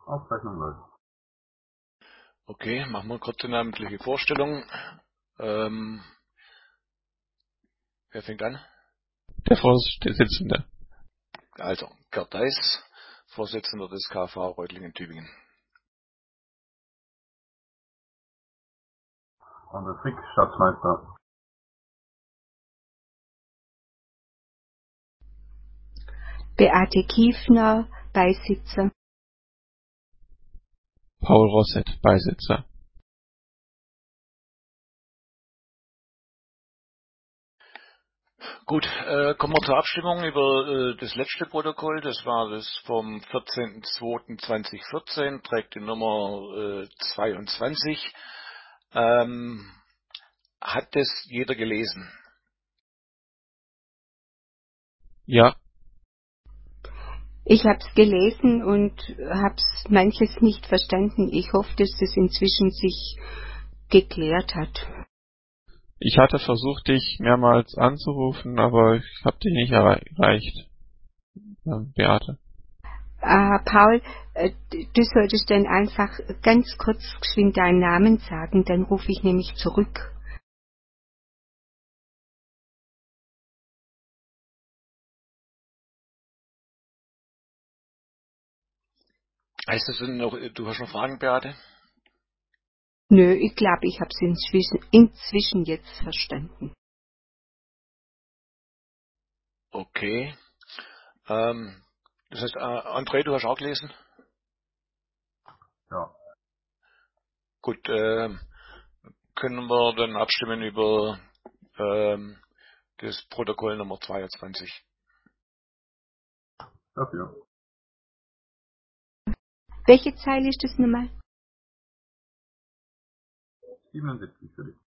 Aufzeichnung läuft. Okay, machen wir kurz eine namentliche Vorstellung. Wer fängt an? Der Vorsitzende. Also, Gerd Deiß, Vorsitzender des KV Reutlingen-Tübingen. André Frick, Schatzmeister. Beate Kiefner, Beisitzer. Paul Rosset, Beisitzer. Gut, kommen wir zur Abstimmung über das letzte Protokoll. Das war das vom 14.02.2014, trägt die Nummer 22. Hat das jeder gelesen? Ja, Ich habe es gelesen und habe manches nicht verstanden. Ich hoffe, dass das inzwischen sich geklärt hat. ich hatte versucht, dich mehrmals anzurufen, aber ich habe dich nicht erreicht, Beate. Paul, du solltest dann einfach ganz kurz geschwind deinen Namen sagen, dann rufe ich nämlich zurück. Heißt das denn noch, du hast noch Fragen, Beate? Nö, ich glaube, ich habe es inzwischen jetzt verstanden. Okay. Das heißt, André, du hast auch gelesen? Ja. Gut, können wir dann abstimmen über das Protokoll Nummer 22. Dafür. Welche Zeile ist das nochmal? 77 für dich.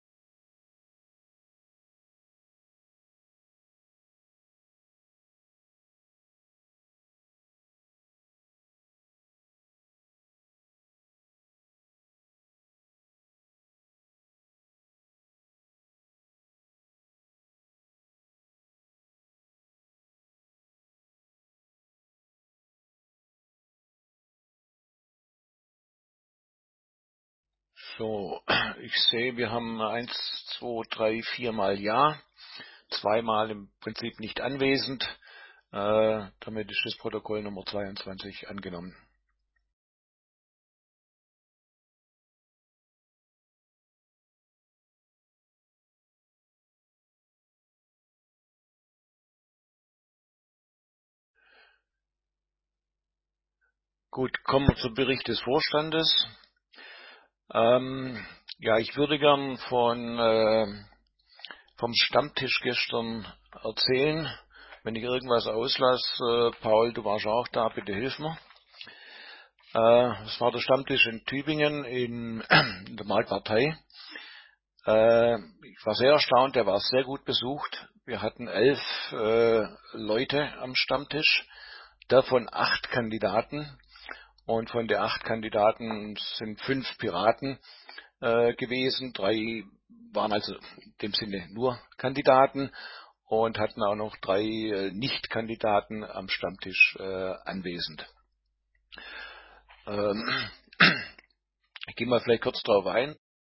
So, ich sehe, wir haben 1, 2, 3, 4 Mal Ja, 2 Mal im Prinzip nicht anwesend. Damit ist das Protokoll Nummer 22 angenommen. Gut, kommen wir zum Bericht des Vorstandes. Ja, ich würde gern vom Stammtisch gestern erzählen. Wenn ich irgendwas auslasse, Paul, du warst auch da, bitte hilf mir. Es war der Stammtisch in Tübingen in der Marktpartei. Ich war sehr erstaunt, der war sehr gut besucht. Wir hatten 11 Leute am Stammtisch, davon 8 Kandidaten. Und von den 8 Kandidaten sind 5 Piraten gewesen. 3 waren also in dem Sinne nur Kandidaten und hatten auch noch 3 Nicht-Kandidaten am Stammtisch anwesend. Ich gehe mal vielleicht kurz darauf ein.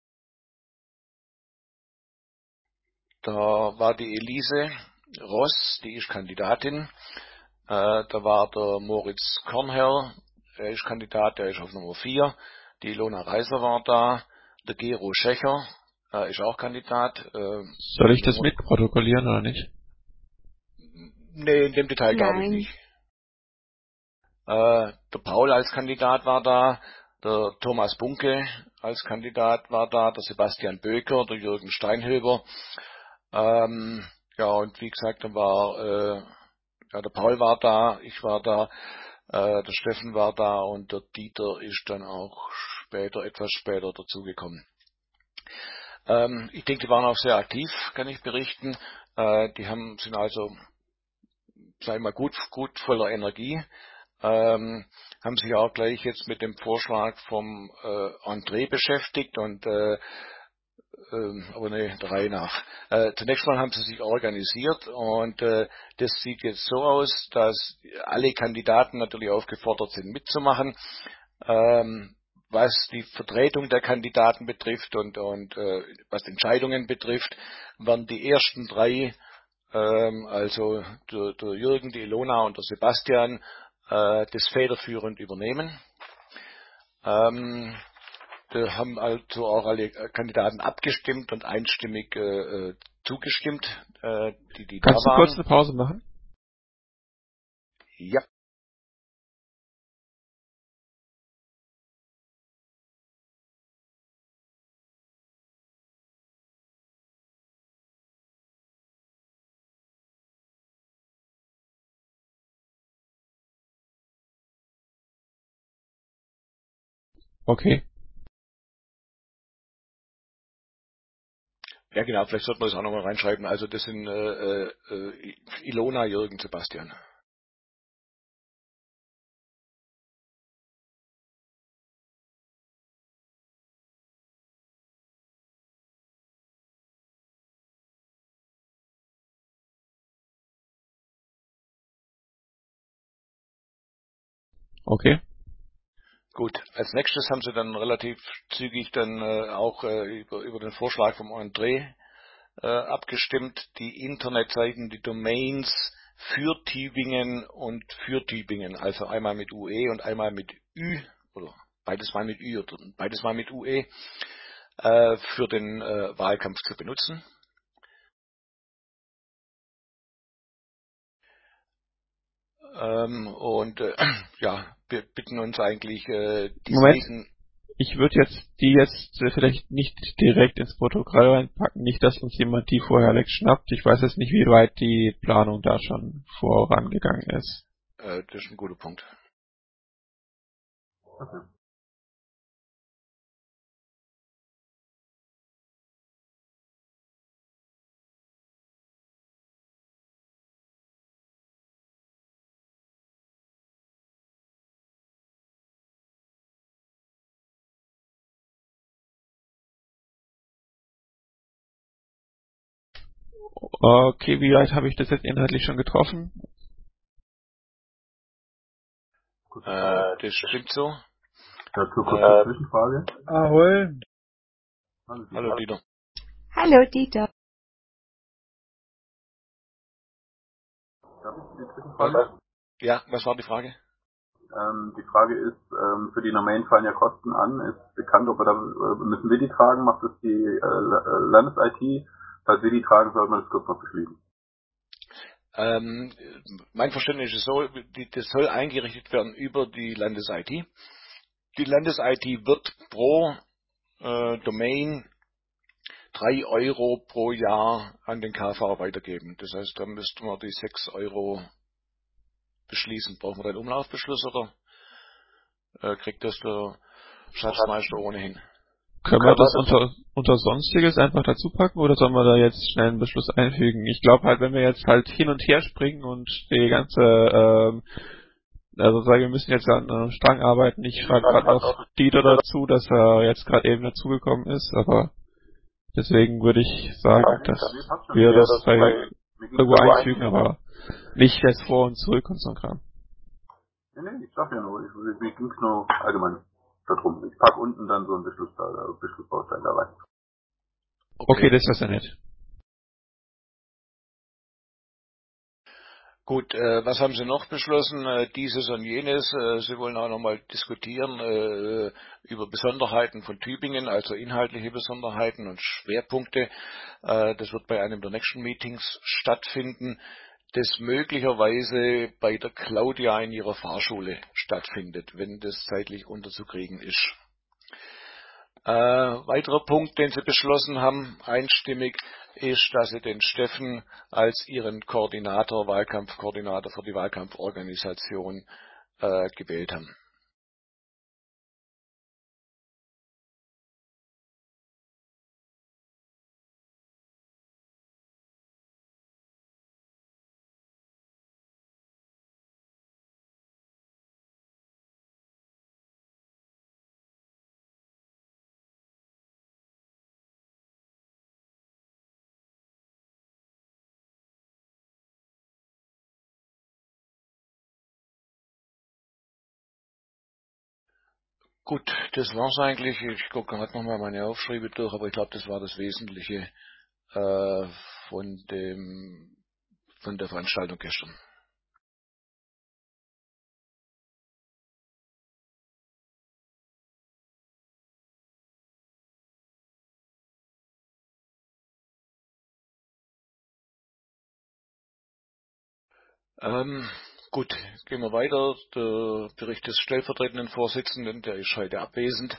Da war die Elise Ross, die ist Kandidatin. Da war der Moritz Kornherr, der ist Kandidat, der ist auf Nummer 4. Die Ilona Reiser war da. Der Gero Schächer ist auch Kandidat. Soll ich das mitprotokollieren oder nicht? Nee, in dem Detail glaube ich Nein. nicht. Der Paul als Kandidat war da. Der Thomas Bunke als Kandidat war da. Der Sebastian Böker, der Jürgen Steinhöber. Ja, und wie gesagt, dann war der Paul war da, ich war da, der Steffen war da und der Dieter ist dann auch etwas später dazugekommen. Ich denke, die waren auch sehr aktiv, kann ich berichten. Die sind also, sag ich mal, gut voller Energie. Haben sich auch gleich jetzt mit dem Vorschlag vom André beschäftigt und aber ne, der Reihe nach. Zunächst mal haben sie sich organisiert und das sieht jetzt so aus, dass alle Kandidaten natürlich aufgefordert sind mitzumachen. Was die Vertretung der Kandidaten betrifft und was Entscheidungen betrifft, werden die ersten drei, also der Jürgen, die Ilona und der Sebastian, das federführend übernehmen. Da haben also auch alle Kandidaten abgestimmt und einstimmig zugestimmt, die da Kannst du waren. kurz eine Pause machen? Ja. Okay. Ja, genau, vielleicht sollten wir das auch nochmal reinschreiben. Also das sind Ilona, Jürgen, Sebastian. Okay. Gut, als nächstes haben sie dann relativ zügig dann auch über den Vorschlag vom André abgestimmt, die Internetseiten, die Domains für Tübingen und für Tübingen, also einmal mit UE und einmal mit Ü, oder beides mal mit Ü oder beides mal mit UE, für den Wahlkampf zu benutzen. Ja, wir bitten uns eigentlich, die Moment. Seiten. Ich würde jetzt vielleicht nicht direkt ins Protokoll reinpacken, nicht, dass uns jemand die vorher wegschnappt. Ich weiß jetzt nicht, wie weit die Planung da schon vorangegangen ist. Das ist ein guter Punkt. Okay. Okay, wie weit habe ich das jetzt inhaltlich schon getroffen? Das stimmt so. Dazu kurz eine Zwischenfrage. Ahoi. Hallo Dieter. Hallo Dieter. Darf ich die Zwischenfrage? Ja, was war die Frage? Die Frage ist, für die Domain fallen ja Kosten an. Ist bekannt, ob wir da, müssen wir die tragen? Macht das die Landes-IT? Falls wir die tragen, sollten wir das kurz noch beschließen. Mein Verständnis ist so, das soll eingerichtet werden über die Landes-IT. Die Landes-IT wird pro Domain 3 Euro pro Jahr an den KV weitergeben. Das heißt, da müssten wir die 6 Euro beschließen. Brauchen wir da einen Umlaufbeschluss oder kriegt das der Schatzmeister ohnehin? Können wir das unter Sonstiges einfach dazu packen oder sollen wir da jetzt schnell einen Beschluss einfügen? Ich glaube halt, wenn wir jetzt halt hin und her springen und die ganze, also sagen wir müssen jetzt an einem Strang arbeiten. Ich frage gerade noch Dieter dazu, dass er jetzt gerade eben dazugekommen ist, aber deswegen würde ich sagen, dass wir das irgendwo einfügen, aber nicht jetzt vor und zurück und so ein Kram. Nee, ich sag ja nur, mir ging's nur allgemein darum. Ich pack unten dann so einen Beschlussbaustein da rein. Okay, das ist ja nett. Gut, was haben Sie noch beschlossen? Dieses und jenes. Sie wollen auch nochmal diskutieren über Besonderheiten von Tübingen, also inhaltliche Besonderheiten und Schwerpunkte. Das wird bei einem der nächsten Meetings stattfinden, das möglicherweise bei der Claudia in ihrer Fahrschule stattfindet, wenn das zeitlich unterzukriegen ist. Weiterer Punkt, den Sie beschlossen haben, einstimmig, ist, dass Sie den Steffen als Ihren Wahlkampfkoordinator für die Wahlkampforganisation gewählt haben. Gut, das war's eigentlich. Ich gucke gerade nochmal meine Aufschriebe durch, aber ich glaube, das war das Wesentliche von der Veranstaltung gestern. Gut, gehen wir weiter. Der Bericht des stellvertretenden Vorsitzenden, der ist heute abwesend.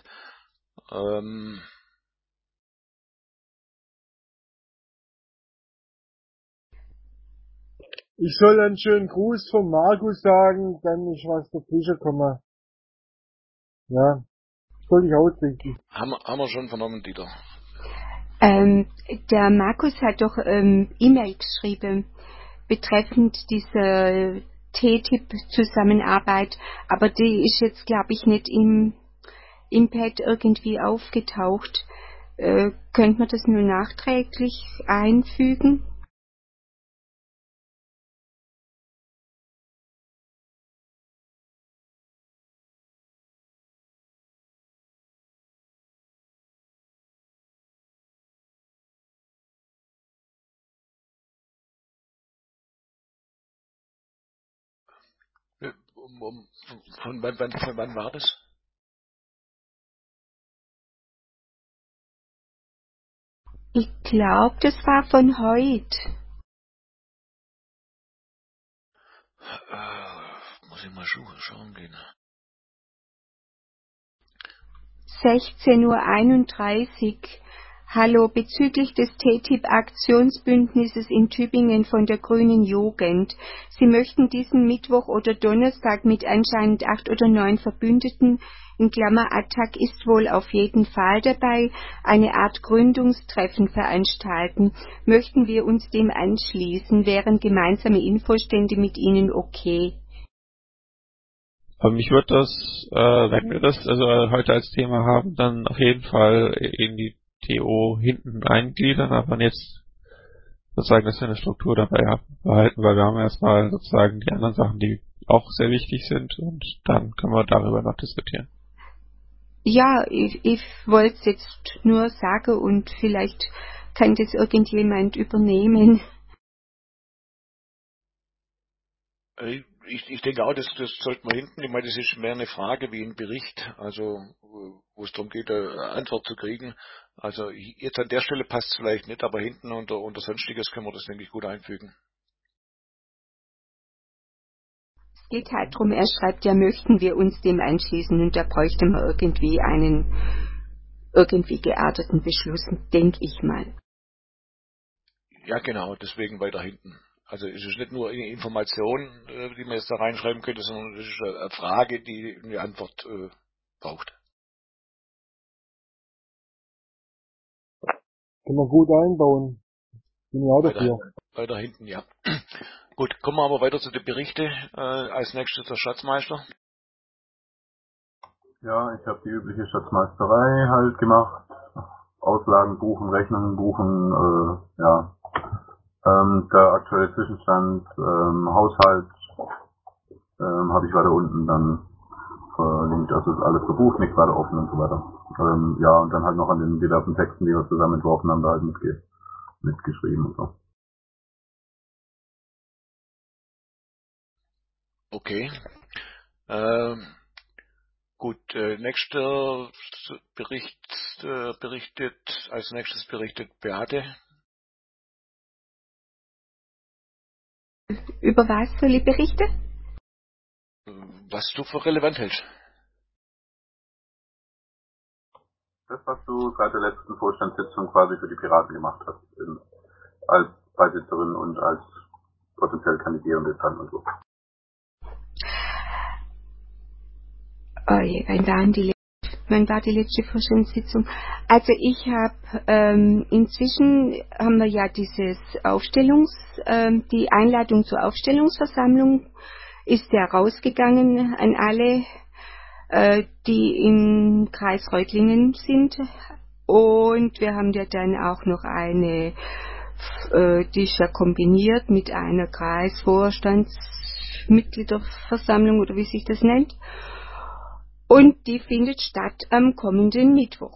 Ich soll einen schönen Gruß vom Markus sagen, dann ist was dazwischen kommen. Ja, soll ich ausrichten. Haben wir schon vernommen, Dieter. Der Markus hat doch E-Mail geschrieben betreffend diese TTIP-Zusammenarbeit, aber die ist jetzt, glaube ich, nicht im Pad irgendwie aufgetaucht. Könnte man das nur nachträglich einfügen? Von wann war das? Ich glaube, das war von heute. Muss ich mal schauen gehen. 16:31 Uhr. Hallo, bezüglich des TTIP-Aktionsbündnisses in Tübingen von der Grünen Jugend. Sie möchten diesen Mittwoch oder Donnerstag mit anscheinend 8 oder 9 Verbündeten, in Klammer Attac ist wohl auf jeden Fall dabei, eine Art Gründungstreffen veranstalten. Möchten wir uns dem anschließen? Wären gemeinsame Infostände mit Ihnen okay? Ich würde das, wenn wir das also heute als Thema haben, dann auf jeden Fall in die TO hinten eingliedern, aber jetzt sozusagen, dass wir eine Struktur dabei behalten, weil wir haben erstmal sozusagen die anderen Sachen, die auch sehr wichtig sind, und dann können wir darüber noch diskutieren. Ja, ich wollte es jetzt nur sagen und vielleicht kann das irgendjemand übernehmen. Ich denke auch, das sollte man hinten. Ich meine, das ist mehr eine Frage wie ein Bericht, also wo es darum geht, eine Antwort zu kriegen. Also jetzt an der Stelle passt es vielleicht nicht, aber hinten unter Sonstiges können wir das, denke ich, gut einfügen. Es geht halt darum, er schreibt ja, möchten wir uns dem anschließen, und da bräuchte man irgendwie einen gearteten Beschluss, denke ich mal. Ja, genau, deswegen weiter hinten. Also es ist nicht nur eine Information, die man jetzt da reinschreiben könnte, sondern es ist eine Frage, die eine Antwort braucht. Können wir gut einbauen. Bin ich auch dafür. Weiter hinten, ja. Gut, kommen wir aber weiter zu den Berichten. Als nächstes der Schatzmeister. Ja, ich habe die übliche Schatzmeisterei halt gemacht. Auslagen buchen, Rechnungen buchen, ja. Der aktuelle Zwischenstand, Haushalt, habe ich weiter unten dann verlinkt. Also ist alles verbucht, nichts weiter offen und so weiter. Ja, und dann halt noch an den diversen Texten, die wir zusammen entworfen haben, da halt mitgeschrieben und so. Okay. Gut, nächster Bericht als nächstes berichtet Beate. Über was soll ich berichten? Was du für relevant hältst. Das, was du seit der letzten Vorstandssitzung quasi für die Piraten gemacht hast, als Beisitzerin und als potenziell Kandidierende dann und so. Oh je, wann war die letzte Vorstandssitzung? Also ich habe, inzwischen haben wir ja dieses die Einladung zur Aufstellungsversammlung ist ja rausgegangen an alle, die im Kreis Reutlingen sind. Und wir haben ja dann auch noch eine, die ist ja kombiniert mit einer Kreisvorstandsmitgliederversammlung oder wie sich das nennt. Und die findet statt am kommenden Mittwoch.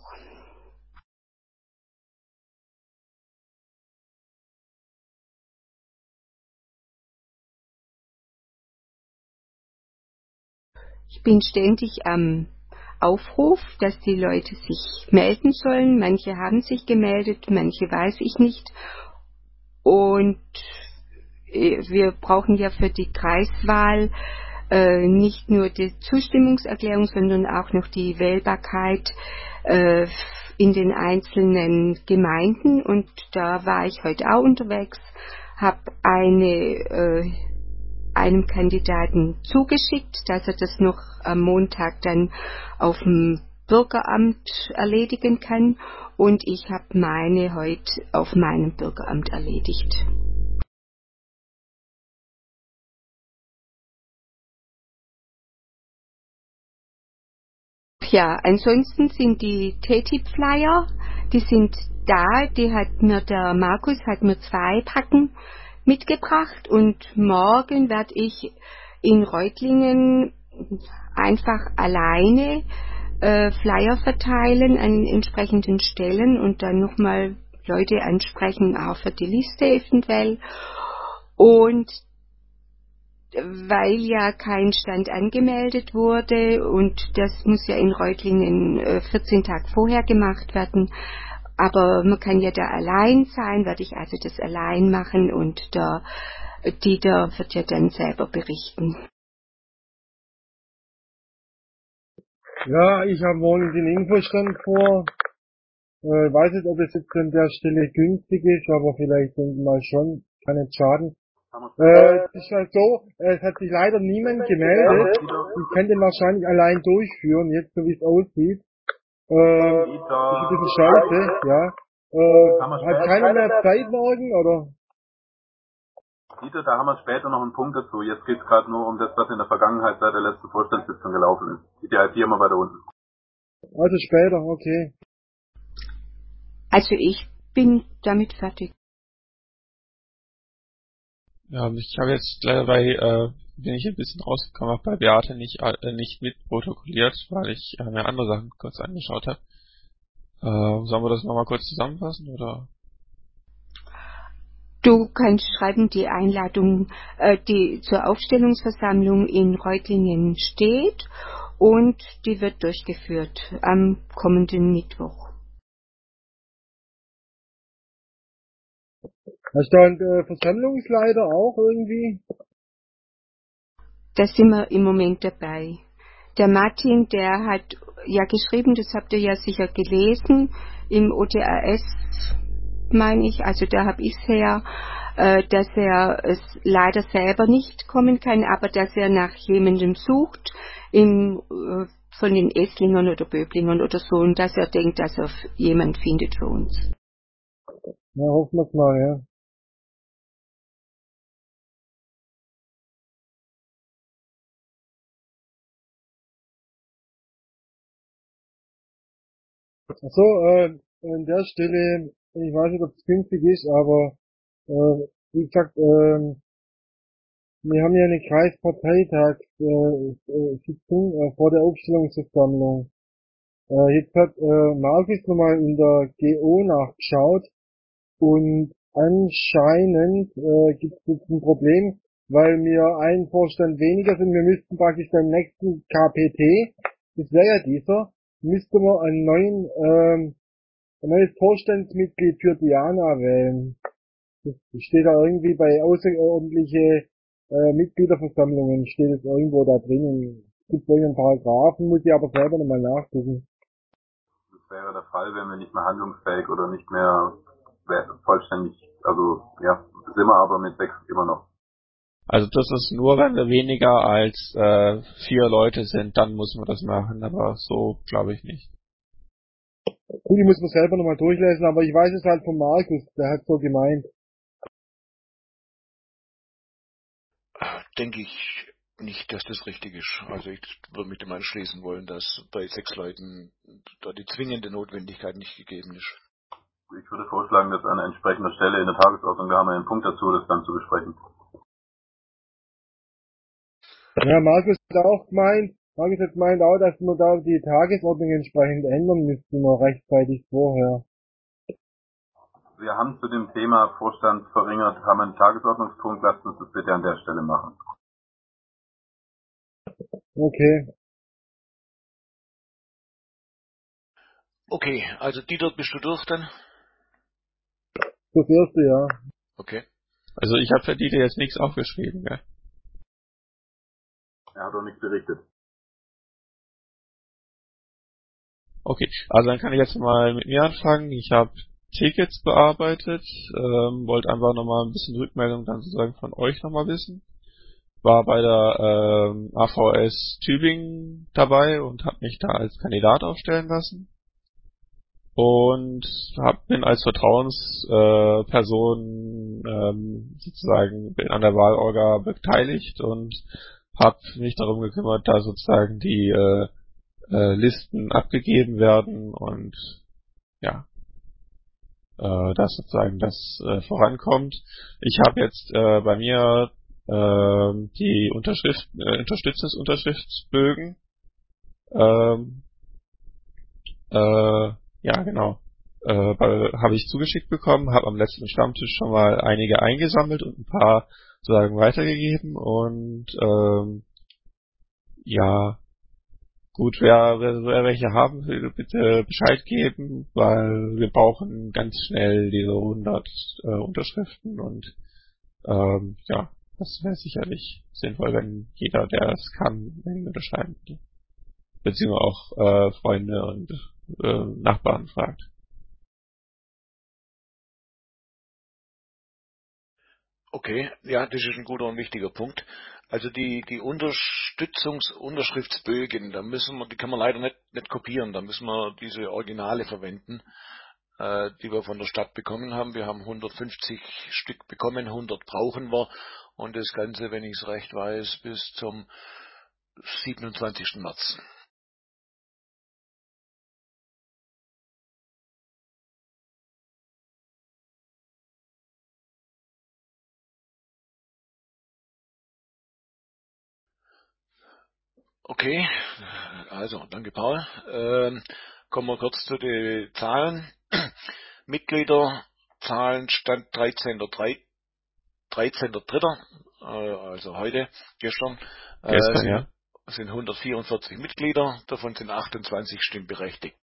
Ich bin ständig am Aufruf, dass die Leute sich melden sollen. Manche haben sich gemeldet, manche weiß ich nicht. Und wir brauchen ja für die Kreiswahl nicht nur die Zustimmungserklärung, sondern auch noch die Wählbarkeit in den einzelnen Gemeinden. Und da war ich heute auch unterwegs, habe einem Kandidaten zugeschickt, dass er das noch am Montag dann auf dem Bürgeramt erledigen kann. Und ich habe meine heute auf meinem Bürgeramt erledigt. Ja, ansonsten sind die TTIP-Flyer, die sind da, der Markus hat mir 2 Packen mitgebracht und morgen werde ich in Reutlingen einfach alleine Flyer verteilen an entsprechenden Stellen und dann nochmal Leute ansprechen, auch für die Liste eventuell. Und weil ja kein Stand angemeldet wurde und das muss ja in Reutlingen 14 Tage vorher gemacht werden, aber man kann ja da allein sein, werde ich also das allein machen und der Dieter wird ja dann selber berichten. Ja, ich habe morgen den Infostand vor. Weiß nicht, ob es jetzt an der Stelle günstig ist, aber vielleicht denke ich mal schon, kann nicht schaden. Es ist halt so, es hat sich leider niemand gemeldet. Ich kann den wahrscheinlich allein durchführen, jetzt so wie es aussieht. Ist ein bisschen scheiße, ja. Hat keiner mehr Zeit morgen, oder? Dieter, da haben wir später noch einen Punkt dazu. Jetzt geht es gerade nur um das, was in der Vergangenheit seit der letzten Vorstandssitzung gelaufen ist. Die halt hier mal weiter unten. Also später, okay. Also ich bin damit fertig. Ja, ich habe jetzt leider bin ich ein bisschen rausgekommen, habe bei Beate nicht mitprotokolliert, weil ich mir andere Sachen kurz angeschaut habe. Sollen wir das nochmal kurz zusammenfassen, oder? Du kannst schreiben, die Einladung, die zur Aufstellungsversammlung in Reutlingen steht und die wird durchgeführt am kommenden Mittwoch. Hast du einen Versammlungsleiter auch irgendwie? Da sind wir im Moment dabei. Der Martin, der hat ja geschrieben, das habt ihr ja sicher gelesen, im OTAS, meine ich, also da habe ich es her, dass er es leider selber nicht kommen kann, aber dass er nach jemandem sucht, von den Esslingern oder Böblingern oder so, und dass er denkt, dass er jemand findet für uns. Na, hoffen wir's mal, ja. Achso, an der Stelle, ich weiß nicht, ob es günstig ist, aber wie gesagt, wir haben ja eine Kreisparteitagssitzung vor der Aufstellungsversammlung. Jetzt hat Markus nochmal in der GO nachgeschaut und anscheinend gibt es jetzt ein Problem, weil wir einen Vorstand weniger sind. Wir müssten praktisch beim nächsten KPT, das wäre ja dieser, müsste man ein neues Vorstandsmitglied für Diana wählen. Das steht da irgendwie bei außerordentliche Mitgliederversammlungen, steht es irgendwo da drinnen. Es gibt irgendeinen Paragraphen, muss ich aber selber nochmal nachgucken. Das wäre der Fall, wenn wir nicht mehr handlungsfähig oder nicht mehr vollständig, also ja, sind wir aber mit 6 immer noch. Also das ist nur, wenn wir weniger als 4 Leute sind, dann muss man das machen, aber so glaube ich nicht. Gut, ich muss mir selber nochmal durchlesen, aber ich weiß es halt von Markus, der hat so gemeint. Denke ich nicht, dass das richtig ist. Also ich würde mich dem anschließen wollen, dass bei 6 Leuten da die zwingende Notwendigkeit nicht gegeben ist. Ich würde vorschlagen, dass an entsprechender Stelle in der Tagesordnung, da haben wir einen Punkt dazu, das dann zu besprechen. Ja, Markus hat auch gemeint, Tagesordnung meint auch, dass man da die Tagesordnung entsprechend ändern müsste, noch rechtzeitig vorher. Wir haben zu dem Thema Vorstand verringert, haben einen Tagesordnungspunkt, lasst uns das bitte an der Stelle machen. Okay. Okay, also Dieter, bist du durch dann? Das erste, ja. Okay. Also ich habe für Dieter jetzt nichts aufgeschrieben, gell? Er hat auch nichts berichtet. Okay, also dann kann ich jetzt mal mit mir anfangen. Ich habe Tickets bearbeitet, wollte einfach nochmal ein bisschen Rückmeldung dann sozusagen von euch nochmal wissen. War bei der AVS Tübingen dabei und habe mich da als Kandidat aufstellen lassen. Und bin als Vertrauensperson sozusagen an der Wahlorga beteiligt und habe mich darum gekümmert, da sozusagen die Listen abgegeben werden und ja, dass sozusagen das vorankommt. Ich habe jetzt bei mir die Unterstützungsunterschriftsbögen. Ja, genau. Habe ich zugeschickt bekommen, habe am letzten Stammtisch schon mal einige eingesammelt und ein paar sozusagen weitergegeben und ja, gut, wer welche haben will, bitte Bescheid geben, weil wir brauchen ganz schnell diese 100 Unterschriften und ja, das wäre sicherlich sinnvoll, wenn jeder, der es kann, wenn ihn unterschreiben würde. Beziehungsweise auch Freunde und Nachbarn fragt. Okay, ja, das ist ein guter und wichtiger Punkt. Also die Unterstützungsunterschriftsbögen, die kann man leider nicht kopieren, da müssen wir diese Originale verwenden, die wir von der Stadt bekommen haben. Wir haben 150 Stück bekommen, 100 brauchen wir und das Ganze, wenn ich es recht weiß, bis zum 27. März. Okay, also danke Paul. Kommen wir kurz zu den Zahlen. Mitgliederzahlen Stand 13.3., also heute, gestern, Gestern, sind 144 Mitglieder, davon sind 28 stimmberechtigt.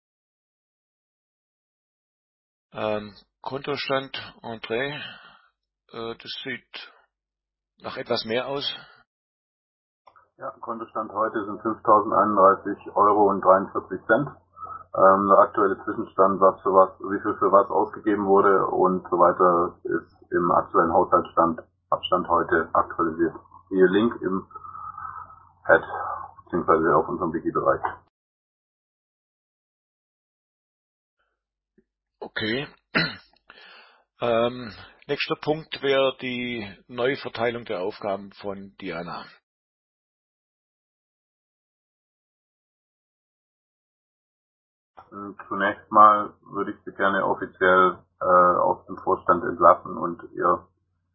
Kontostand, André, das sieht nach etwas mehr aus. Ja, Kontostand heute sind 5.031 Euro und 43 Cent. Der aktuelle Zwischenstand, wie viel für was ausgegeben wurde und so weiter, ist im aktuellen Haushaltsstand, Abstand heute aktualisiert. Hier Link im Pad, beziehungsweise auf unserem Wiki-Bereich. Okay. Nächster Punkt wäre die Neuverteilung der Aufgaben von Diana. Zunächst mal würde ich Sie gerne offiziell aus dem Vorstand entlassen und ihr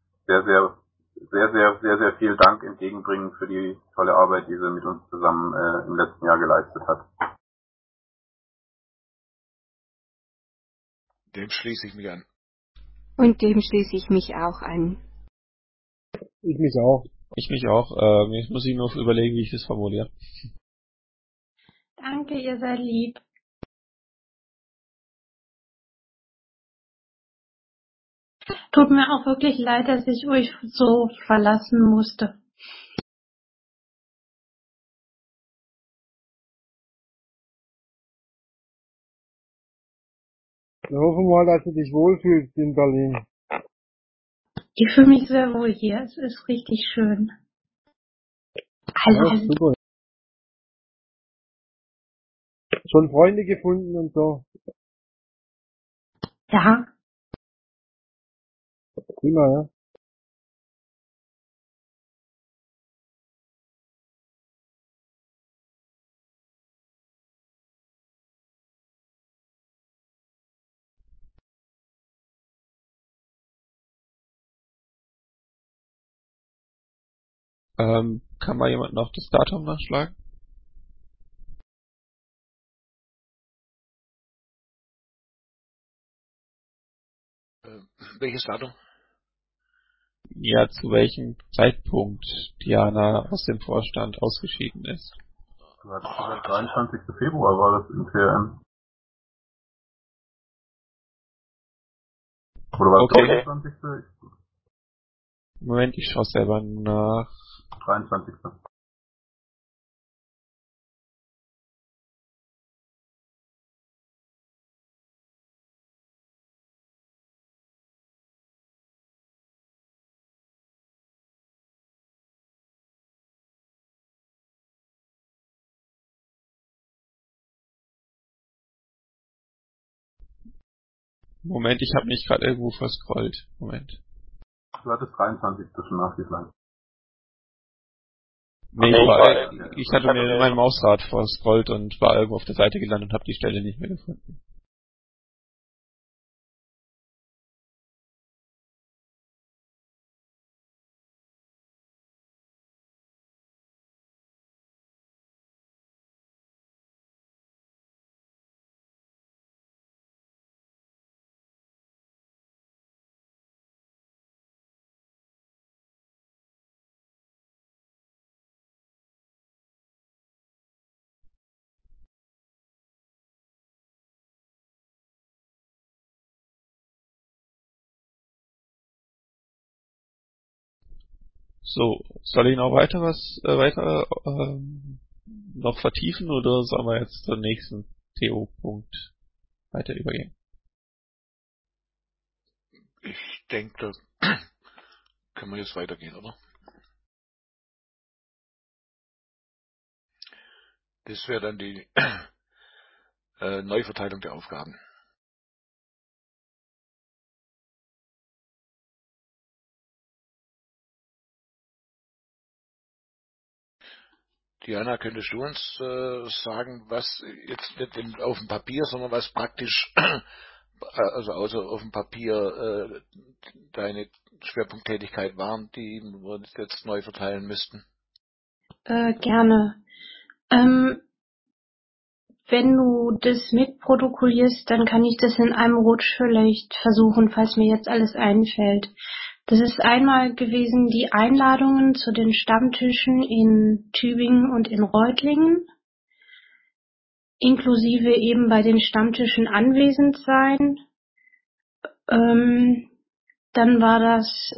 sehr viel Dank entgegenbringen für die tolle Arbeit, die sie mit uns zusammen im letzten Jahr geleistet hat. Dem schließe ich mich an. Und dem schließe ich mich auch an. Ich mich auch. Ich mich auch. Jetzt muss ich nur überlegen, wie ich das formuliere. Danke, ihr seid lieb. Tut mir auch wirklich leid, dass ich euch so verlassen musste. Wir hoffen mal, dass du dich wohlfühlst in Berlin. Ich fühle mich sehr wohl hier. Es ist richtig schön. Ja, super. Schon Freunde gefunden und so. Ja, Prima, ja. Kann mal jemand noch das Datum nachschlagen? Welches Datum? Ja, zu welchem Zeitpunkt Diana aus dem Vorstand ausgeschieden ist. Du hattest gesagt, 23. Februar war das im TRM. Oder war es Okay. 23.? Moment, ich schaue selber nach. 23. Moment, ich habe mich gerade irgendwo verscrollt. Moment. Du hattest 23. schon nachgeschlagen. Nee, Okay. ich hatte mir mein Mausrad verscrollt und war irgendwo auf der Seite gelandet und habe die Stelle nicht mehr gefunden. So, soll ich noch weiter noch vertiefen oder sollen wir jetzt zum nächsten TO-Punkt weiter übergehen? Ich denke, da können wir jetzt weitergehen, oder? Das wäre dann die Neuverteilung der Aufgaben. Diana, könntest du uns sagen, was jetzt nicht auf dem Papier, sondern was praktisch, also außer auf dem Papier deine Schwerpunkttätigkeit waren, die wir jetzt neu verteilen müssten? Gerne. Wenn du das mitprotokollierst, dann kann ich das in einem Rutsch vielleicht versuchen, falls mir jetzt alles einfällt. Das ist einmal gewesen die Einladungen zu den Stammtischen in Tübingen und in Reutlingen, inklusive eben bei den Stammtischen anwesend sein. Dann war das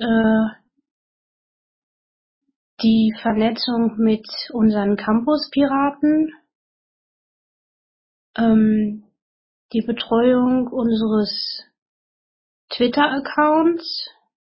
die Vernetzung mit unseren Campus-Piraten, die Betreuung unseres Twitter-Accounts,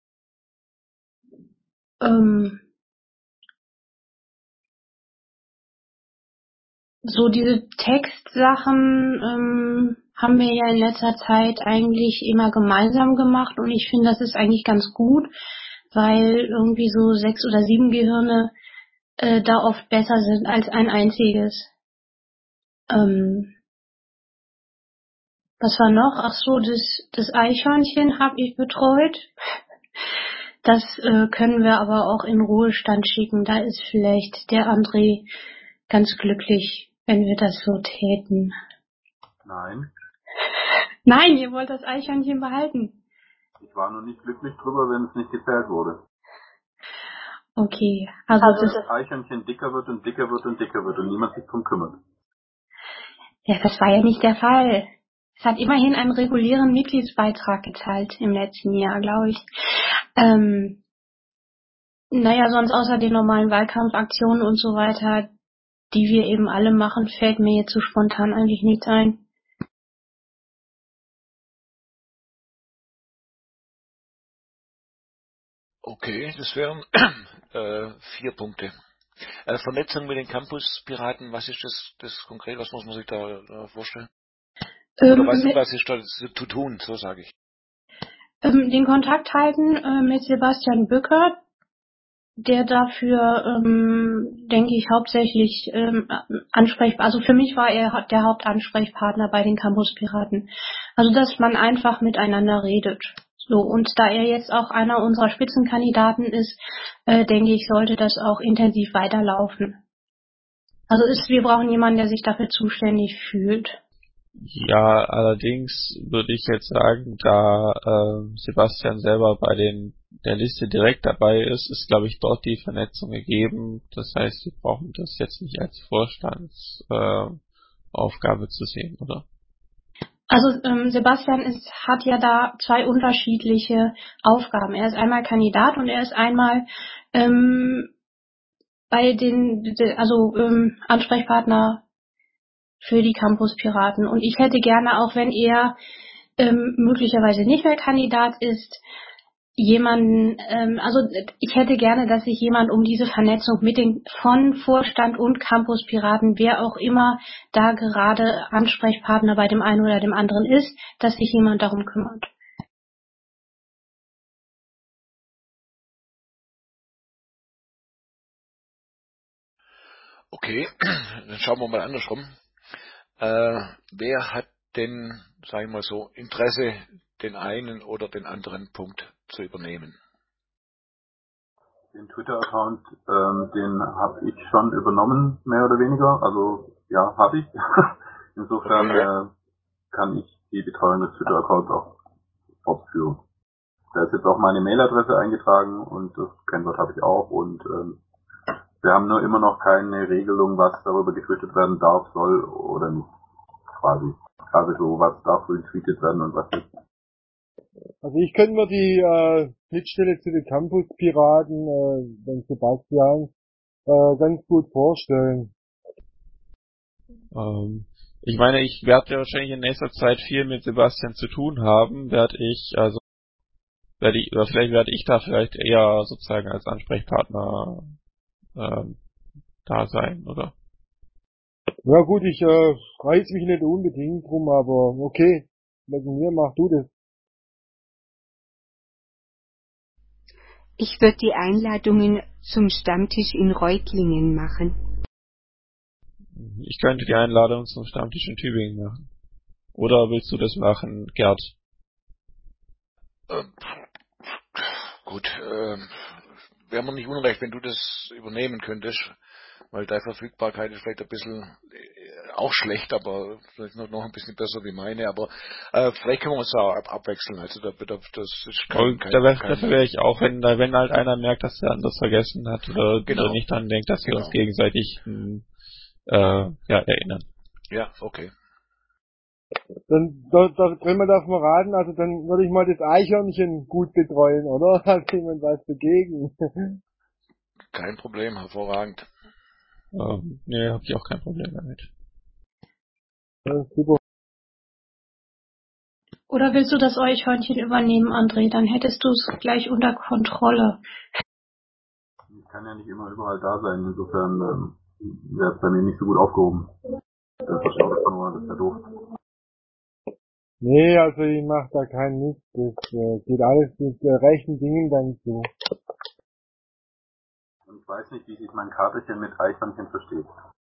so diese Textsachen haben wir ja in letzter Zeit eigentlich immer gemeinsam gemacht und ich finde, das ist eigentlich ganz gut, weil irgendwie so 6 oder 7 Gehirne da oft besser sind als ein einziges. Was war noch? Ach so, das Eichhörnchen habe ich betreut. Das können wir aber auch in Ruhestand schicken. Da ist vielleicht der André ganz glücklich, wenn wir das so täten. Nein. Nein, ihr wollt das Eichhörnchen behalten. Ich war noch nicht glücklich drüber, wenn es nicht gezählt wurde. Okay, also das Eichhörnchen dicker wird und dicker wird und dicker wird und niemand sich drum kümmert. Ja, das war ja nicht der Fall. Es hat immerhin einen regulären Mitgliedsbeitrag gezahlt im letzten Jahr, glaube ich. Naja, sonst außer den normalen Wahlkampfaktionen und so weiter, die wir eben alle machen, fällt mir jetzt so spontan eigentlich nichts ein. Okay, das wären 4 Punkte. Vernetzung mit den Campus-Piraten, was ist das konkret? Was muss man sich da vorstellen? Oder was ist da zu tun, so sage ich. Den Kontakt halten mit Sebastian Bückert, der dafür, denke ich, hauptsächlich Ansprechpartner, also für mich war er der Hauptansprechpartner bei den Campus-Piraten. Also, dass man einfach miteinander redet. So, und da er jetzt auch einer unserer Spitzenkandidaten ist, denke ich, sollte das auch intensiv weiterlaufen. Also wir brauchen jemanden, der sich dafür zuständig fühlt. Ja, allerdings würde ich jetzt sagen, da Sebastian selber bei der Liste direkt dabei ist, glaube ich dort die Vernetzung gegeben. Das heißt, wir brauchen das jetzt nicht als Vorstandsaufgabe zu sehen, oder? Also Sebastian hat ja da zwei unterschiedliche Aufgaben. Er ist einmal Kandidat und er ist einmal bei Ansprechpartner für die Campus Piraten. Und ich hätte gerne, auch wenn er möglicherweise nicht mehr Kandidat ist, jemanden, ich hätte gerne, dass sich jemand um diese Vernetzung von Vorstand und Campus Piraten, wer auch immer da gerade Ansprechpartner bei dem einen oder dem anderen ist, dass sich jemand darum kümmert. Okay, dann schauen wir mal andersrum. Wer hat denn, sagen wir mal so, Interesse, den einen oder den anderen Punkt zu übernehmen? Den Twitter-Account, den habe ich schon übernommen, mehr oder weniger. Also ja, habe ich. Insofern kann ich die Betreuung des Twitter-Accounts auch fortführen. Da ist jetzt auch meine Mailadresse eingetragen und das Kennwort habe ich auch. Und wir haben nur immer noch keine Regelung, was darüber getwittert werden darf, soll oder nicht. Quasi. Gerade so, was darf retweetet werden und was nicht. Also ich könnte mir die Schnittstelle zu den Campus-Piraten, den Sebastian, ganz gut vorstellen. Ich meine, ich werde ja wahrscheinlich in nächster Zeit viel mit Sebastian zu tun haben, vielleicht werde ich da vielleicht eher sozusagen als Ansprechpartner da sein, oder? Ja gut, ich reiß mich nicht unbedingt drum, aber okay, wegen mir mach du das. Ich würde die Einladungen zum Stammtisch in Reutlingen machen. Ich könnte die Einladung zum Stammtisch in Tübingen machen. Oder willst du das machen, Gerd? Gut, wäre mir nicht unrecht, wenn du das übernehmen könntest, weil deine Verfügbarkeit ist vielleicht ein bisschen auch schlecht, aber vielleicht noch ein bisschen besser wie meine, aber vielleicht können wir uns da abwechseln, also das ist dafür wäre ich auch, wenn halt einer merkt, dass der anders vergessen hat oder nicht dran denkt, dass wir uns gegenseitig erinnern. Ja, okay. Dann dreimal darf man raten, also dann würde ich mal das Eichhörnchen gut betreuen, oder? Hat jemand was dagegen? Kein Problem, hervorragend. Nee, hab ich auch kein Problem damit. Ja, super. Oder willst du das Eichhörnchen übernehmen, André? Dann hättest du es gleich unter Kontrolle. Ich kann ja nicht immer überall da sein, insofern wäre es bei mir nicht so gut aufgehoben. Das ist ja doof. Nee, also ich mach da keinen Mist. Das geht alles mit rechten Dingen dann zu. Und ich weiß nicht, wie sich mein Katerchen mit Eichhörnchen versteht.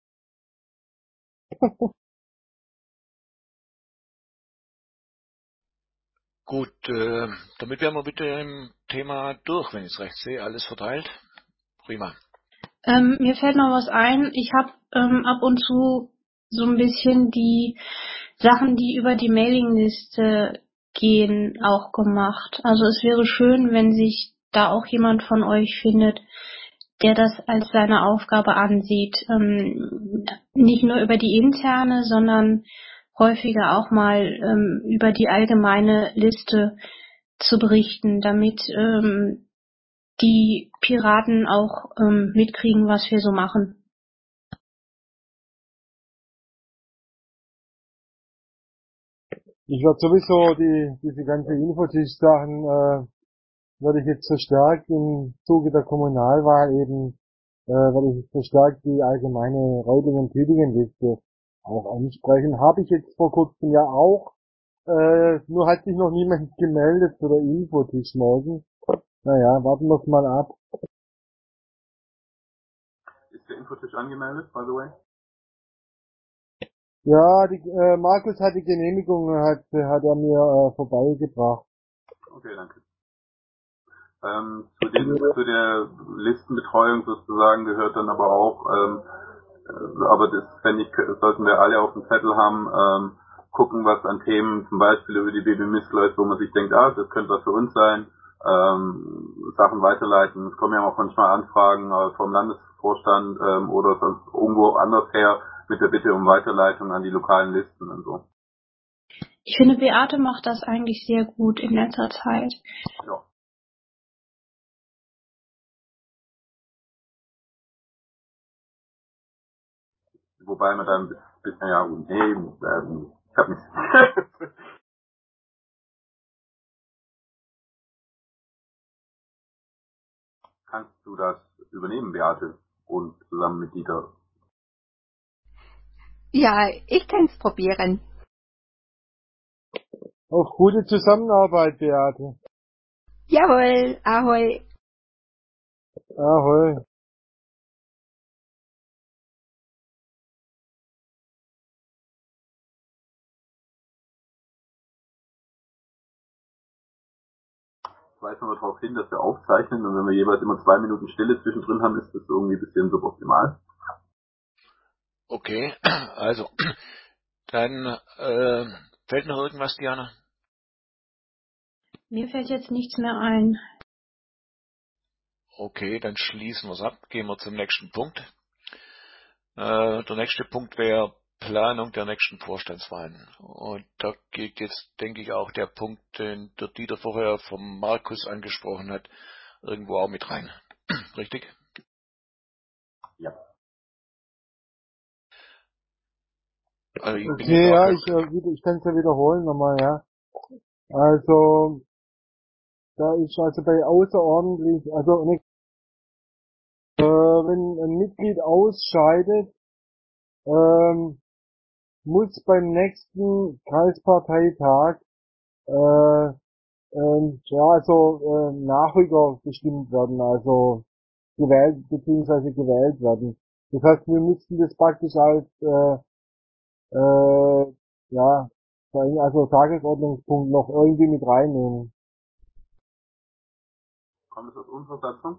Gut, damit wären wir bitte im Thema durch, wenn ich es recht sehe. Alles verteilt? Prima. Mir fällt noch was ein. Ich habe ab und zu so ein bisschen die Sachen, die über die Mailingliste gehen, auch gemacht. Also es wäre schön, wenn sich da auch jemand von euch findet, der das als seine Aufgabe ansieht. Nicht nur über die interne, sondern häufiger auch mal über die allgemeine Liste zu berichten, damit die Piraten auch mitkriegen, was wir so machen. Ich werde sowieso diese ganze Infotisch-Sachen werde ich jetzt verstärkt im Zuge der Kommunalwahl eben werde ich verstärkt die allgemeine Reutingen-Tübingen-Liste auch ansprechen. Habe ich jetzt vor kurzem ja auch, nur hat sich noch niemand gemeldet für den Infotisch morgen. Naja, warten wir mal ab. Ist der Infotisch angemeldet, by the way? Ja, Markus hat die Genehmigung, hat er mir vorbeigebracht. Okay, danke. Zu der Listenbetreuung sozusagen gehört dann aber auch, aber das fände ich, sollten wir alle auf dem Zettel haben, gucken, was an Themen zum Beispiel über die BBMIS läuft, wo man sich denkt, das könnte was für uns sein, Sachen weiterleiten. Es kommen ja auch manchmal Anfragen vom Landesvorstand oder sonst irgendwo anders her mit der Bitte um Weiterleitung an die lokalen Listen und so. Ich finde, Beate macht das eigentlich sehr gut in letzter Zeit. Ja. Wobei man dann ein bisschen, ich hab nichts. Kannst du das übernehmen, Beate? Und zusammen mit Dieter? Ja, ich kann es probieren. Auf gute Zusammenarbeit, Beate. Jawohl, ahoi. Ahoi. Ich weise nur darauf hin, dass wir aufzeichnen und wenn wir jeweils immer 2 Minuten Stille zwischendrin haben, ist das irgendwie ein bisschen suboptimal. Okay, also, dann fällt noch irgendwas, Diana? Mir fällt jetzt nichts mehr ein. Okay, dann schließen wir es ab. Gehen wir zum nächsten Punkt. Der nächste Punkt wäre Planung der nächsten Vorstandswahlen. Und da geht jetzt, denke ich, auch der Punkt, den der Dieter vorher vom Markus angesprochen hat, irgendwo auch mit rein. Richtig? Ja. Also ich bin Okay, ja, ich kann es ja wiederholen nochmal, ja. Also, da ist also bei außerordentlich, also wenn ein Mitglied ausscheidet, muss beim nächsten Kreisparteitag Nachrücker bestimmt werden, also gewählt bzw. gewählt werden. Das heißt, wir müssten das praktisch als ja, also Tagesordnungspunkt noch irgendwie mit reinnehmen. Kommt es aus unserer Satzung?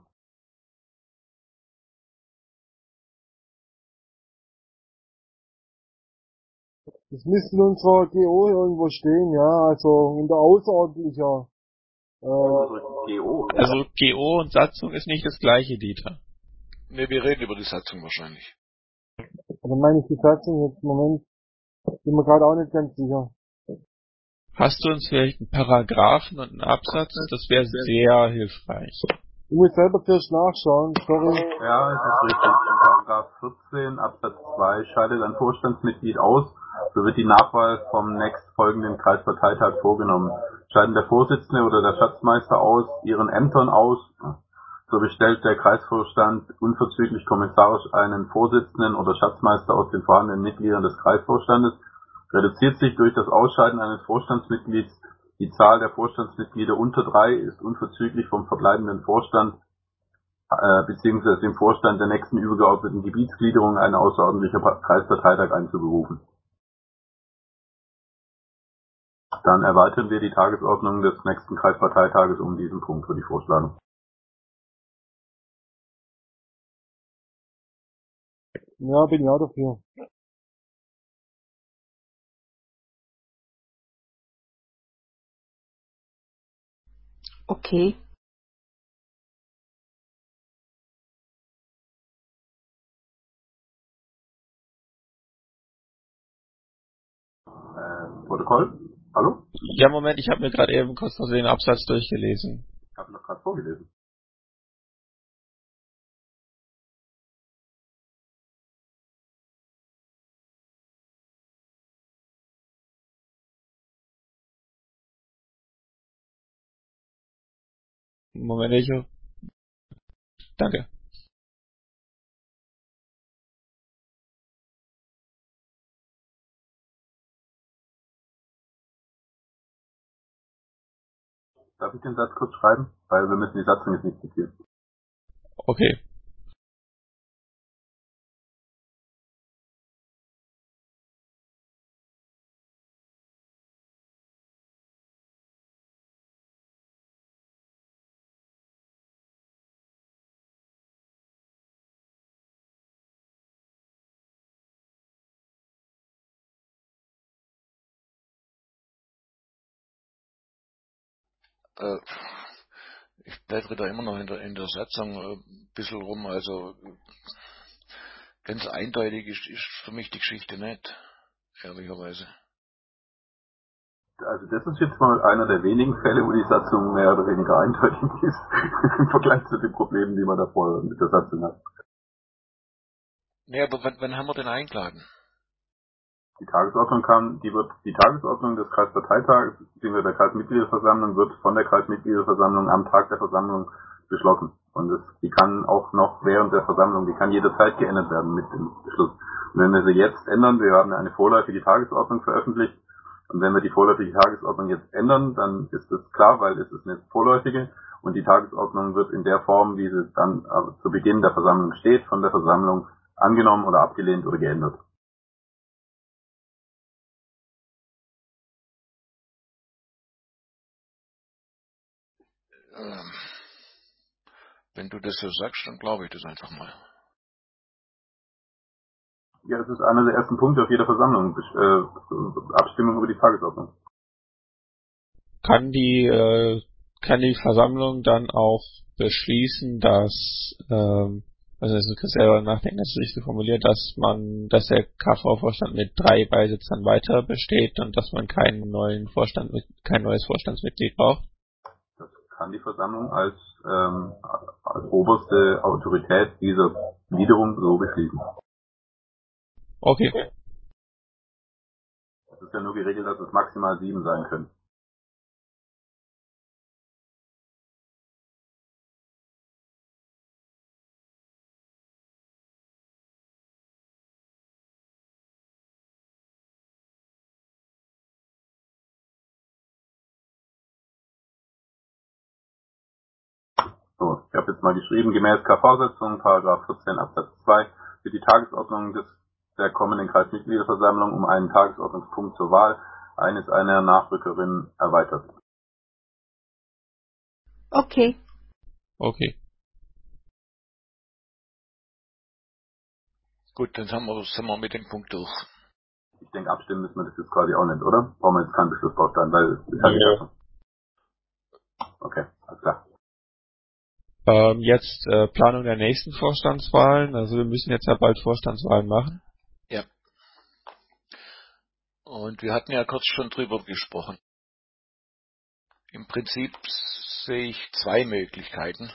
Das müsste in unserer GO irgendwo stehen, ja, also in der außerordentlicher GO. Also GO und Satzung ist nicht das gleiche, Dieter. Ne, wir reden über die Satzung wahrscheinlich. oder meine ich die Satzung jetzt im Moment, bin mir gerade auch nicht ganz sicher. Hast du uns vielleicht einen Paragraphen und einen Absatz? Das wäre sehr hilfreich. Ich muss selber zuerst nachschauen, sorry. Ja, es ist richtig. In Paragraph 14 Absatz 2 scheidet ein Vorstandsmitglied aus, so wird die Nachwahl vom nächstfolgenden Kreisparteitag vorgenommen. Scheiden der Vorsitzende oder der Schatzmeister aus ihren Ämtern aus, so bestellt der Kreisvorstand unverzüglich kommissarisch einen Vorsitzenden oder Schatzmeister aus den vorhandenen Mitgliedern des Kreisvorstandes. Reduziert sich durch das Ausscheiden eines Vorstandsmitglieds die Zahl der Vorstandsmitglieder unter 3, ist unverzüglich vom verbleibenden Vorstand beziehungsweise dem Vorstand der nächsten übergeordneten Gebietsgliederung ein außerordentlicher Kreisparteitag einzuberufen. Dann erweitern wir die Tagesordnung des nächsten Kreisparteitages um diesen Punkt, würde ich vorschlagen. Ja, bin ich auch dafür. Okay. Protokoll? Hallo? Ja, Moment, ich habe mir gerade eben kurz versehen den Absatz durchgelesen. Ich habe noch gerade vorgelesen. Moment, danke. Darf ich den Satz kurz schreiben? Weil wir müssen die Satzung jetzt nicht zitieren. Okay. Äh, Ich blättere da immer noch in der Satzung ein bisschen rum, also ganz eindeutig ist für mich die Geschichte nicht, ehrlicherweise. Also das ist jetzt mal einer der wenigen Fälle, wo die Satzung mehr oder weniger eindeutig ist, im Vergleich zu den Problemen, die man davor mit der Satzung hat. Nee, aber wann haben wir denn eingeladen? Die Tagesordnung die Tagesordnung des Kreisparteitages bzw. der Kreismitgliederversammlung wird von der Kreismitgliederversammlung am Tag der Versammlung beschlossen. Und die kann auch noch während der Versammlung, die kann jederzeit geändert werden mit dem Beschluss. Und wenn wir sie jetzt ändern, wir haben eine vorläufige Tagesordnung veröffentlicht, und wenn wir die vorläufige Tagesordnung jetzt ändern, dann ist es klar, weil es ist eine vorläufige und die Tagesordnung wird in der Form, wie sie dann zu Beginn der Versammlung steht, von der Versammlung angenommen oder abgelehnt oder geändert. Wenn du das so sagst, dann glaube ich das einfach mal. Ja, es ist einer der ersten Punkte auf jeder Versammlung, Abstimmung über die Tagesordnung. Kann die Versammlung dann auch beschließen, dass, also das ist selber nachdenken, das ist richtig formuliert, dass der KV-Vorstand mit 3 Beisitzern weiter besteht und dass man kein neues Vorstandsmitglied braucht? Das kann die Versammlung als oberste Autorität dieser Gliederung so beschließen. Okay. Es ist ja nur geregelt, dass es maximal 7 sein können. So, ich habe jetzt mal geschrieben, gemäß KV-Satzung, Paragraph 14 Absatz 2, wird die Tagesordnung der kommenden Kreismitgliederversammlung um einen Tagesordnungspunkt zur Wahl einer Nachrückerin erweitert. Okay. Okay. Gut, dann sind wir mit dem Punkt durch. Ich denke, abstimmen müssen wir das jetzt quasi auch nicht, oder? Brauchen wir jetzt keinen Beschlussbaustein, weil es ist halt Ja. Okay, alles klar. Jetzt Planung der nächsten Vorstandswahlen. Also wir müssen jetzt ja bald Vorstandswahlen machen. Ja. Und wir hatten ja kurz schon drüber gesprochen. Im Prinzip sehe ich 2 Möglichkeiten.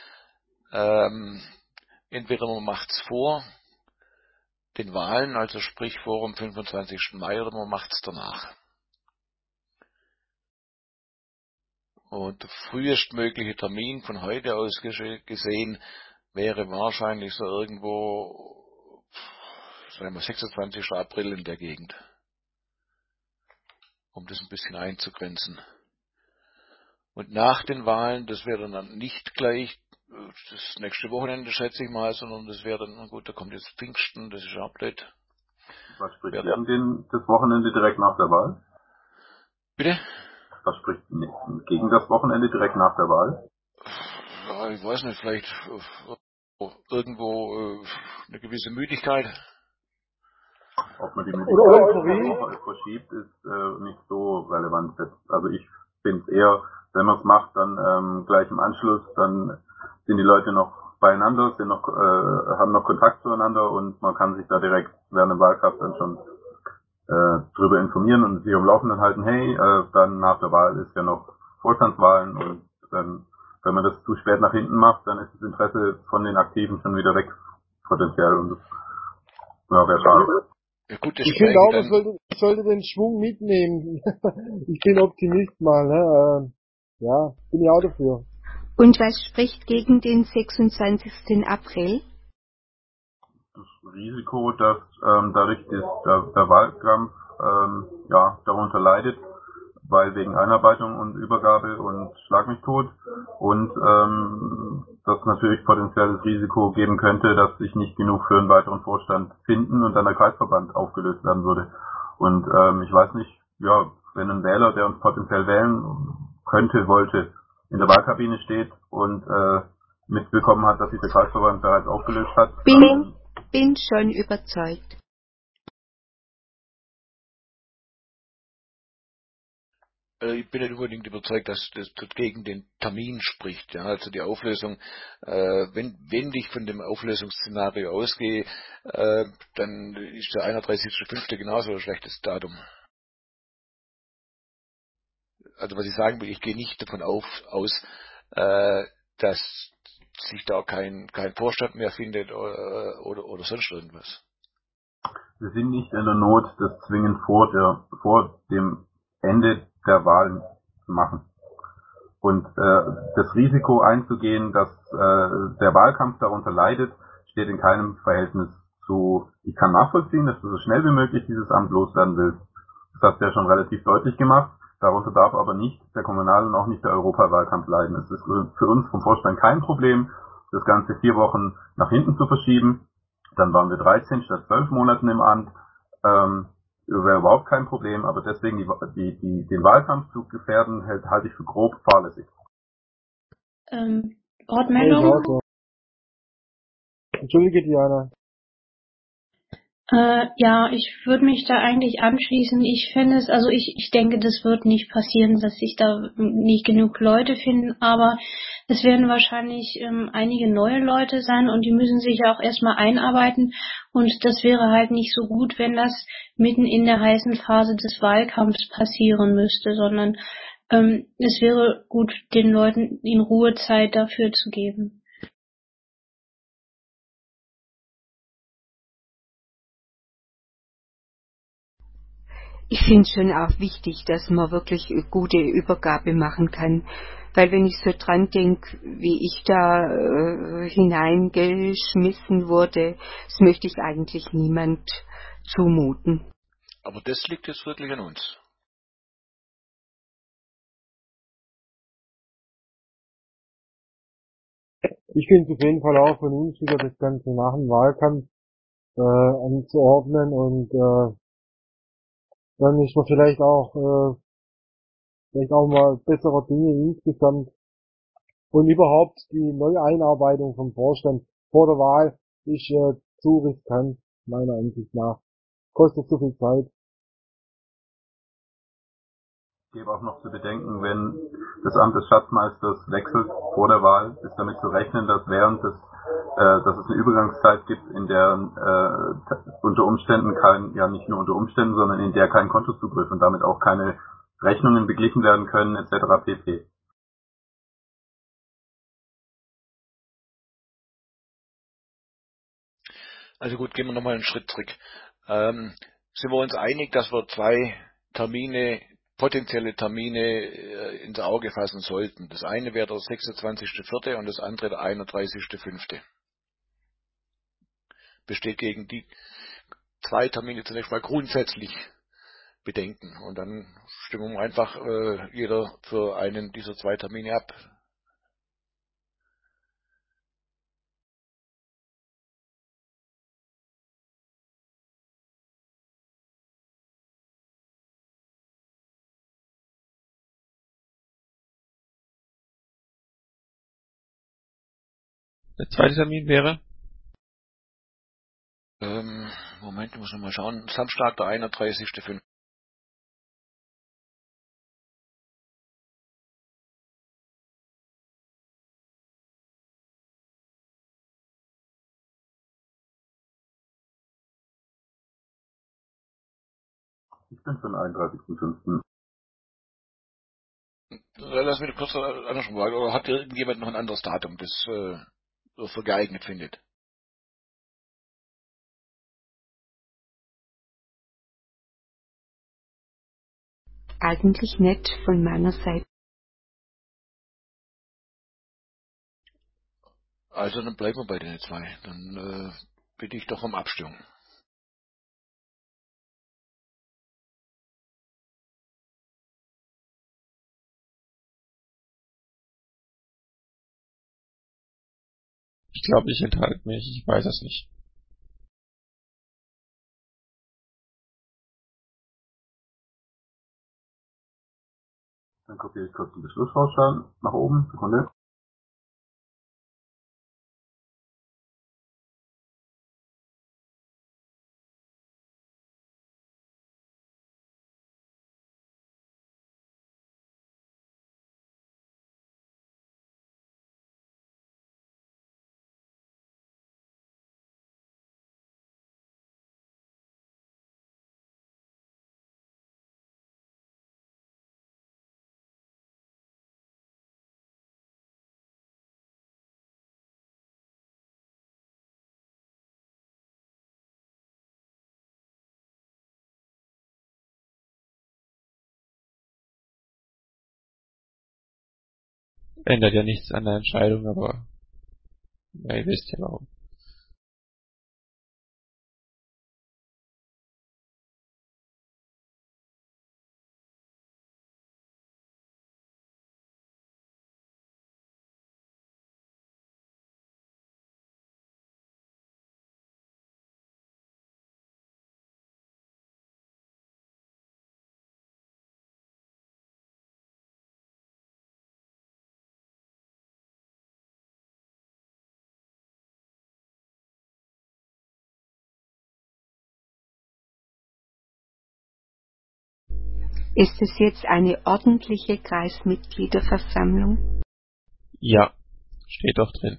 Entweder man macht es vor den Wahlen, also sprich vor dem 25. Mai, oder man macht es danach. Und der frühestmögliche Termin von heute aus gesehen wäre wahrscheinlich so irgendwo, sagen wir 26. April in der Gegend, um das ein bisschen einzugrenzen. Und nach den Wahlen, das wäre dann nicht gleich das nächste Wochenende, schätze ich mal, sondern das wäre dann, gut, da kommt jetzt Pfingsten, das ist auch blöd. Was spricht gegen das Wochenende direkt nach der Wahl? Bitte? Was spricht gegen das Wochenende direkt nach der Wahl? Ja, ich weiß nicht, vielleicht irgendwo eine gewisse Müdigkeit. Ob man die Oder Müdigkeit verschiebt, ist nicht so relevant. Also ich finde es eher, wenn man es macht, dann gleich im Anschluss, dann sind die Leute noch beieinander, haben noch Kontakt zueinander und man kann sich da direkt während dem Wahlkampf dann schon drüber informieren und sich am Laufenden halten, hey, dann nach der Wahl ist ja noch Vorstandswahlen und dann, wenn man das zu spät nach hinten macht, dann ist das Interesse von den Aktiven schon wieder weg, potenziell, und das wäre schade. Ja, gut, Ich finde auch, man sollte den Schwung mitnehmen. Ich bin Optimist mal, ne? Ja, bin ich auch dafür. Und was spricht gegen den 26. April? Das Risiko, dass dadurch der Wahlkampf darunter leidet, weil wegen Einarbeitung und Übergabe und Schlag mich tot, und das natürlich potenzielles Risiko geben könnte, dass sich nicht genug für einen weiteren Vorstand finden und dann der Kreisverband aufgelöst werden würde. Und ich weiß nicht, ja, wenn ein Wähler, der uns potenziell wählen wollte, in der Wahlkabine steht und mitbekommen hat, dass sich der Kreisverband bereits aufgelöst hat. Bin schon überzeugt. Ich bin nicht unbedingt überzeugt, dass das gegen den Termin spricht. Ja, also die Auflösung, wenn ich von dem Auflösungsszenario ausgehe, dann ist der 31.05. genauso ein schlechtes Datum. Also was ich sagen will, ich gehe nicht davon aus, dass sich da kein Vorstand mehr findet oder sonst irgendwas. Wir sind nicht in der Not, das zwingend vor dem Ende der Wahlen zu machen. Und das Risiko einzugehen, dass der Wahlkampf darunter leidet, steht in keinem Verhältnis zu, ich kann nachvollziehen, dass du so schnell wie möglich dieses Amt loswerden willst. Das hast du ja schon relativ deutlich gemacht. Darunter darf aber nicht der Kommunal- und auch nicht der Europawahlkampf leiden. Es ist für uns vom Vorstand kein Problem, das Ganze 4 Wochen nach hinten zu verschieben. Dann waren wir 13 statt 12 Monaten im Amt. Wäre überhaupt kein Problem, aber deswegen den Wahlkampf zu gefährden, halte ich für grob fahrlässig. Wortmeldung? Entschuldige, Diana. Ja, ich würde mich da eigentlich anschließen. Ich finde es, also ich denke, das wird nicht passieren, dass sich da nicht genug Leute finden, aber es werden wahrscheinlich einige neue Leute sein und die müssen sich auch erstmal einarbeiten und das wäre halt nicht so gut, wenn das mitten in der heißen Phase des Wahlkampfs passieren müsste, sondern es wäre gut, den Leuten in Ruhe Zeit dafür zu geben. Ich finde schon auch wichtig, dass man wirklich eine gute Übergabe machen kann. Weil wenn ich so dran denke, wie ich da hineingeschmissen wurde, das möchte ich eigentlich niemand zumuten. Aber das liegt jetzt wirklich an uns. Ich finde es auf jeden Fall auch von uns wieder das Ganze nach dem Wahlkampf anzuordnen und dann ist man vielleicht auch mal besserer Dinge insgesamt und überhaupt die Neueinarbeitung vom Vorstand vor der Wahl ist zu riskant, meiner Ansicht nach. Kostet zu viel Zeit. Ich gebe auch noch zu bedenken, wenn das Amt des Schatzmeisters wechselt vor der Wahl, ist damit zu rechnen, dass dass es eine Übergangszeit gibt, in der unter Umständen nicht nur unter Umständen, sondern in der kein Kontozugriff und damit auch keine Rechnungen beglichen werden können, etc. pp. Also gut, gehen wir nochmal einen Schritt zurück. Sind wir uns einig, dass wir 2 potenzielle Termine ins Auge fassen sollten? Das eine wäre der 26.04. und das andere der 31.05. Besteht gegen die 2 Termine zunächst mal grundsätzlich Bedenken. Und dann stimmen wir einfach jeder für einen dieser 2 Termine ab. Der zweite Termin wäre? Moment, muss ich mal schauen. Samstag, der 31.05. Ich bin für den 31.05. Lass mich kurz andersrum fragen. Oder hat irgendjemand noch ein anderes Datum, das für geeignet findet? Eigentlich nett von meiner Seite. Also dann bleiben wir bei den 2. Dann bitte ich doch um Abstimmung. Ich glaube, ich enthalte mich. Ich weiß es nicht. Dann kopiere ich kurz den Beschlussvorschlag nach oben. Sekunde. ändert ja nichts an der Entscheidung, aber ja, ihr wisst ja warum. Ist es jetzt eine ordentliche Kreismitgliederversammlung? Ja, steht doch drin.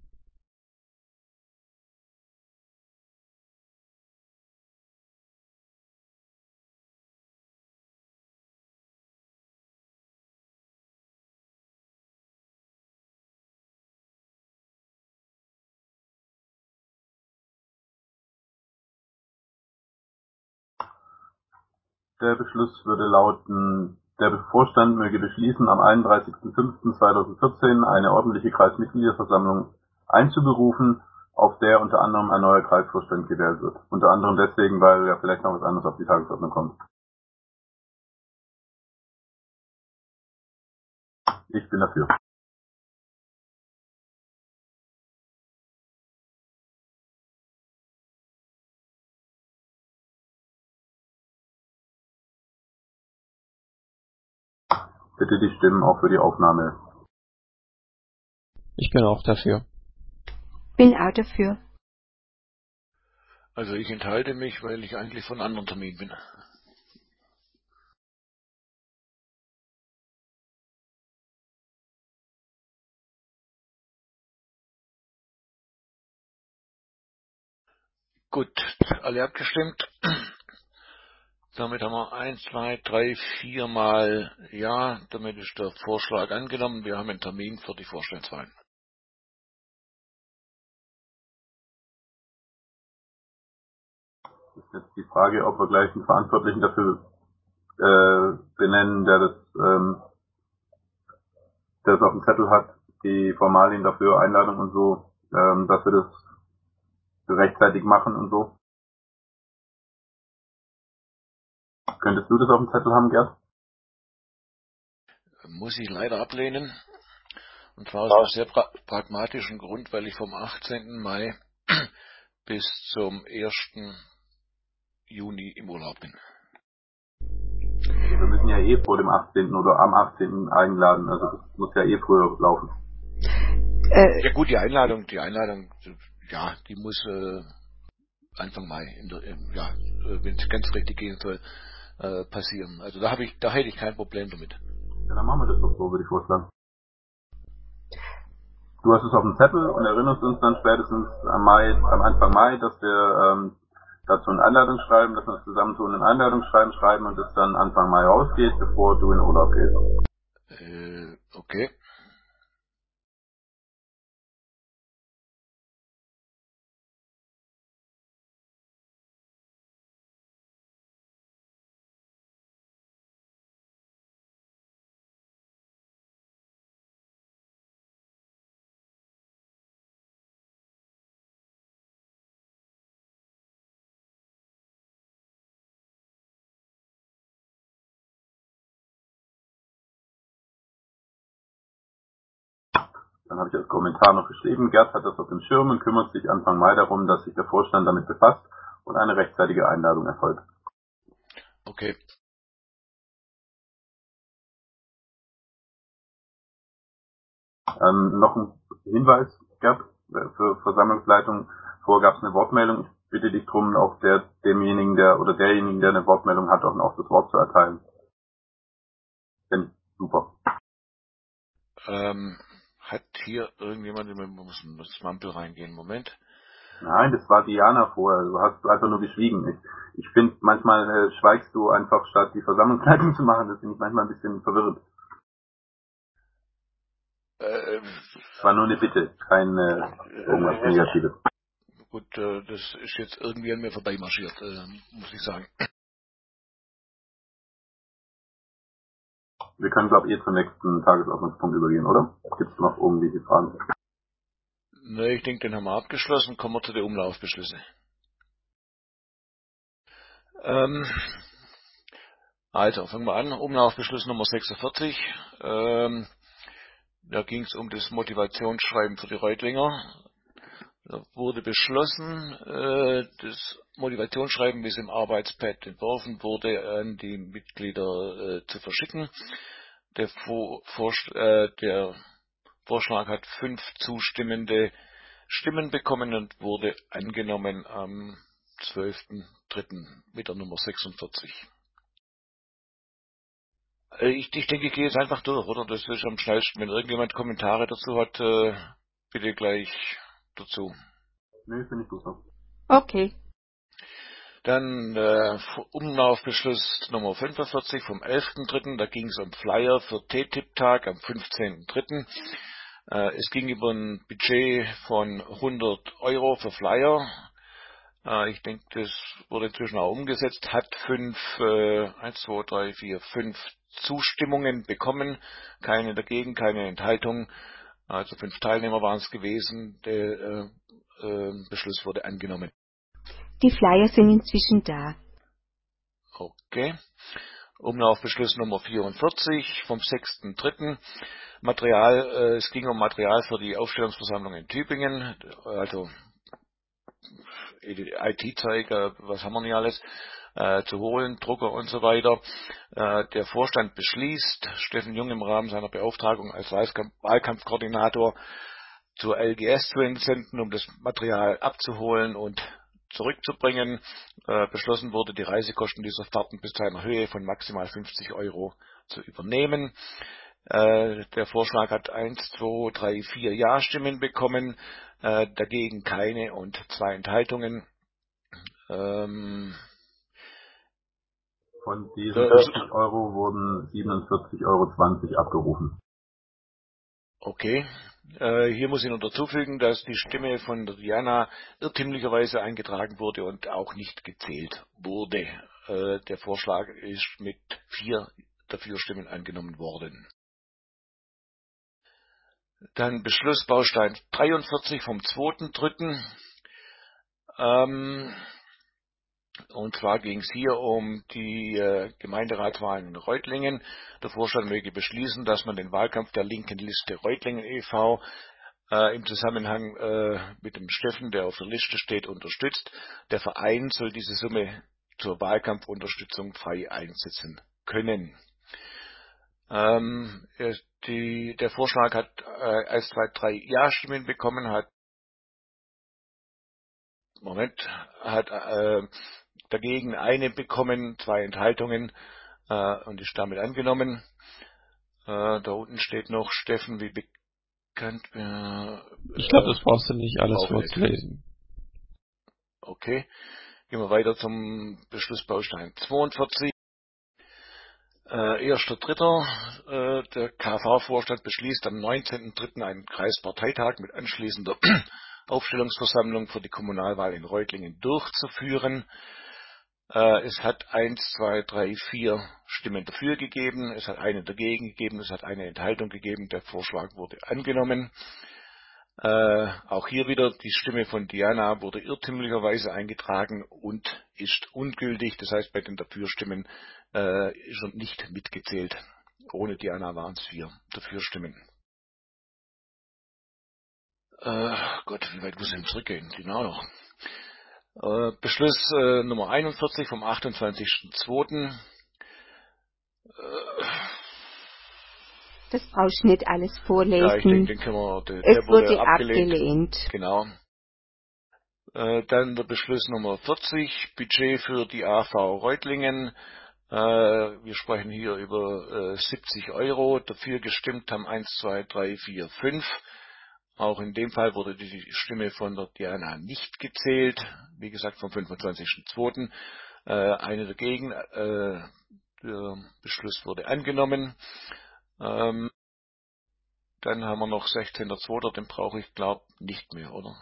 Der Beschluss würde lauten: Der Vorstand möge beschließen, am 31.05.2014 eine ordentliche Kreismitgliederversammlung einzuberufen, auf der unter anderem ein neuer Kreisvorstand gewählt wird. Unter anderem deswegen, weil ja vielleicht noch was anderes auf die Tagesordnung kommt. Ich bin dafür. Bitte die Stimmen auch für die Aufnahme. Ich bin auch dafür. Bin auch dafür. Also ich enthalte mich, weil ich eigentlich von einem anderen Termin bin. Gut, alle abgestimmt. Damit haben wir 1, 2, 3, 4 Mal Ja. Damit ist der Vorschlag angenommen. Wir haben einen Termin für die Vorstandswahl. Das ist jetzt die Frage, ob wir gleich einen Verantwortlichen dafür benennen, der das auf dem Zettel hat, die Formalien dafür, Einladung und so, dass wir das rechtzeitig machen und so. Könntest du das auf dem Zettel haben, Gerd? Muss ich leider ablehnen. Und zwar aus einem sehr pragmatischen Grund, weil ich vom 18. Mai bis zum 1. Juni im Urlaub bin. Wir müssen ja eh vor dem 18. oder am 18. einladen, also das muss ja eh früher laufen. Ja gut, die Einladung, ja, die muss Anfang Mai, wenn es ganz richtig gehen soll, passieren. Also da hätte ich kein Problem damit. Ja, dann machen wir das doch so, würde ich vorschlagen. Du hast es auf dem Zettel und erinnerst uns dann spätestens am Anfang Mai, dass wir dazu eine Einladung schreiben, dass wir uns zusammentun, ein Einladungsschreiben schreiben und es dann Anfang Mai rausgeht, bevor du in Urlaub gehst. Okay. Dann habe ich als Kommentar noch geschrieben, Gerd hat das auf dem Schirm und kümmert sich Anfang Mai darum, dass sich der Vorstand damit befasst und eine rechtzeitige Einladung erfolgt. Okay. Noch ein Hinweis, Gerd, für Versammlungsleitung. Vorher gab es eine Wortmeldung. Ich bitte dich darum, auch derjenigen, der eine Wortmeldung hat, auch das Wort zu erteilen. Denn super. Hat hier irgendjemand, wir müssen das Mampel reingehen, Moment. Nein, das war Diana vorher. Du hast einfach nur geschwiegen. Ich finde, manchmal schweigst du einfach, statt die Versammlungsleitung zu machen. Das finde ich manchmal ein bisschen verwirrend. War nur eine Bitte, kein irgendwas Negatives. Gut, das ist jetzt irgendwie an mir vorbeimarschiert, muss ich sagen. Wir können, glaube ich, zum nächsten Tagesordnungspunkt übergehen, oder? Gibt es noch irgendwelche Fragen? Ne, ich denke, den haben wir abgeschlossen. Kommen wir zu den Umlaufbeschlüssen. Also, fangen wir an. Umlaufbeschluss Nummer 46. Da ging es um das Motivationsschreiben für die Reutlinger. Da wurde beschlossen, das Motivationsschreiben, wie es im Arbeitspad entworfen wurde, an die Mitglieder zu verschicken. Der Vorschlag hat 5 zustimmende Stimmen bekommen und wurde angenommen am 12.03. mit der Nummer 46. Ich denke, ich gehe jetzt einfach durch, oder? Das ist am schnellsten. Wenn irgendjemand Kommentare dazu hat, bitte gleich dazu. Nee, finde ich gut so. Okay. Dann Umlaufbeschluss Nummer 45 vom 11.03. Da ging es um Flyer für TTIP-Tag am 15.03. Es ging über ein Budget von 100 Euro für Flyer. Ich denke, das wurde inzwischen auch umgesetzt, hat 5 Zustimmungen bekommen, keine dagegen, keine Enthaltung. Also 5 Teilnehmer waren es gewesen. Der Beschluss wurde angenommen. Die Flyer sind inzwischen da. Okay. Umlaufbeschluss Nummer 44 vom 6.3. Material, es ging um Material für die Aufstellungsversammlung in Tübingen, also IT-Zeug, was haben wir nicht alles, zu holen, Drucker und so weiter. Der Vorstand beschließt, Steffen Jung im Rahmen seiner Beauftragung als Wahlkampfkoordinator zur LGS zu entsenden, um das Material abzuholen und zurückzubringen. Beschlossen wurde, die Reisekosten dieser Fahrten bis zu einer Höhe von maximal 50 Euro zu übernehmen. Der Vorschlag hat 1, 2, 3, 4 Ja-Stimmen bekommen, dagegen keine und 2 Enthaltungen. Von diesen 50 Euro wurden 47,20 Euro abgerufen. Okay. Hier muss ich noch dazu fügen, dass die Stimme von der Diana irrtümlicherweise eingetragen wurde und auch nicht gezählt wurde. Der Vorschlag ist mit 4 Dafürstimmen angenommen worden. Dann Beschluss Baustein 43 vom 2.3. Und zwar ging es hier um die Gemeinderatswahlen in Reutlingen. Der Vorstand möge beschließen, dass man den Wahlkampf der linken Liste Reutlingen e.V. Im Zusammenhang mit dem Steffen, der auf der Liste steht, unterstützt. Der Verein soll diese Summe zur Wahlkampfunterstützung frei einsetzen können. Der Vorschlag hat 1, 2, 3 Ja-Stimmen bekommen, hat dagegen eine bekommen, 2 Enthaltungen und ist damit angenommen. Da unten steht noch Steffen, wie bekannt. Ich glaube, das brauchst du nicht alles vorzulesen. Okay, gehen wir weiter zum Beschlussbaustein 42. 1.3. Der KV-Vorstand beschließt am 19.3. einen Kreisparteitag mit anschließender Aufstellungsversammlung für die Kommunalwahl in Reutlingen durchzuführen. Es hat 1, 2, 3, 4 Stimmen dafür gegeben, es hat eine dagegen gegeben, es hat eine Enthaltung gegeben, der Vorschlag wurde angenommen. Auch hier wieder die Stimme von Diana wurde irrtümlicherweise eingetragen und ist ungültig, das heißt bei den Dafürstimmen ist er nicht mitgezählt. Ohne Diana waren es 4 Dafürstimmen. Gott, wie weit muss ich denn zurückgehen? Genau noch. Beschluss Nummer 41 vom 28.02. Das brauchst du nicht alles vorlesen. Ja, ich denke, den können wir, es wurde abgelehnt. Genau. Dann der Beschluss Nummer 40, Budget für die AV Reutlingen. Wir sprechen hier über 70 Euro. Dafür gestimmt haben 1, 2, 3, 4, 5. Auch in dem Fall wurde die Stimme von der Diana nicht gezählt. Wie gesagt, vom 25.02. Eine dagegen. Der Beschluss wurde angenommen. Dann haben wir noch 16.02. Den brauche ich, glaube nicht mehr, oder?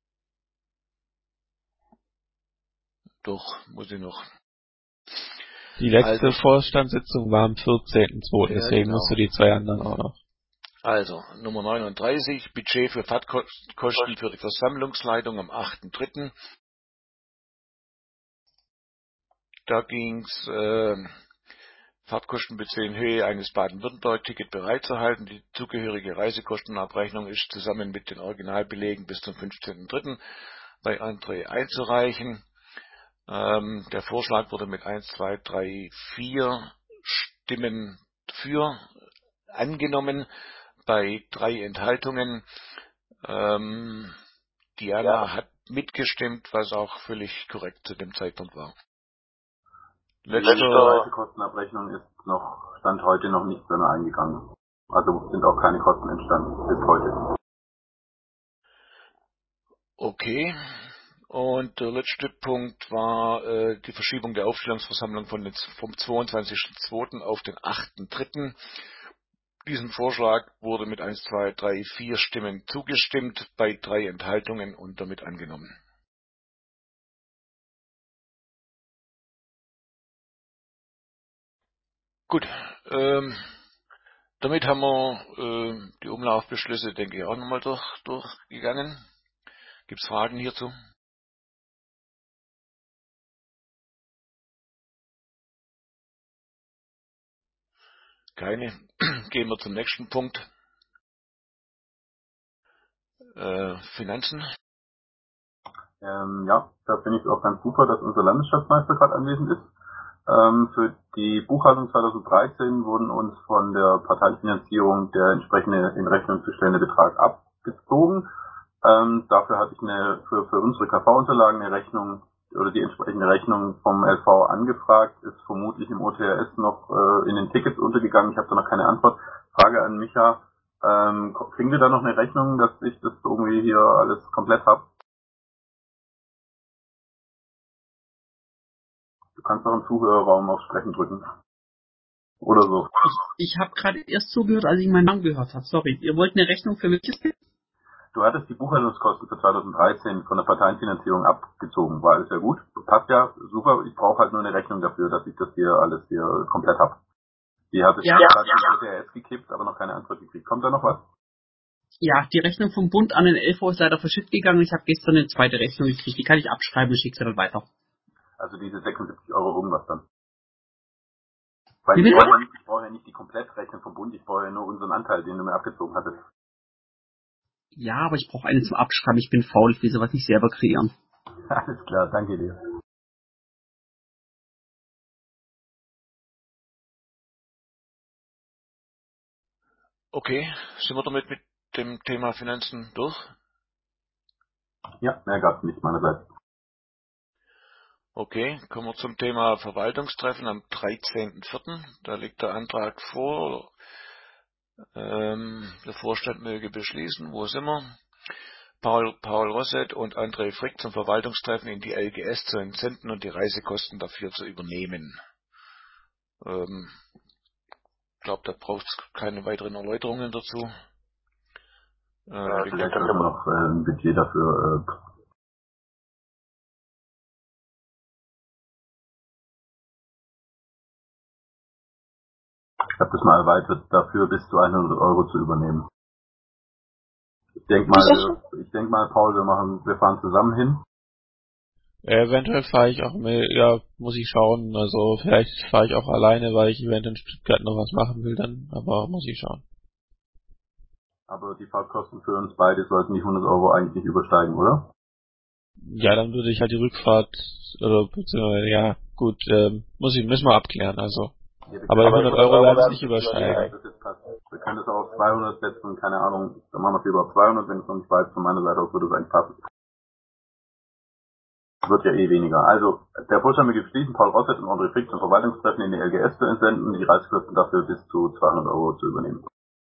Doch, muss ich noch. Die letzte Vorstandssitzung war am 14.02., deswegen genau. musst du die 2 anderen auch noch. Also, Nummer 39, Budget für Fahrtkosten für die Versammlungsleitung am 8.3. Da ging's Fahrtkostenbudget in Höhe eines Baden-Württemberg-Ticket bereitzuhalten. Die zugehörige Reisekostenabrechnung ist zusammen mit den Originalbelegen bis zum 15.3. bei André einzureichen. Der Vorschlag wurde mit 1, 2, 3, 4 Stimmen für angenommen, bei 3 Enthaltungen. Diana hat mitgestimmt, was auch völlig korrekt zu dem Zeitpunkt war. Letzte Reisekostenabrechnung ist Stand heute noch nicht mehr eingegangen. Also sind auch keine Kosten entstanden bis heute. Okay. Und der letzte Punkt war die Verschiebung der Aufstellungsversammlung vom 22.02. auf den 8.03. Diesem Vorschlag wurde mit 1, 2, 3, 4 Stimmen zugestimmt, bei 3 Enthaltungen und damit angenommen. Gut, damit haben wir die Umlaufbeschlüsse, denke ich, auch nochmal durchgegangen. Gibt es Fragen hierzu? Keine. Gehen wir zum nächsten Punkt. Finanzen. Ja, da finde ich es auch ganz super, dass unser Landesschatzmeister gerade anwesend ist. Für die Buchhaltung 2013 wurden uns von der Parteifinanzierung der entsprechende in Rechnung zu stellende Betrag abgezogen. Dafür hatte ich für unsere KV-Unterlagen eine Rechnung oder die entsprechende Rechnung vom LV angefragt, ist vermutlich im OTRS noch in den Tickets untergegangen. Ich habe da noch keine Antwort. Frage an Micha, kriegen wir da noch eine Rechnung, dass ich das irgendwie hier alles komplett habe? Du kannst auch im Zuhörerraum auf Sprechen drücken. Oder so. Ich habe gerade erst zugehört, als ich meinen Namen gehört habe. Sorry, ihr wollt eine Rechnung für welches Geld? Du hattest die Buchhaltungskosten für 2013 von der Parteienfinanzierung abgezogen. War alles ja gut. Passt ja, super. Ich brauche halt nur eine Rechnung dafür, dass ich das hier alles komplett habe. Die hatte ich gerade in OTRS gekippt, aber noch keine Antwort gekriegt. Kommt da noch was? Ja, die Rechnung vom Bund an den LV ist leider verschütt gegangen. Ich habe gestern eine zweite Rechnung gekriegt. Die kann ich abschreiben und schicke sie dann weiter. Also diese 76 Euro irgendwas dann. Weil ich brauche ja nicht die Komplettrechnung vom Bund, ich brauche ja nur unseren Anteil, den du mir abgezogen hattest. Ja, aber ich brauche eine zum Abschreiben. Ich bin faul, ich will sowas nicht selber kreieren. Alles klar, danke dir. Okay, sind wir damit mit dem Thema Finanzen durch? Ja, mehr gab es nicht meinerseits. Okay, kommen wir zum Thema Verwaltungstreffen am 13.04. Da liegt der Antrag vor. Der Vorstand möge beschließen. Wo sind wir? Paul Rosset und André Frick zum Verwaltungstreffen in die LGS zu entsenden und die Reisekosten dafür zu übernehmen. Ich glaube, da braucht es keine weiteren Erläuterungen dazu. Vielleicht haben wir noch ein Budget dafür. Ich habe das mal erweitert, dafür bis zu 100 Euro zu übernehmen. Ich denk mal, Paul, wir fahren zusammen hin. Eventuell fahre ich auch muss ich schauen. Also vielleicht fahre ich auch alleine, weil ich eventuell in Stuttgart noch was machen will dann, aber muss ich schauen. Aber die Fahrtkosten für uns beide sollten die 100 Euro eigentlich nicht übersteigen, oder? Ja, dann würde ich halt die Rückfahrt, müssen wir abklären, also. Ja, aber 100 Euro werden es nicht übersteigen. Wir können das auch auf 200 setzen, keine Ahnung, dann machen wir es lieber auf 200, wenn es noch nicht weiß, von meiner Seite aus würde es eigentlich passen. Wird ja eh weniger. Also, der Vorstand möge beschließen, Paul Rosset und André Frick zum Verwaltungstreffen in die LGS zu entsenden und die Reisekosten dafür bis zu 200 Euro zu übernehmen.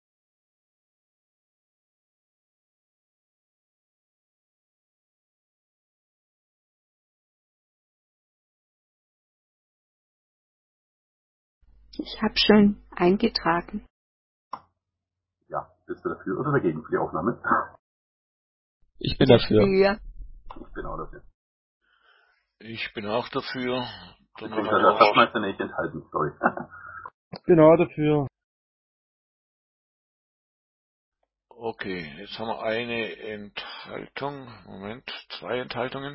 Ich habe schon eingetragen. Ja, bist du dafür oder dagegen für die Aufnahme? Ich bin dafür. Ich bin auch dafür. Ich bin auch dafür. Beziehungsweise als Schatzmeister nicht enthalten, sorry. Genau dafür. Okay, jetzt haben wir eine Enthaltung. Moment, 2 Enthaltungen.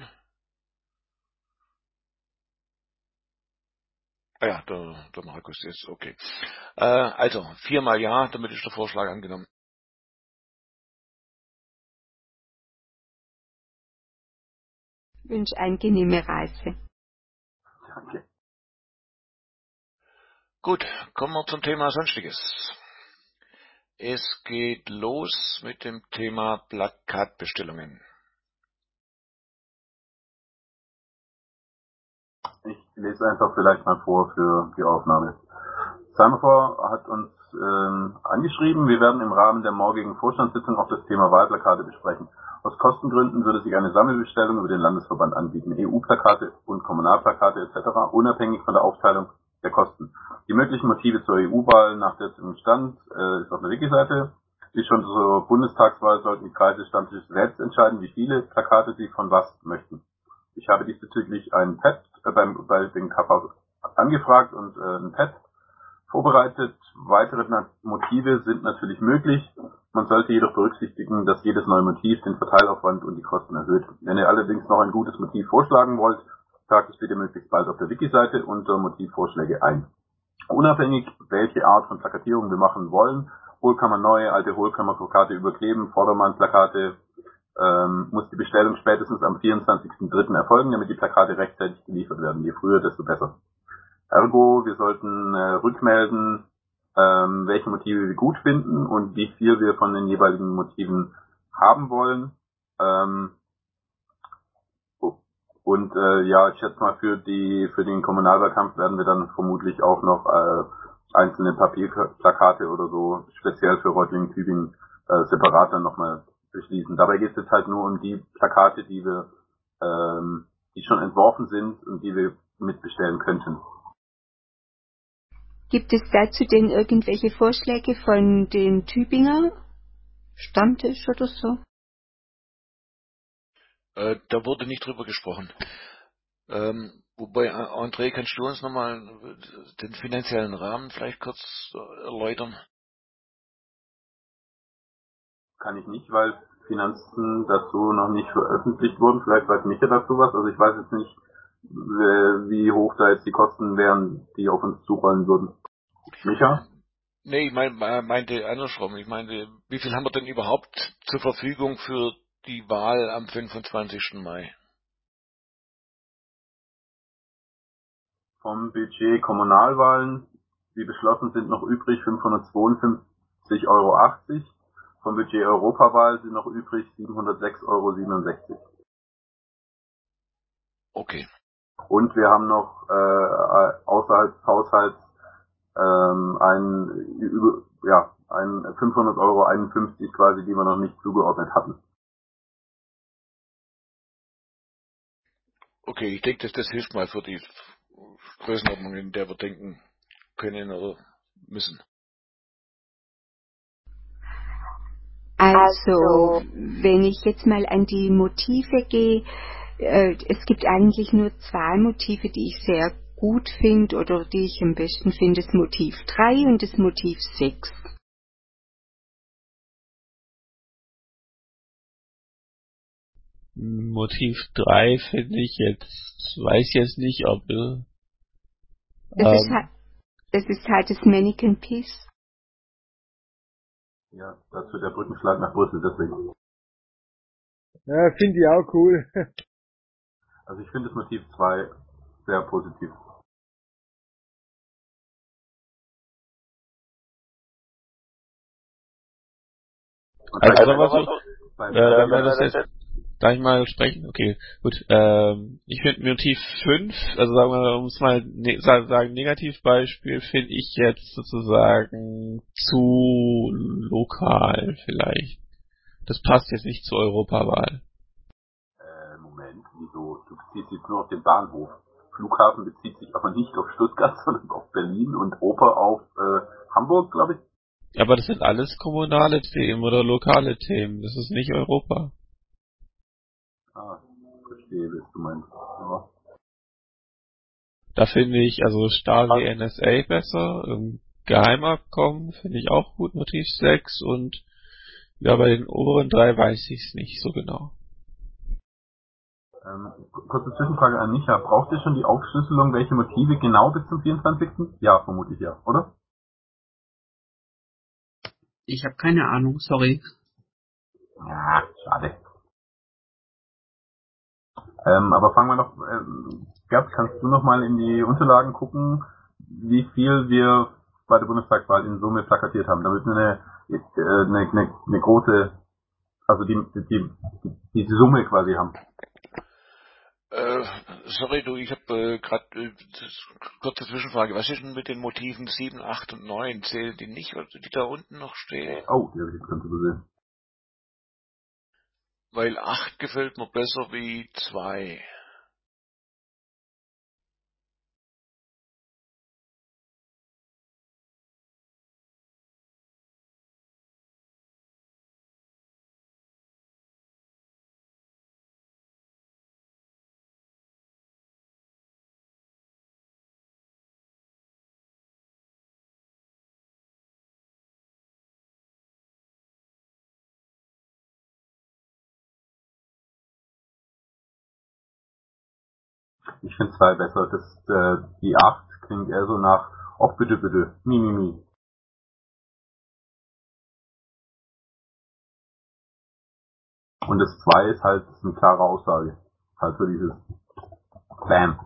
Ah ja, der Markus ist okay. Also, 4-mal ja, damit ist der Vorschlag angenommen. Ich wünsche angenehme Reise. Danke. Gut, kommen wir zum Thema Sonstiges. Es geht los mit dem Thema Plakatbestellungen. Ich lese einfach vielleicht mal vor für die Aufnahme. Semaphore hat uns angeschrieben, wir werden im Rahmen der morgigen Vorstandssitzung auch das Thema Wahlplakate besprechen. Aus Kostengründen würde sich eine Sammelbestellung über den Landesverband anbieten, EU-Plakate und Kommunalplakate etc., unabhängig von der Aufteilung der Kosten. Die möglichen Motive zur EU-Wahl nach jetzigem Stand ist auf der Wiki-Seite. Wie schon zur Bundestagswahl sollten die Kreise Stammtische selbst entscheiden, wie viele Plakate sie von was möchten. Ich habe diesbezüglich ein Pad bei den KV angefragt und ein Pad vorbereitet. Weitere Motive sind natürlich möglich. Man sollte jedoch berücksichtigen, dass jedes neue Motiv den Verteilaufwand und die Kosten erhöht. Wenn ihr allerdings noch ein gutes Motiv vorschlagen wollt, tragt es bitte möglichst bald auf der Wiki-Seite unter Motivvorschläge ein. Unabhängig, welche Art von Plakatierung wir machen wollen, Hohlkammer neue, alte Hohlkammerplakate überkleben, Vordermannplakate, muss die Bestellung spätestens am 24.03. erfolgen, damit die Plakate rechtzeitig geliefert werden. Je früher, desto besser. Ergo, wir sollten rückmelden, welche Motive wir gut finden und wie viel wir von den jeweiligen Motiven haben wollen. Ich schätze mal, für den Kommunalwahlkampf werden wir dann vermutlich auch noch einzelne Papierplakate oder so speziell für Reutlingen, Tübingen separat dann nochmal beschließen. Dabei geht es jetzt halt nur um die Plakate, die schon entworfen sind und die wir mitbestellen könnten. Gibt es dazu denn irgendwelche Vorschläge von den Tübinger Stammtisch oder so? Da wurde nicht drüber gesprochen. Wobei, André, kannst du uns nochmal den finanziellen Rahmen vielleicht kurz erläutern? Kann ich nicht, weil Finanzen dazu noch nicht veröffentlicht wurden. Vielleicht weiß Micha dazu was. Also ich weiß jetzt nicht, wie hoch da jetzt die Kosten wären, die auf uns zurollen würden. Micha? Nee, ich meinte andersrum. Ich meinte, wie viel haben wir denn überhaupt zur Verfügung für die Wahl am 25. Mai? Vom Budget Kommunalwahlen, wie beschlossen, sind noch übrig 552,80 Euro. Vom Budget Europawahl sind noch übrig 706,67 Euro. Okay. Und wir haben noch außerhalb des Haushalts einen 500,51 Euro quasi, die wir noch nicht zugeordnet hatten. Okay, ich denke, das hilft mal für die Größenordnung, in der wir denken können oder müssen. Also, wenn ich jetzt mal an die Motive gehe, es gibt eigentlich nur 2 Motive, die ich sehr gut finde oder die ich am besten finde, das Motiv 3 und das Motiv 6. Motiv 3 finde ich jetzt, weiß jetzt nicht, ob Das ist halt das Mannequin Piece. Ja, dazu der Brückenschlag nach Brüssel, deswegen. Ja, finde ich auch cool. Also ich finde das Motiv 2 sehr positiv. Wenn wir das jetzt darf ich mal sprechen? Okay, gut. Ich finde Motiv 5, also sagen wir, um es mal sagen, Negativbeispiel, finde ich jetzt sozusagen zu lokal vielleicht. Das passt jetzt nicht zur Europawahl. Moment, wieso? Du beziehst jetzt nur auf den Bahnhof. Flughafen bezieht sich aber nicht auf Stuttgart, sondern auf Berlin und Oper auf Hamburg, glaube ich. Aber das sind alles kommunale Themen oder lokale Themen. Das ist nicht Europa. Ah, verstehe, was du meinst. Ja. Da finde ich also Stasi NSA besser. Geheimabkommen finde ich auch gut, Motiv 6. Und ja, bei den oberen 3 weiß ich es nicht so genau. Kurze Zwischenfrage an Micha. Braucht ihr schon die Aufschlüsselung, welche Motive genau bis zum 24.? Ja, vermutlich ja, oder? Ich habe keine Ahnung, sorry. Ja, schade. Aber fangen wir noch, Gerd, kannst du noch mal in die Unterlagen gucken, wie viel wir bei der Bundestagswahl in Summe plakatiert haben, damit wir eine große, also die Summe quasi haben. Sorry, ich habe gerade kurze Zwischenfrage. Was ist denn mit den Motiven 7, 8 und 9? Zählen die nicht, die da unten noch stehen? Oh, die habe ich jetzt ganz übersehen. Weil 8 gefällt mir besser wie 2. Ich finde 2 besser. Die 8 klingt eher so nach, ach bitte, bitte, mi. Und das 2 ist halt eine klare Aussage. Halt für dieses Bam.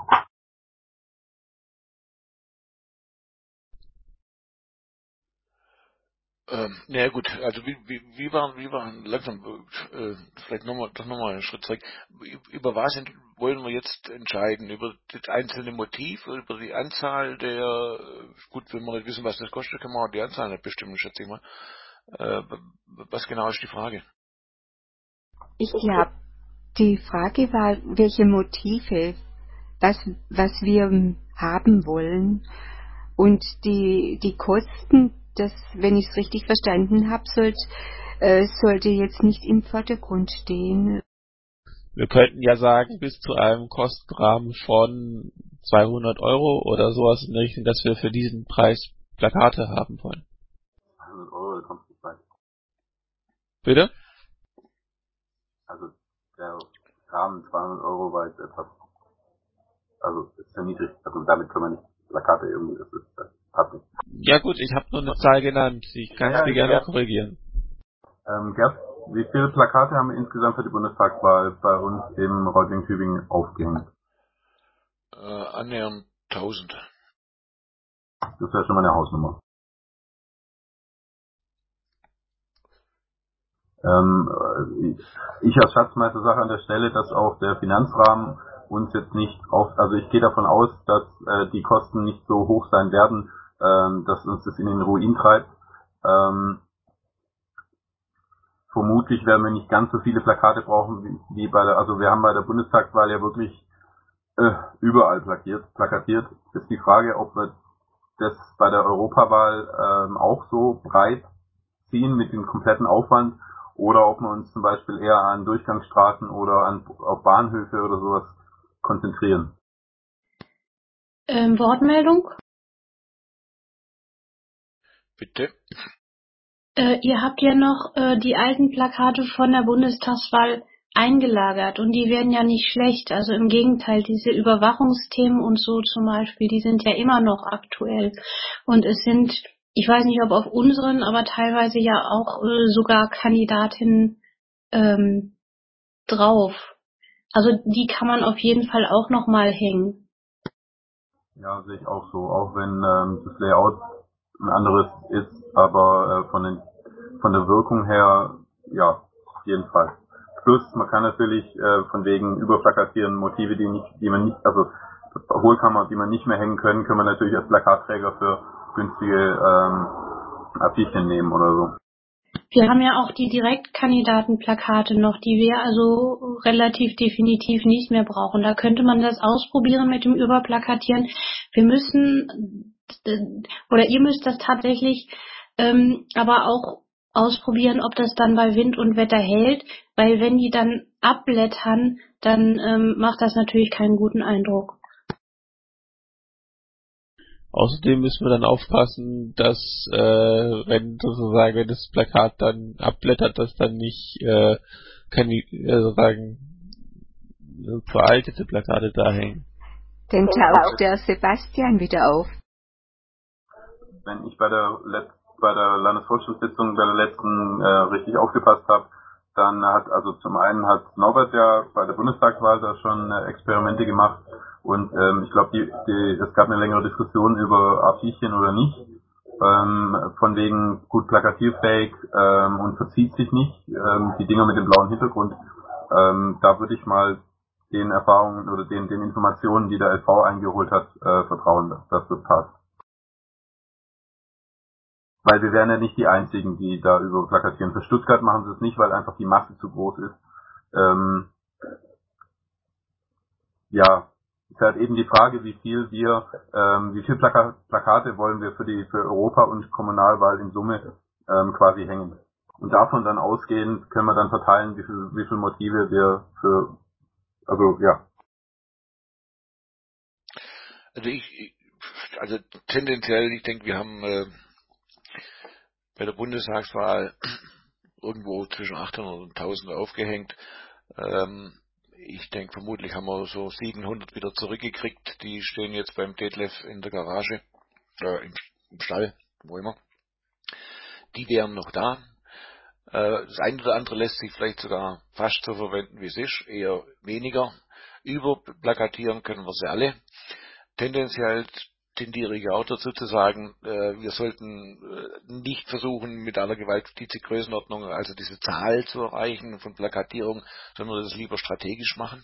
Ja gut, also wie waren langsam, vielleicht noch mal einen Schritt zurück. Über was wollen wir jetzt entscheiden? Über das einzelne Motiv, über die Anzahl der, gut, wenn wir nicht wissen, was das kostet, können wir auch die Anzahl nicht bestimmen, schätze ich mal. Was genau ist die Frage? Ich glaube, die Frage war, welche Motive, was wir haben wollen. Und die Kosten, das, wenn ich es richtig verstanden habe, sollte jetzt nicht im Vordergrund stehen. Wir könnten ja sagen, bis zu einem Kostenrahmen von 200 € oder sowas in der Richtung, dass wir für diesen Preis Plakate haben wollen. 100 €, da kommt nicht weit. Bitte? Also der Rahmen 200 € war jetzt etwas, also ist ja niedrig. Also damit können wir nicht Plakate irgendwie, das passt nicht. Ja gut, ich habe nur eine Zahl genannt. Ich kann es dir gerne korrigieren. Gerd, wie viele Plakate haben wir insgesamt für die Bundestagswahl bei uns im Reutlingen-Tübingen aufgehängt? Annähernd 1000. Das wäre schon mal eine Hausnummer. Ich als Schatzmeister sage an der Stelle, dass auch der Finanzrahmen uns jetzt nicht also ich gehe davon aus, dass die Kosten nicht so hoch sein werden, dass uns das in den Ruin treibt. Vermutlich werden wir nicht ganz so viele Plakate brauchen wie also wir haben bei der Bundestagswahl ja wirklich überall plakatiert. Ist die Frage, ob wir das bei der Europawahl auch so breit ziehen mit dem kompletten Aufwand oder ob wir uns zum Beispiel eher an Durchgangsstraßen oder auf Bahnhöfe oder sowas konzentrieren. Wortmeldung? Bitte? Ihr habt ja noch die alten Plakate von der Bundestagswahl eingelagert und die werden ja nicht schlecht. Also im Gegenteil, diese Überwachungsthemen und so zum Beispiel, die sind ja immer noch aktuell. Und es sind, ich weiß nicht, ob auf unseren, aber teilweise ja auch sogar Kandidatinnen drauf. Also die kann man auf jeden Fall auch noch mal hängen. Ja, sehe ich auch so. Auch wenn das Layout ein anderes ist, aber von der Wirkung her, ja, auf jeden Fall. Plus, man kann natürlich von wegen überplakatieren Motive, die man nicht, also Hohlkammer, die man nicht mehr hängen können wir natürlich als Plakatträger für günstige Affischen nehmen oder so. Wir haben ja auch die Direktkandidatenplakate noch, die wir also relativ definitiv nicht mehr brauchen. Da könnte man das ausprobieren mit dem Überplakatieren. Wir müssen, oder ihr müsst das tatsächlich aber auch ausprobieren, ob das dann bei Wind und Wetter hält, weil wenn die dann abblättern, dann macht das natürlich keinen guten Eindruck. Außerdem müssen wir dann aufpassen, dass wenn das Plakat dann abblättert, dass dann nicht sozusagen veraltete Plakate da hängen. Dann taucht der Sebastian wieder auf. Wenn ich bei der Landesvorstandssitzung, bei der letzten richtig aufgepasst habe, dann also zum einen hat Norbert ja bei der Bundestagswahl da schon Experimente gemacht und ich glaube, es gab eine längere Diskussion über Affischen oder nicht, von wegen gut plakatierfähig und verzieht sich nicht, die Dinger mit dem blauen Hintergrund. Da würde ich mal den Erfahrungen oder den Informationen, die der LV eingeholt hat, vertrauen, dass das passt. Weil wir wären ja nicht die Einzigen, die da über plakatieren. Für Stuttgart machen sie es nicht, weil einfach die Masse zu groß ist. Ist halt eben die Frage, wie viel Plakate wollen wir für Europa- und Kommunalwahl in Summe quasi hängen. Und davon dann ausgehend können wir dann verteilen, wie viel Motive wir Also tendenziell, ich denke, wir haben bei der Bundestagswahl irgendwo zwischen 800 und 1000 aufgehängt. Ich denke, vermutlich haben wir so 700 wieder zurückgekriegt. Die stehen jetzt beim Detlef in der Garage, im Stall, wo immer. Die wären noch da. Das eine oder andere lässt sich vielleicht sogar fast so verwenden, wie es ist, eher weniger. Überplakatieren können wir sie alle. Tendenziell tendiere ich auch dazu zu sagen, wir sollten nicht versuchen, mit aller Gewalt diese Größenordnung, also diese Zahl zu erreichen von Plakatierung, sondern das lieber strategisch machen.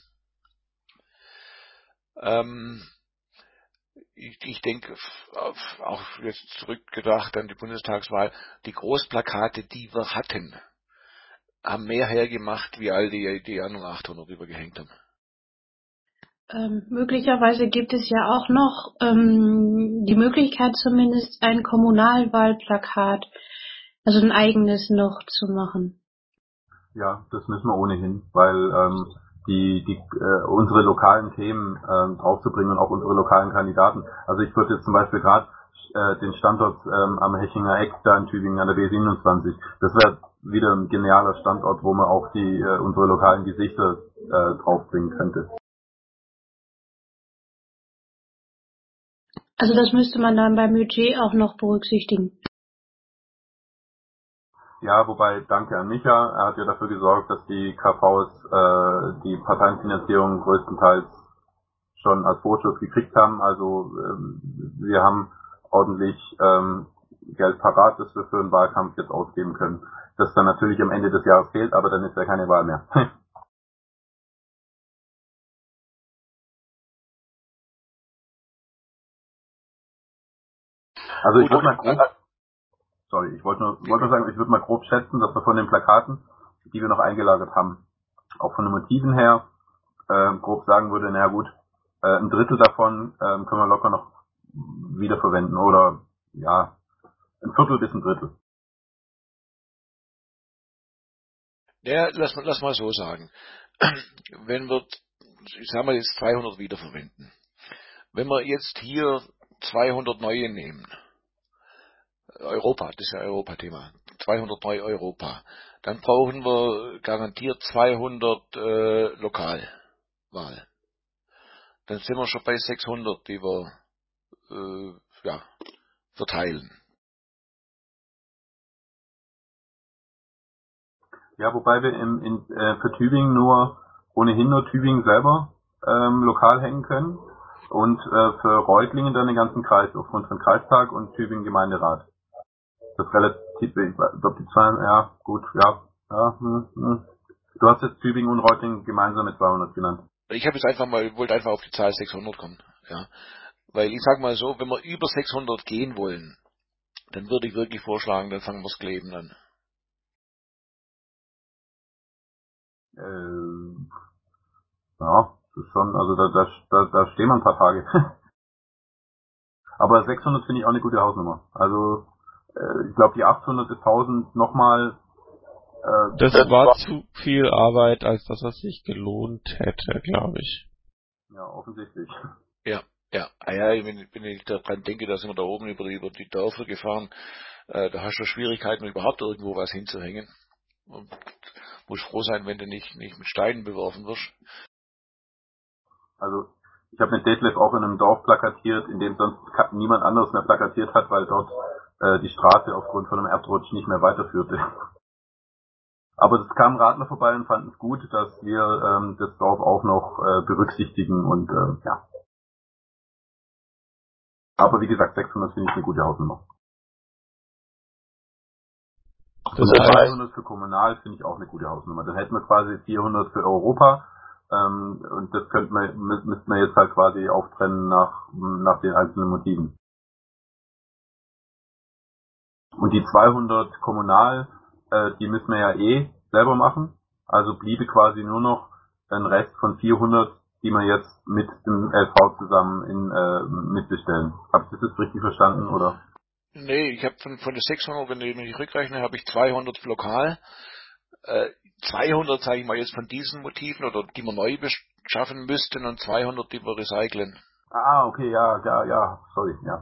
Ich denke, auch jetzt zurückgedacht an die Bundestagswahl, die Großplakate, die wir hatten, haben mehr hergemacht, wie all die anderen 800 übergehängt haben. Möglicherweise gibt es ja auch noch die Möglichkeit, zumindest ein Kommunalwahlplakat, also ein eigenes noch zu machen. Ja, das müssen wir ohnehin, weil unsere lokalen Themen draufzubringen und auch unsere lokalen Kandidaten. Also ich würde jetzt zum Beispiel gerade den Standort am Hechinger Eck da in Tübingen an der B27, das wäre wieder ein genialer Standort, wo man auch unsere lokalen Gesichter draufbringen könnte. Also das müsste man dann beim Budget auch noch berücksichtigen. Ja, wobei, danke an Micha, er hat ja dafür gesorgt, dass die KVs die Parteienfinanzierung größtenteils schon als Vorschuss gekriegt haben. Also wir haben ordentlich Geld parat, das wir für den Wahlkampf jetzt ausgeben können. Das dann natürlich am Ende des Jahres fehlt, aber dann ist ja keine Wahl mehr. Also ich würde mal grob schätzen, dass wir von den Plakaten, die wir noch eingelagert haben, auch von den Motiven her, grob sagen würde, naja gut, ein Drittel davon können wir locker noch wiederverwenden oder ja, ein Viertel bis ein Drittel. Ja, lass mal so sagen. Wenn wir, ich sag mal jetzt 200 wiederverwenden. Wenn wir jetzt hier 200 neue nehmen, Europa, das ist ja Europa-Thema, 200 neue Europa, dann brauchen wir garantiert 200 Lokalwahl. Dann sind wir schon bei 600, die wir verteilen. Ja, wobei wir für Tübingen ohnehin nur Tübingen selber lokal hängen können und für Reutlingen dann den ganzen Kreis aufgrund von Kreistag und Tübingen Gemeinderat. Das ist relativ, ich glaube die Zahlen, ja, gut, ja. Du hast jetzt Tübingen und Reutlingen gemeinsam mit 200 genannt. Ich wollte einfach auf die Zahl 600 kommen, ja. Weil ich sag mal so, wenn wir über 600 gehen wollen, dann würde ich wirklich vorschlagen, dann fangen wir das Kleben an. Ja, das ist schon, also da stehen wir ein paar Tage. Aber 600 finde ich auch eine gute Hausnummer. Also ich glaube die 800 bis 1000 nochmal. Das war zu viel Arbeit, als dass es sich gelohnt hätte, glaube ich. Ja, offensichtlich. Ja, Ja, wenn ich daran denke, da sind wir da oben über die Dörfer gefahren, da hast du Schwierigkeiten, überhaupt irgendwo was hinzuhängen. Und musst froh sein, wenn du nicht mit Steinen beworfen wirst. Also ich habe mit Detlef auch in einem Dorf plakatiert, in dem sonst niemand anderes mehr plakatiert hat, weil dort die Straße aufgrund von einem Erdrutsch nicht mehr weiterführte. Aber es kamen Radler vorbei und fanden es gut, dass wir das Dorf auch noch berücksichtigen und ja. Aber wie gesagt, 600 finde ich eine gute Hausnummer. Das Und heißt, 200 für kommunal finde ich auch eine gute Hausnummer. Dann hätten wir quasi 400 für Europa. Und das müssten wir jetzt halt quasi auftrennen nach den einzelnen Motiven. Und die 200 kommunal, die müssen wir ja selber machen. Also bliebe quasi nur noch ein Rest von 400, die wir jetzt mit dem LV zusammen mitbestellen. Habe ich das jetzt richtig verstanden, oder? Nee, ich habe von den 600, wenn ich rückrechne, habe ich 200 lokal. 200, sage ich mal, jetzt von diesen Motiven, oder die wir neu beschaffen müssten, und 200, die wir recyceln. Ah, okay, ja, sorry, ja.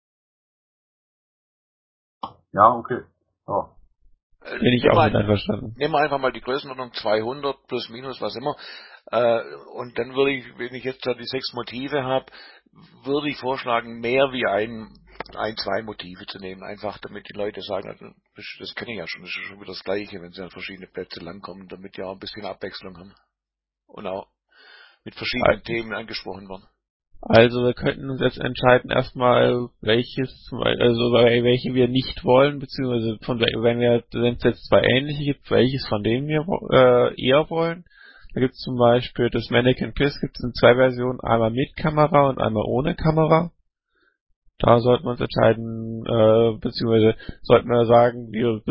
Ja, okay. Oh. bin ich auch mit einverstanden. Nehmen wir einfach mal die Größenordnung 200 plus minus, was immer. Und dann würde ich, wenn ich jetzt da die 6 Motive habe, würde ich vorschlagen, mehr wie zwei Motive zu nehmen. Einfach damit die Leute sagen, also, das kenne ich ja schon, das ist schon wieder das Gleiche, wenn sie an verschiedene Plätze langkommen, damit die auch ein bisschen Abwechslung haben. Und auch mit verschiedenen Themen angesprochen werden. Also wir könnten uns jetzt entscheiden erstmal, welche wir nicht wollen, beziehungsweise wenn es jetzt 2 ähnliche gibt, welches von denen wir eher wollen. Da gibt es zum Beispiel das Mannequin Piss, gibt es in 2 Versionen, einmal mit Kamera und einmal ohne Kamera. Da sollten wir uns entscheiden, beziehungsweise sollten wir sagen, wir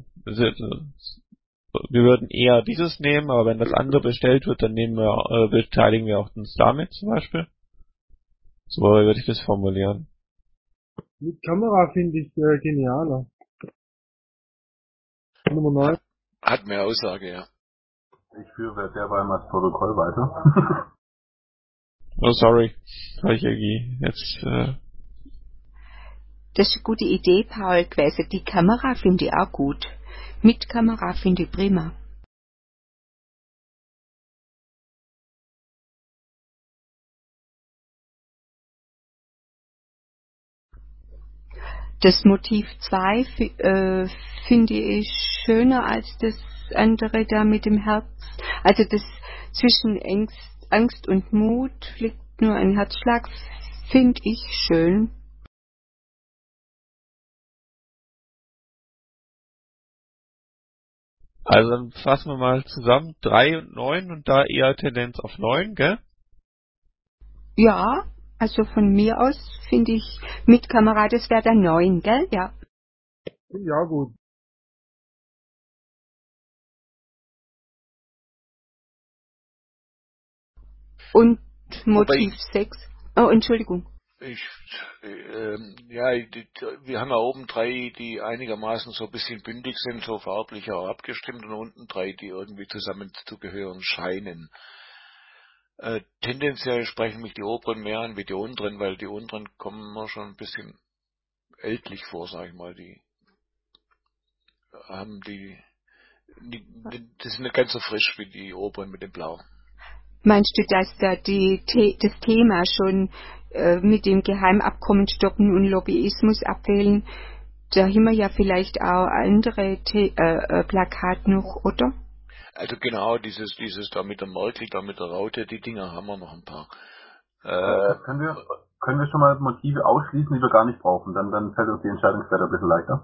würden eher dieses nehmen, aber wenn das andere bestellt wird, dann beteiligen wir auch uns damit zum Beispiel. So würde ich das formulieren. Mit Kamera finde ich genialer. Nummer 9. Hat mehr Aussage, ja. Ich führe derweil mal das Protokoll weiter. Oh, sorry. Habe ich irgendwie jetzt... Das ist eine gute Idee, Paul gewesen. Die Kamera finde ich auch gut. Mit Kamera finde ich prima. Das Motiv 2 finde ich schöner als das andere da mit dem Herz. Also das zwischen Angst und Mut liegt nur ein Herzschlag, finde ich schön. Also dann fassen wir mal zusammen 3 und 9 und da eher Tendenz auf 9, gell? Ja, also von mir aus finde ich mit Kamera, das wäre dann 9, gell? Ja. Ja, gut. Und Motiv 6. Oh, Entschuldigung. Wir haben ja oben 3, die einigermaßen so ein bisschen bündig sind, so farblich auch abgestimmt, und unten 3, die irgendwie zusammen zu gehören scheinen. Tendenziell sprechen mich die oberen mehr an wie die unteren, weil die unteren kommen mir schon ein bisschen ältlich vor, sag ich mal. Die sind nicht ganz so frisch wie die oberen mit dem Blau. Meinst du, dass da das Thema schon mit dem Geheimabkommen stoppen und Lobbyismus abwählen, da haben wir ja vielleicht auch andere Plakate noch, oder? Also genau, dieses da mit der Merkel, da mit der Raute, die Dinger haben wir noch ein paar. Können wir schon mal Motive ausschließen, die wir gar nicht brauchen? Dann fällt uns die Entscheidung später ein bisschen leichter.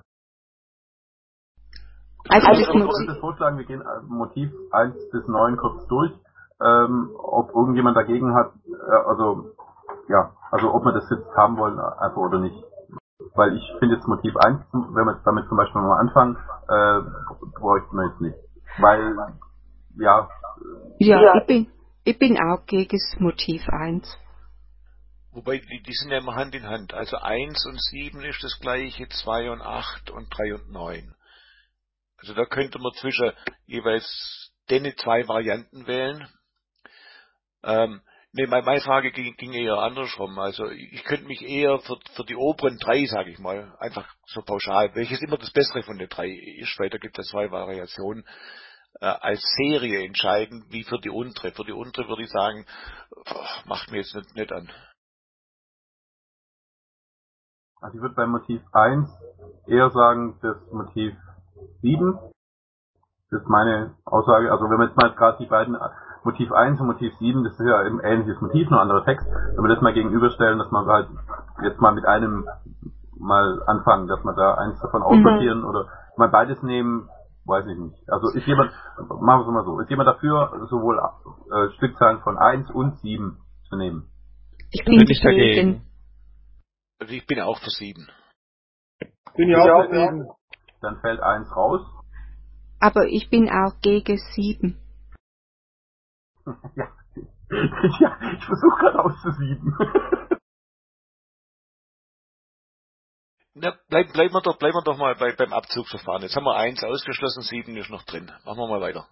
Also Ich würde vorschlagen, wir gehen Motiv 1 bis 9 kurz durch. Ob irgendjemand dagegen hat, also ob wir das jetzt haben wollen, einfach oder nicht. Weil ich finde jetzt Motiv 1, wenn wir jetzt damit zum Beispiel mal anfangen, bräuchten wir jetzt nicht. Weil, ja. Ja, ich bin auch gegen das Motiv 1. Wobei, die sind ja immer Hand in Hand. Also 1 und 7 ist das gleiche, 2 und 8 und 3 und 9. Also da könnte man zwischen jeweils den 2 Varianten wählen. Nee, meine Frage ging eher andersrum. Also ich könnte mich eher für die oberen 3, sage ich mal, einfach so pauschal, welches immer das Bessere von den 3 ist, weil da gibt es 2 Variationen, als Serie entscheiden, wie für die untere. Für die untere würde ich sagen, macht mir jetzt nicht an. Also ich würde bei Motiv 1 eher sagen, das Motiv 7. Das ist meine Aussage. Also wenn wir jetzt mal gerade die beiden, Motiv 1 und Motiv 7, das ist ja ein ähnliches Motiv, nur anderer Text. Wenn wir das mal gegenüberstellen, dass man halt jetzt mal mit einem mal anfangen, dass wir da eins davon aussortieren oder mal beides nehmen, weiß ich nicht. Also ist jemand, machen wir es mal so, ist jemand dafür, sowohl Stückzahlen von 1 und 7 zu nehmen? Ich bin dagegen. Also ich bin auch für 7. Bin ja auch für 7. Dann fällt 1 raus. Aber ich bin auch gegen 7. Ja. Ja, ich versuche gerade auszusieben. Na, bleiben wir doch mal beim Abzugsverfahren. Jetzt haben wir 1 ausgeschlossen, 7 ist noch drin. Machen wir mal weiter.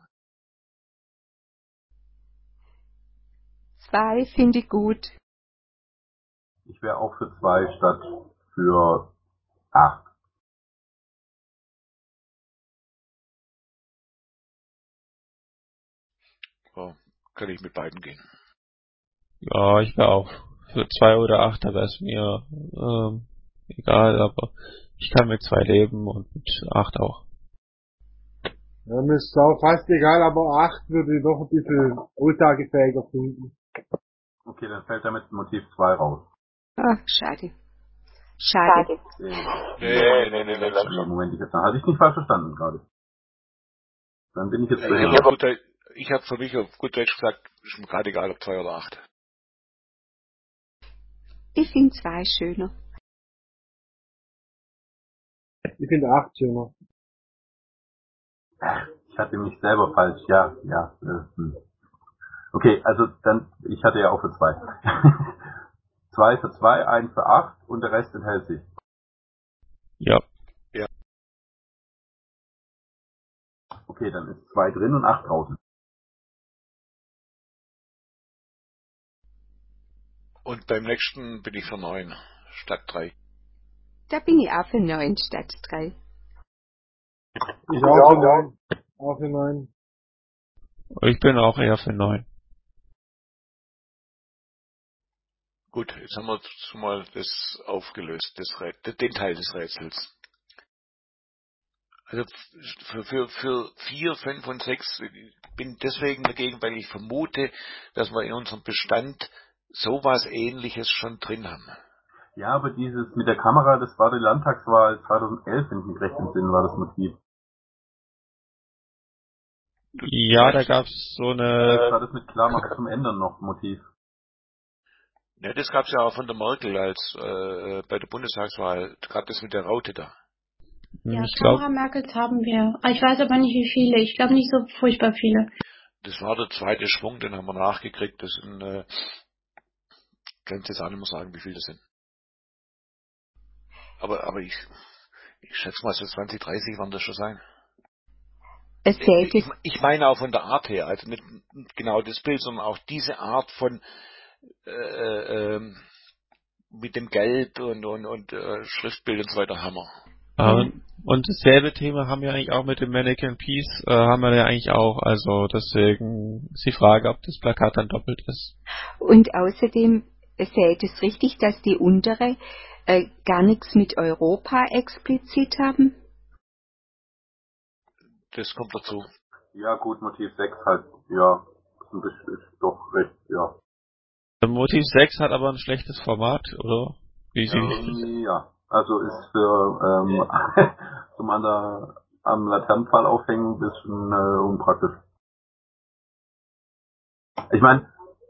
2 finde ich gut. Ich wäre auch für 2 statt für 8. So, kann ich mit beiden gehen. Ja, ich wäre auch für 2 oder 8, da wäre es mir egal, aber ich kann mit 2 leben und mit 8 auch. Ja, mir ist auch fast egal, aber 8 würde ich noch ein bisschen aussagefähiger finden. Okay, dann fällt damit Motiv 2 raus. Ach, schade. Schade. Nee. Moment, dann hatte ich nicht falsch verstanden gerade. Dann bin ich jetzt Ich habe für mich auf gut Deutsch gesagt, ist mir gerade egal, ob 2 oder 8. Ich finde 2 schöner. Ich finde 8 schöner. Ich hatte mich selber falsch, ja. Okay, also dann, ich hatte ja auch für 2. 2 für 2, 1 für 8 und der Rest enthält sich. Ja. Okay, dann ist 2 drin und 8 draußen. Und beim nächsten bin ich für 9 statt 3. Da bin ich auch für 9 statt 3. Ich auch für 9. Auch für 9. Ich bin auch eher für 9. Gut, jetzt haben wir schon mal das aufgelöst, den Teil des Rätsels. Also für 4, 5 und 6 bin deswegen dagegen, weil ich vermute, dass wir in unserem Bestand sowas Ähnliches schon drin haben. Ja, aber dieses mit der Kamera, das war die Landtagswahl 2011, wenn ich mich recht entsinne, war das Motiv. Ja, da gab's so eine... Das war das mit Klarmachen zum Ändern noch Motiv. Ja, das gab's ja auch von der Merkel als bei der Bundestagswahl, gerade das mit der Raute da. Ja, Ich glaube, Kameramerkels haben wir. Ich weiß aber nicht, wie viele. Ich glaube nicht so furchtbar viele. Das war der zweite Schwung, den haben wir nachgekriegt. Das sind, kann ich jetzt auch nicht mehr sagen, wie viele das sind. Aber ich schätze mal, so 20, 30 werden das schon sein. Ich meine auch von der Art her, also nicht genau das Bild, sondern auch diese Art von mit dem Gelb und Schriftbild und so weiter haben wir. und dasselbe Thema haben wir eigentlich auch mit dem Mannequin Piece, haben wir ja eigentlich auch, also deswegen ist die Frage, ob das Plakat dann doppelt ist. Und außerdem seht es richtig, dass die untere gar nichts mit Europa explizit haben? Das kommt dazu. Ja gut, Motiv 6 halt, ja, das ist doch recht, ja. Motiv 6 hat aber ein schlechtes Format, oder? Wie sehe ich das? Ja, also ist für zum am Laternenpfahl aufhängen ein bisschen unpraktisch. Ich meine,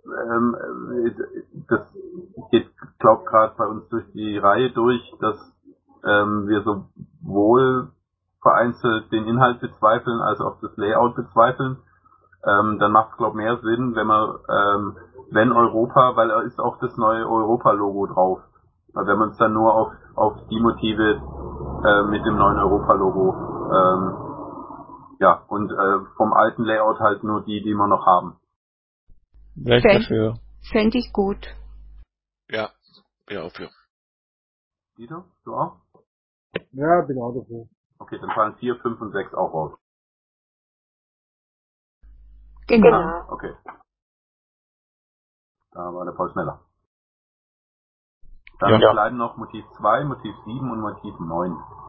das geht, glaub gerade bei uns durch die Reihe durch, dass wir sowohl vereinzelt den Inhalt bezweifeln, als auch das Layout bezweifeln. Dann macht es, glaube ich, mehr Sinn, wenn man, wenn Europa, weil da ist auch das neue Europa-Logo drauf. Weil wenn man es dann nur auf die Motive mit dem neuen Europa-Logo, und vom alten Layout halt nur die wir noch haben. Wäre ich dafür. Fände ich gut. Ja, bin auch für. Dieter, du auch? Ja, bin auch dafür. Okay, dann fallen 4, 5 und 6 auch raus. Genau. Okay. Da war der Paul schneller. Dann bleiben noch Motiv 2, Motiv 7 und Motiv 9.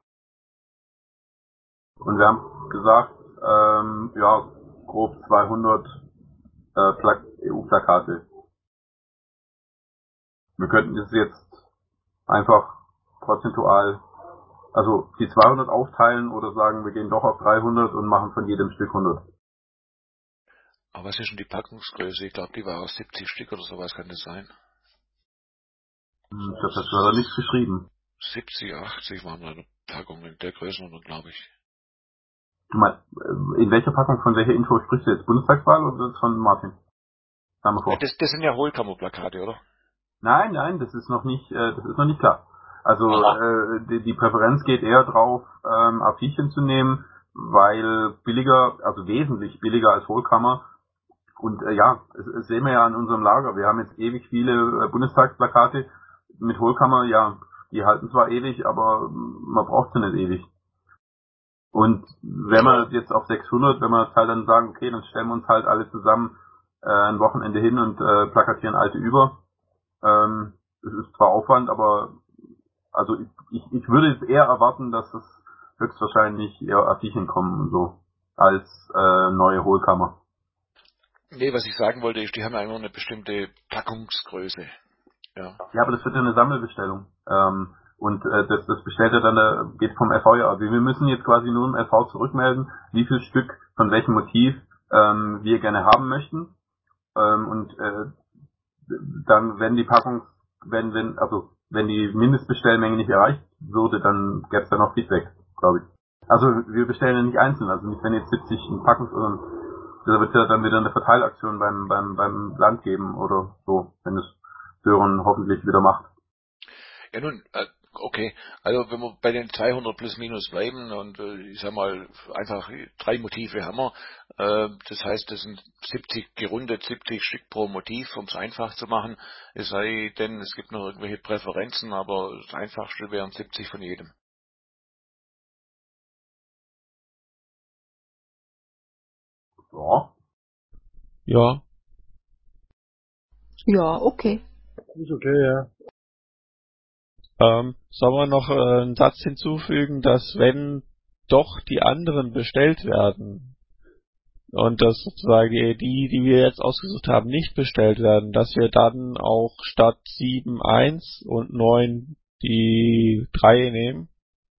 Und wir haben gesagt, ja, grob 200 EU-Plakate. Wir könnten das jetzt einfach prozentual, also die 200 aufteilen oder sagen, wir gehen doch auf 300 und machen von jedem Stück 100. Aber was ist denn die Packungsgröße? Ich glaube, die war aus 70 Stück oder sowas, kann das sein? Ich glaube, das war da nichts geschrieben. 70, 80 waren da eine Packung in der Größenordnung, glaube ich. Du meinst, in welcher Packung, von welcher Info sprichst du jetzt? Bundestagswahl oder das von Martin? Sagen wir vor. Das sind ja Hohlkammerplakate, oder? Nein, das ist noch nicht klar. Also die Präferenz geht eher drauf, Affischen zu nehmen, weil billiger, also wesentlich billiger als Hohlkammer. Und ja, es sehen wir ja an unserem Lager. Wir haben jetzt ewig viele Bundestagsplakate mit Hohlkammer. Ja, die halten zwar ewig, aber man braucht sie nicht ewig. Und wenn wir jetzt auf 600, wenn wir halt dann sagen, okay, dann stellen wir uns halt alle zusammen ein Wochenende hin und plakatieren alte über. Es ist zwar Aufwand, aber also ich würde jetzt eher erwarten, dass es höchstwahrscheinlich eher Affischen kommen und so als neue Hohlkammer. Nee, was ich sagen wollte, ist, die haben einfach eine bestimmte Packungsgröße. Ja, aber das wird ja eine Sammelbestellung. Und das bestellt er dann, geht vom FV ja. Also wir müssen jetzt quasi nur im FV zurückmelden, wie viel Stück von welchem Motiv wir gerne haben möchten. Und dann, wenn die Packung, wenn die Mindestbestellmenge nicht erreicht würde, dann gäbe es da noch Feedback, glaube ich. Also wir bestellen ja nicht einzeln, also nicht wenn jetzt 70 Packung, sondern da wird ja dann wieder eine Verteilaktion beim Land geben oder so, wenn es Sören hoffentlich wieder macht. ja nun, okay, also wenn wir bei den 200 plus minus bleiben und ich sag mal, einfach 3 Motive haben wir, das heißt, das sind 70, gerundet 70 Stück pro Motiv, um es einfach zu machen, es sei denn, es gibt noch irgendwelche Präferenzen, aber das Einfachste wären 70 von jedem. Ja. Ja. Ja, okay. Ist okay, ja. Sollen wir noch einen Satz hinzufügen, dass wenn doch die anderen bestellt werden und dass sozusagen die wir jetzt ausgesucht haben, nicht bestellt werden, dass wir dann auch statt 7 1 und 9 die 3 nehmen?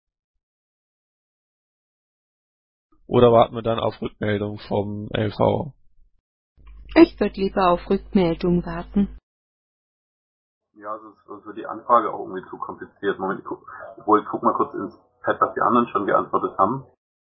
Oder warten wir dann auf Rückmeldung vom LV? Ich würde lieber auf Rückmeldung warten. Ja, also es ist für die Anfrage auch irgendwie zu kompliziert. Moment, ich guck mal kurz ins Pad, was die anderen schon geantwortet haben.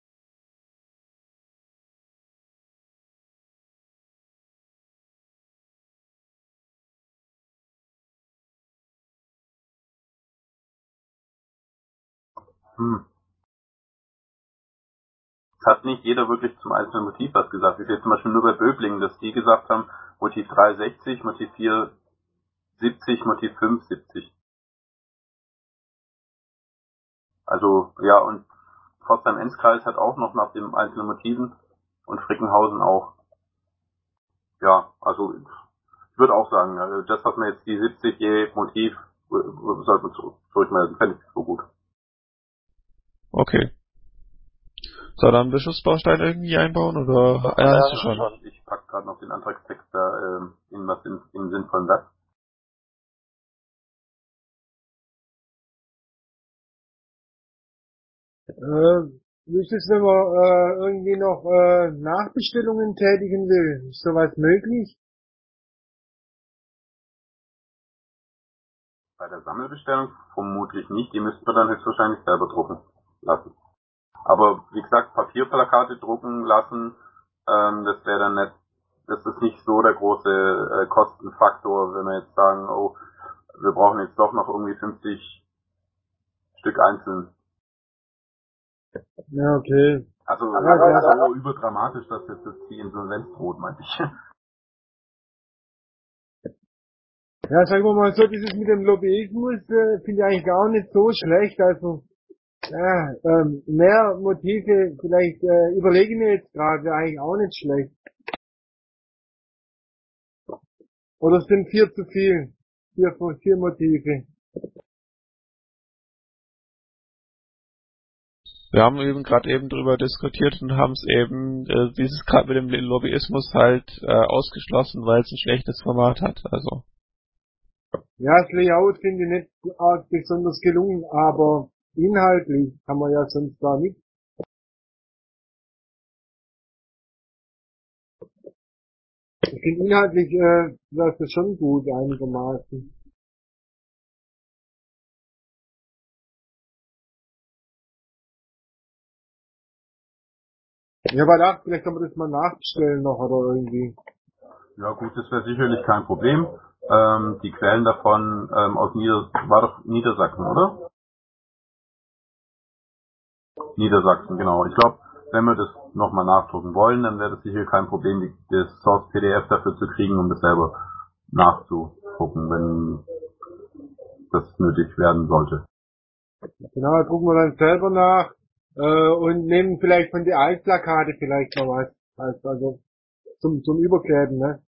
Es hat nicht jeder wirklich zum einzelnen Motiv was gesagt. Ich sehe zum Beispiel nur bei Böblingen, dass die gesagt haben, Motiv 3 60, Motiv 4 70, Motiv 5 70. Also, ja, und Pforzheim-Enzkreis hat auch noch nach den einzelnen Motiven und Frickenhausen auch. Ja, also ich würde auch sagen, also das, was man jetzt die 70 je Motiv, sollte man zurückmelden, fände ich so gut. Okay. Soll da einen Beschlussbaustein irgendwie einbauen oder hast du schon? Ich pack gerade noch den Antragstext da in was in sinnvollen Satz. Wie ist es, wenn man irgendwie noch Nachbestellungen tätigen will? Ist sowas möglich? Bei der Sammelbestellung vermutlich nicht, die müssten wir dann höchstwahrscheinlich selber drucken lassen. Aber wie gesagt, Papierplakate drucken lassen, das wäre dann nicht, das ist nicht so der große Kostenfaktor, wenn wir jetzt sagen, oh, wir brauchen jetzt doch noch irgendwie 50 Stück einzeln. Ja, okay. Also so überdramatisch, dass jetzt die Insolvenz droht, meinte ich. Ja, sagen wir mal so, dieses mit dem Lobbyismus finde ich eigentlich gar nicht so schlecht. Also ja, mehr Motive, vielleicht überlege ich mir jetzt gerade, wäre eigentlich auch nicht schlecht. Oder es sind 4 zu viel? 4 Motive. Wir haben eben gerade eben drüber diskutiert und haben es eben dieses gerade mit dem Lobbyismus halt ausgeschlossen, weil es ein schlechtes Format hat. Also Ja, das Layout finde ich nicht besonders gelungen, aber inhaltlich kann man ja sonst da nicht. Ich finde inhaltlich wäre das schon gut einigermaßen. Ich habe gedacht, vielleicht kann man das mal nachstellen noch oder irgendwie. Ja gut, das wäre sicherlich kein Problem. Die Quellen davon aus war doch Niedersachsen, oder? Niedersachsen, genau. Ich glaube, wenn wir das nochmal nachdrucken wollen, dann wäre das sicher kein Problem, das Source PDF dafür zu kriegen, um das selber nachzugucken, wenn das nötig werden sollte. Genau, da drucken wir dann selber nach und nehmen vielleicht von der Altplakate vielleicht noch was. Also zum Überkleben, ne?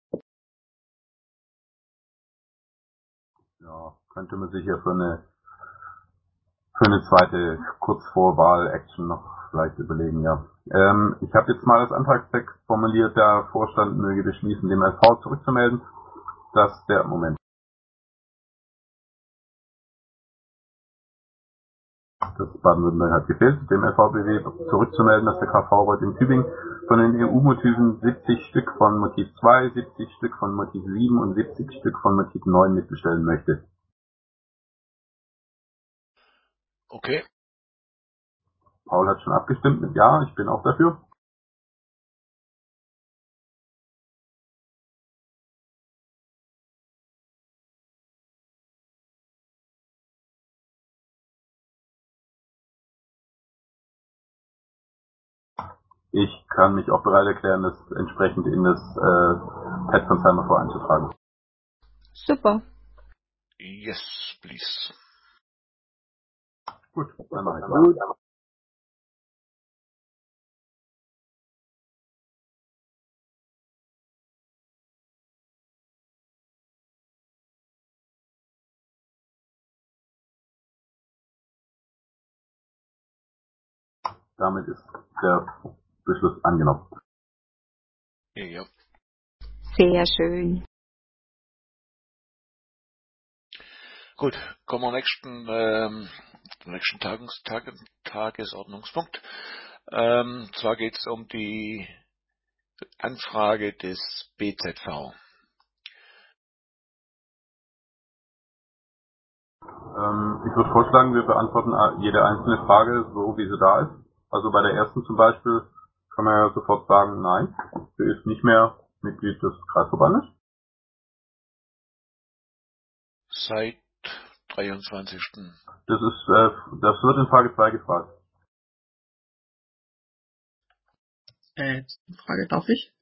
Ja, könnte man sicher für eine zweite Kurzvorwahl-Action noch vielleicht überlegen, ja. Ich habe jetzt mal als Antragstext formuliert, der Vorstand möge beschließen, dem LV zurückzumelden, dass der das Baden-Württemberg hat gefehlt, dem LVBW zurückzumelden, dass der KV heute in Tübingen von den EU-Motiven 70 Stück von Motiv 2, 70 Stück von Motiv 7 und 70 Stück von Motiv 9 mitbestellen möchte. Okay. Paul hat schon abgestimmt mit Ja, ich bin auch dafür. Ich kann mich auch bereit erklären, das entsprechend in das Pad von Semaphore einzutragen. Super. Yes, please. Gut, dann mache ich weiter. Damit ist der Beschluss angenommen. Ja. Sehr schön. Gut, kommen wir nächsten Tagesordnungspunkt. Zwar geht es um die Anfrage des BZV. Ich würde vorschlagen, wir beantworten jede einzelne Frage so, wie sie da ist. Also bei der ersten zum Beispiel kann man ja sofort sagen, nein, sie ist nicht mehr Mitglied des Kreisverbandes. Seit 23. Das wird in Frage 2 gefragt. Frage darf ich?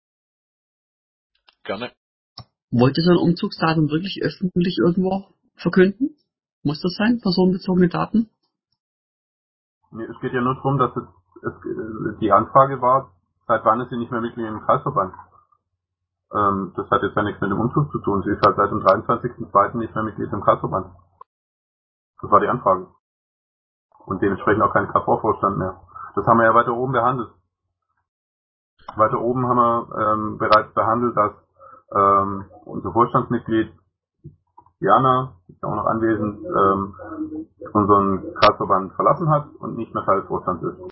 Gerne. Wollt ihr so ein Umzugsdatum wirklich öffentlich irgendwo verkünden? Muss das sein? Personenbezogene Daten? Nee, es geht ja nur darum, dass die Anfrage war, seit wann ist sie nicht mehr Mitglied im Kreisverband. Das hat jetzt ja nichts mit dem Umzug zu tun. Sie ist halt seit dem 23.02. nicht mehr Mitglied im Kreisverband. Das war die Anfrage. Und dementsprechend auch kein KV-Vorstand mehr. Das haben wir ja weiter oben behandelt. Weiter oben haben wir bereits behandelt, dass unser Vorstandsmitglied Diana, ist auch noch anwesend, unseren Kreisverband verlassen hat und nicht mehr Teil des Vorstands ist.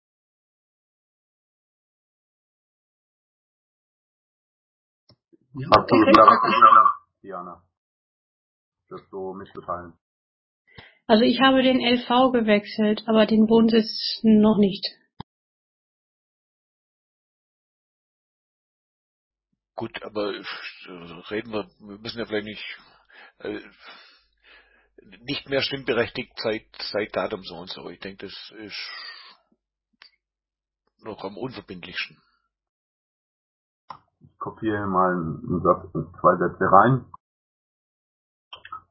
Ja, Hast du okay. Diana, das so mitzuteilen? Also ich habe den LV gewechselt, aber den Wohnsitz noch nicht. Gut, aber wir müssen ja vielleicht nicht mehr stimmberechtigt seit Datum so und so. Ich denke, das ist noch am unverbindlichsten. Ich kopiere mal einen Satz, 2 Sätze rein.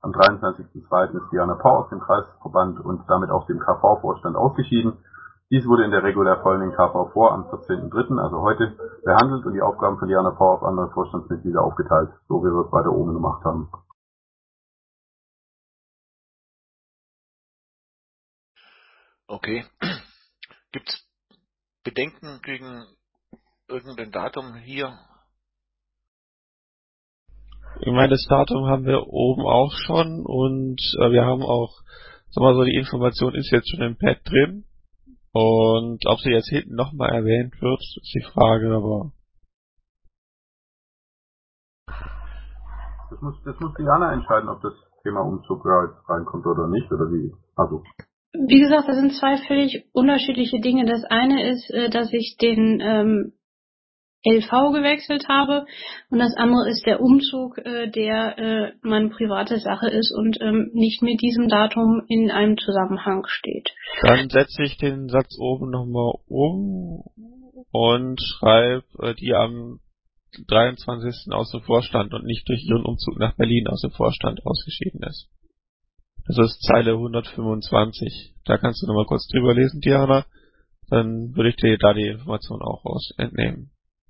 Am 23.02. ist Diana Paul aus dem Kreisverband und damit auch dem KV-Vorstand ausgeschieden. Dies wurde in der regulär folgenden KV vor am 14.03., also heute, behandelt und die Aufgaben von Diana Paul auf andere Vorstandsmitglieder aufgeteilt, so wie wir es weiter oben gemacht haben. Okay. Gibt's Bedenken gegen irgendein Datum hier? Ich meine, das Datum haben wir oben auch schon und wir haben auch, sag mal so, die Information ist jetzt schon im Pad drin. Und ob sie jetzt hinten nochmal erwähnt wird, ist die Frage, aber... Das muss Diana entscheiden, ob das Thema Umzug reinkommt oder nicht, oder wie. Also. Wie gesagt, das sind zwei völlig unterschiedliche Dinge. Das eine ist, dass ich den LV gewechselt habe und das andere ist der Umzug, der meine private Sache ist und nicht mit diesem Datum in einem Zusammenhang steht. Dann setze ich den Satz oben nochmal um und schreibe, die am 23. aus dem Vorstand und nicht durch ihren Umzug nach Berlin aus dem Vorstand ausgeschieden ist. Das ist Zeile 125. Da kannst du nochmal kurz drüber lesen, Diana. Dann würde ich dir da die Information auch entnehmen.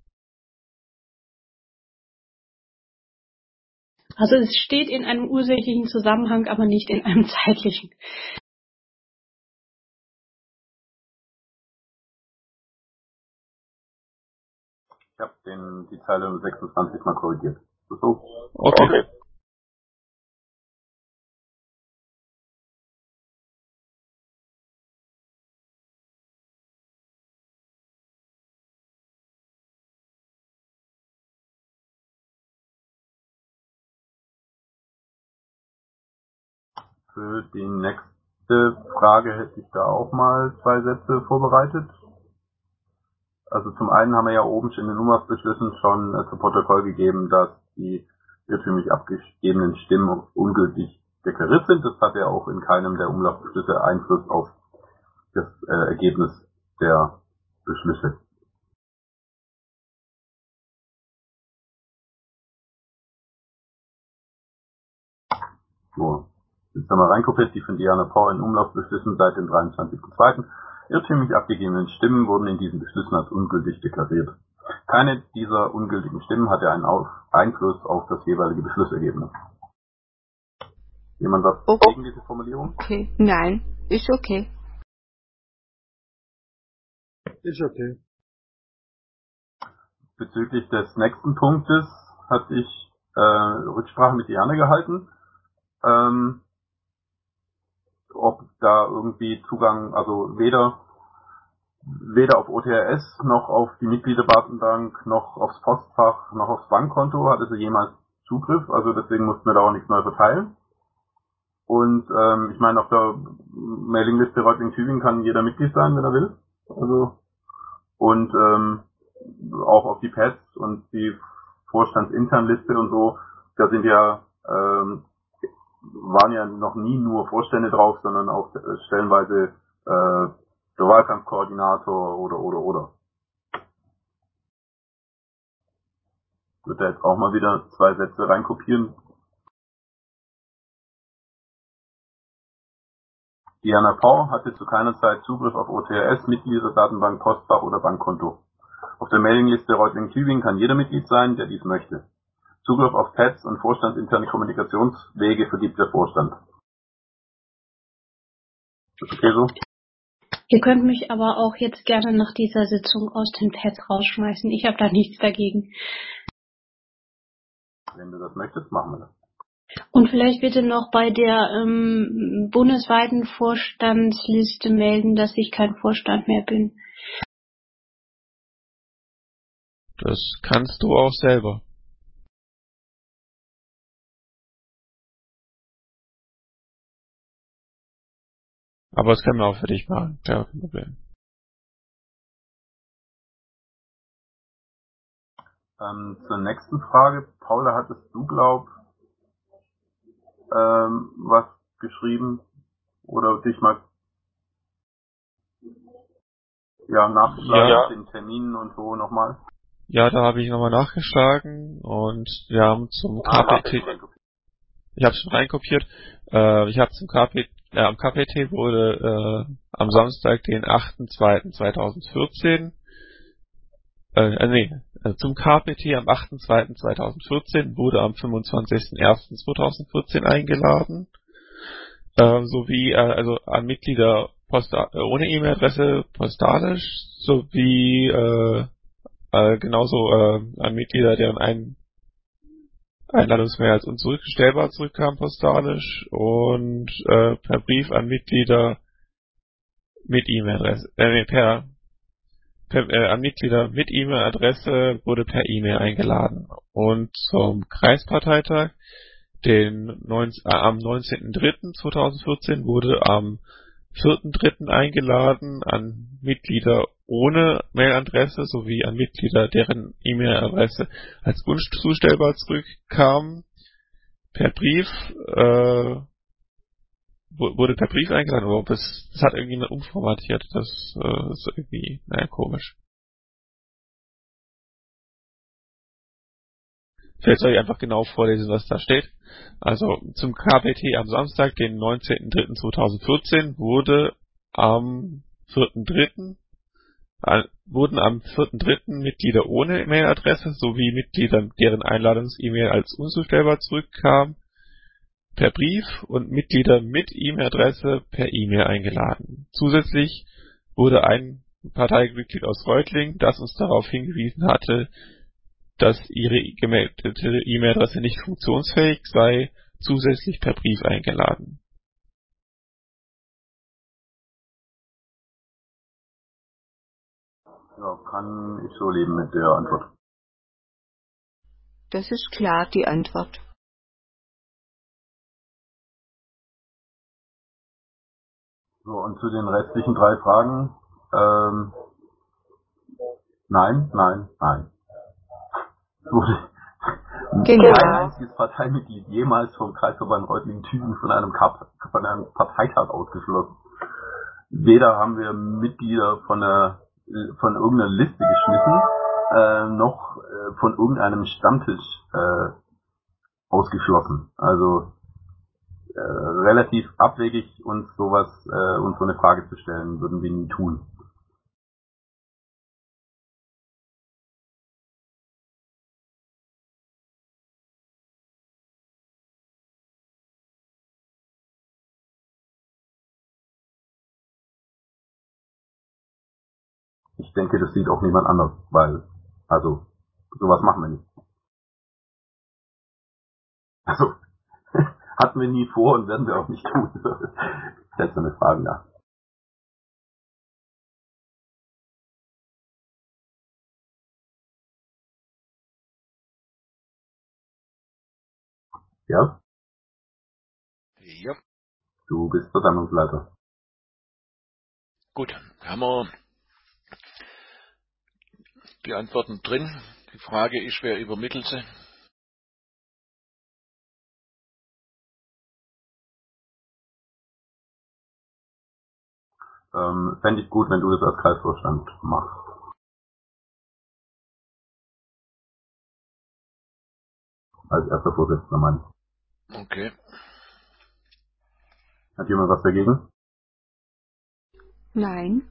Also es steht in einem ursächlichen Zusammenhang, aber nicht in einem zeitlichen. Ich habe die Zeile 26 mal korrigiert. Ist das so? Okay. Für die nächste Frage hätte ich da auch mal 2 Sätze vorbereitet. Also zum einen haben wir ja oben in den Umlaufsbeschlüssen schon zu Protokoll gegeben, dass die irrtümlich abgegebenen Stimmen ungültig deklariert sind. Das hat ja auch in keinem der Umlaufsbeschlüsse Einfluss auf das Ergebnis der Beschlüsse. So, jetzt haben wir reinkopiert, die von Diana Paul in Umlaufbeschlüssen seit dem 23.02. Irrtümlich abgegebenen Stimmen wurden in diesen Beschlüssen als ungültig deklariert. Keine dieser ungültigen Stimmen hatte einen Einfluss auf das jeweilige Beschlussergebnis. Jemand was gegen diese Formulierung? Okay, nein, ist okay. Ist okay. Bezüglich des nächsten Punktes hatte ich Rücksprache mit Diana gehalten, ob da irgendwie Zugang, also weder auf OTRS noch auf die Mitgliederdatenbank noch aufs Postfach noch aufs Bankkonto hatte sie jemals Zugriff, also deswegen mussten wir da auch nichts neu verteilen. Und ich meine, auf der Mailingliste Reutling Tübingen kann jeder Mitglied sein, wenn er will. Also und auch auf die Pads und die Vorstandsinternliste und so, da sind ja waren ja noch nie nur Vorstände drauf, sondern auch stellenweise der Wahlkampfkoordinator oder. Ich würde da jetzt auch mal wieder 2 Sätze reinkopieren. Diana Paul hatte zu keiner Zeit Zugriff auf OTRS, Mitgliederdatenbank, Postfach oder Bankkonto. Auf der Mailingliste Reutling Tübingen kann jeder Mitglied sein, der dies möchte. Zugriff auf Pads und vorstandsinterne Kommunikationswege vergibt der Vorstand. Ist okay so? Ihr könnt mich aber auch jetzt gerne nach dieser Sitzung aus den Pads rausschmeißen. Ich habe da nichts dagegen. Wenn du das möchtest, machen wir das. Und vielleicht bitte noch bei der bundesweiten Vorstandsliste melden, dass ich kein Vorstand mehr bin. Das kannst du auch selber. Aber das können wir auch für dich machen. Ja, kein Problem. Zur nächsten Frage. Paula, hattest du, was geschrieben oder dich mal nachgeschlagen, den Terminen und so nochmal? Ja, da habe ich nochmal nachgeschlagen und wir haben zum KPT. Ich habe es schon reinkopiert. Ich habe am KPT wurde am Samstag, den 8.2.2014, zum KPT am 8.2.2014 wurde am 25.01.2014 eingeladen, sowie also an Mitglieder ohne E-Mail-Adresse postalisch, sowie genauso an Mitglieder, deren Einladungsmail als unzurückstellbar zurückkam postalisch, und per Brief an Mitglieder mit E-Mail-Adresse, an Mitglieder mit E-Mail-Adresse wurde per E-Mail eingeladen. Und zum Kreisparteitag, am 19.03.2014 wurde am 4.03. eingeladen an Mitglieder ohne Mailadresse sowie an Mitglieder, deren E-Mail-Adresse als unzustellbar zurückkam. Per Brief wurde per Brief eingeladen, aber das hat irgendjemand umformatiert. Das ist irgendwie, komisch. Vielleicht soll ich einfach genau vorlesen, was da steht. Also zum KPT am Samstag, den 19.03.2014, wurden am 4.03. Mitglieder ohne E-Mail-Adresse sowie Mitglieder, deren Einladungs-E-Mail als unzustellbar zurückkam, per Brief, und Mitglieder mit E-Mail-Adresse per E-Mail eingeladen. Zusätzlich wurde ein Parteimitglied aus Reutlingen, das uns darauf hingewiesen hatte, dass ihre gemeldete E-Mail-Adresse nicht funktionsfähig sei, zusätzlich per Brief eingeladen. Ja, kann ich so leben mit der Antwort. Das ist klar, die Antwort. So, und zu den restlichen 3 Fragen, nein. Wurde Genau. kein einziges Parteimitglied jemals vom Kreisverband Reutlingen-Tübingen von einem Parteitag ausgeschlossen. Weder haben wir Mitglieder von irgendeiner Liste geschmissen, noch von irgendeinem Stammtisch ausgeschlossen. Also relativ abwegig, uns so eine Frage zu stellen, würden wir nie tun. Ich denke, das sieht auch niemand anders, weil, sowas machen wir nicht. Also, hatten wir nie vor und werden wir auch nicht tun. Das ist so eine Frage, ja. Ja? Ja, Du bist Versammlungsleiter. gut. Haben wir die Antworten drin. Die Frage ist, wer übermittelt sie? Fände ich gut, wenn du das als Kreisvorstand machst. Als erster Vorsitzender, meine ich. Okay. Hat jemand was dagegen? Nein.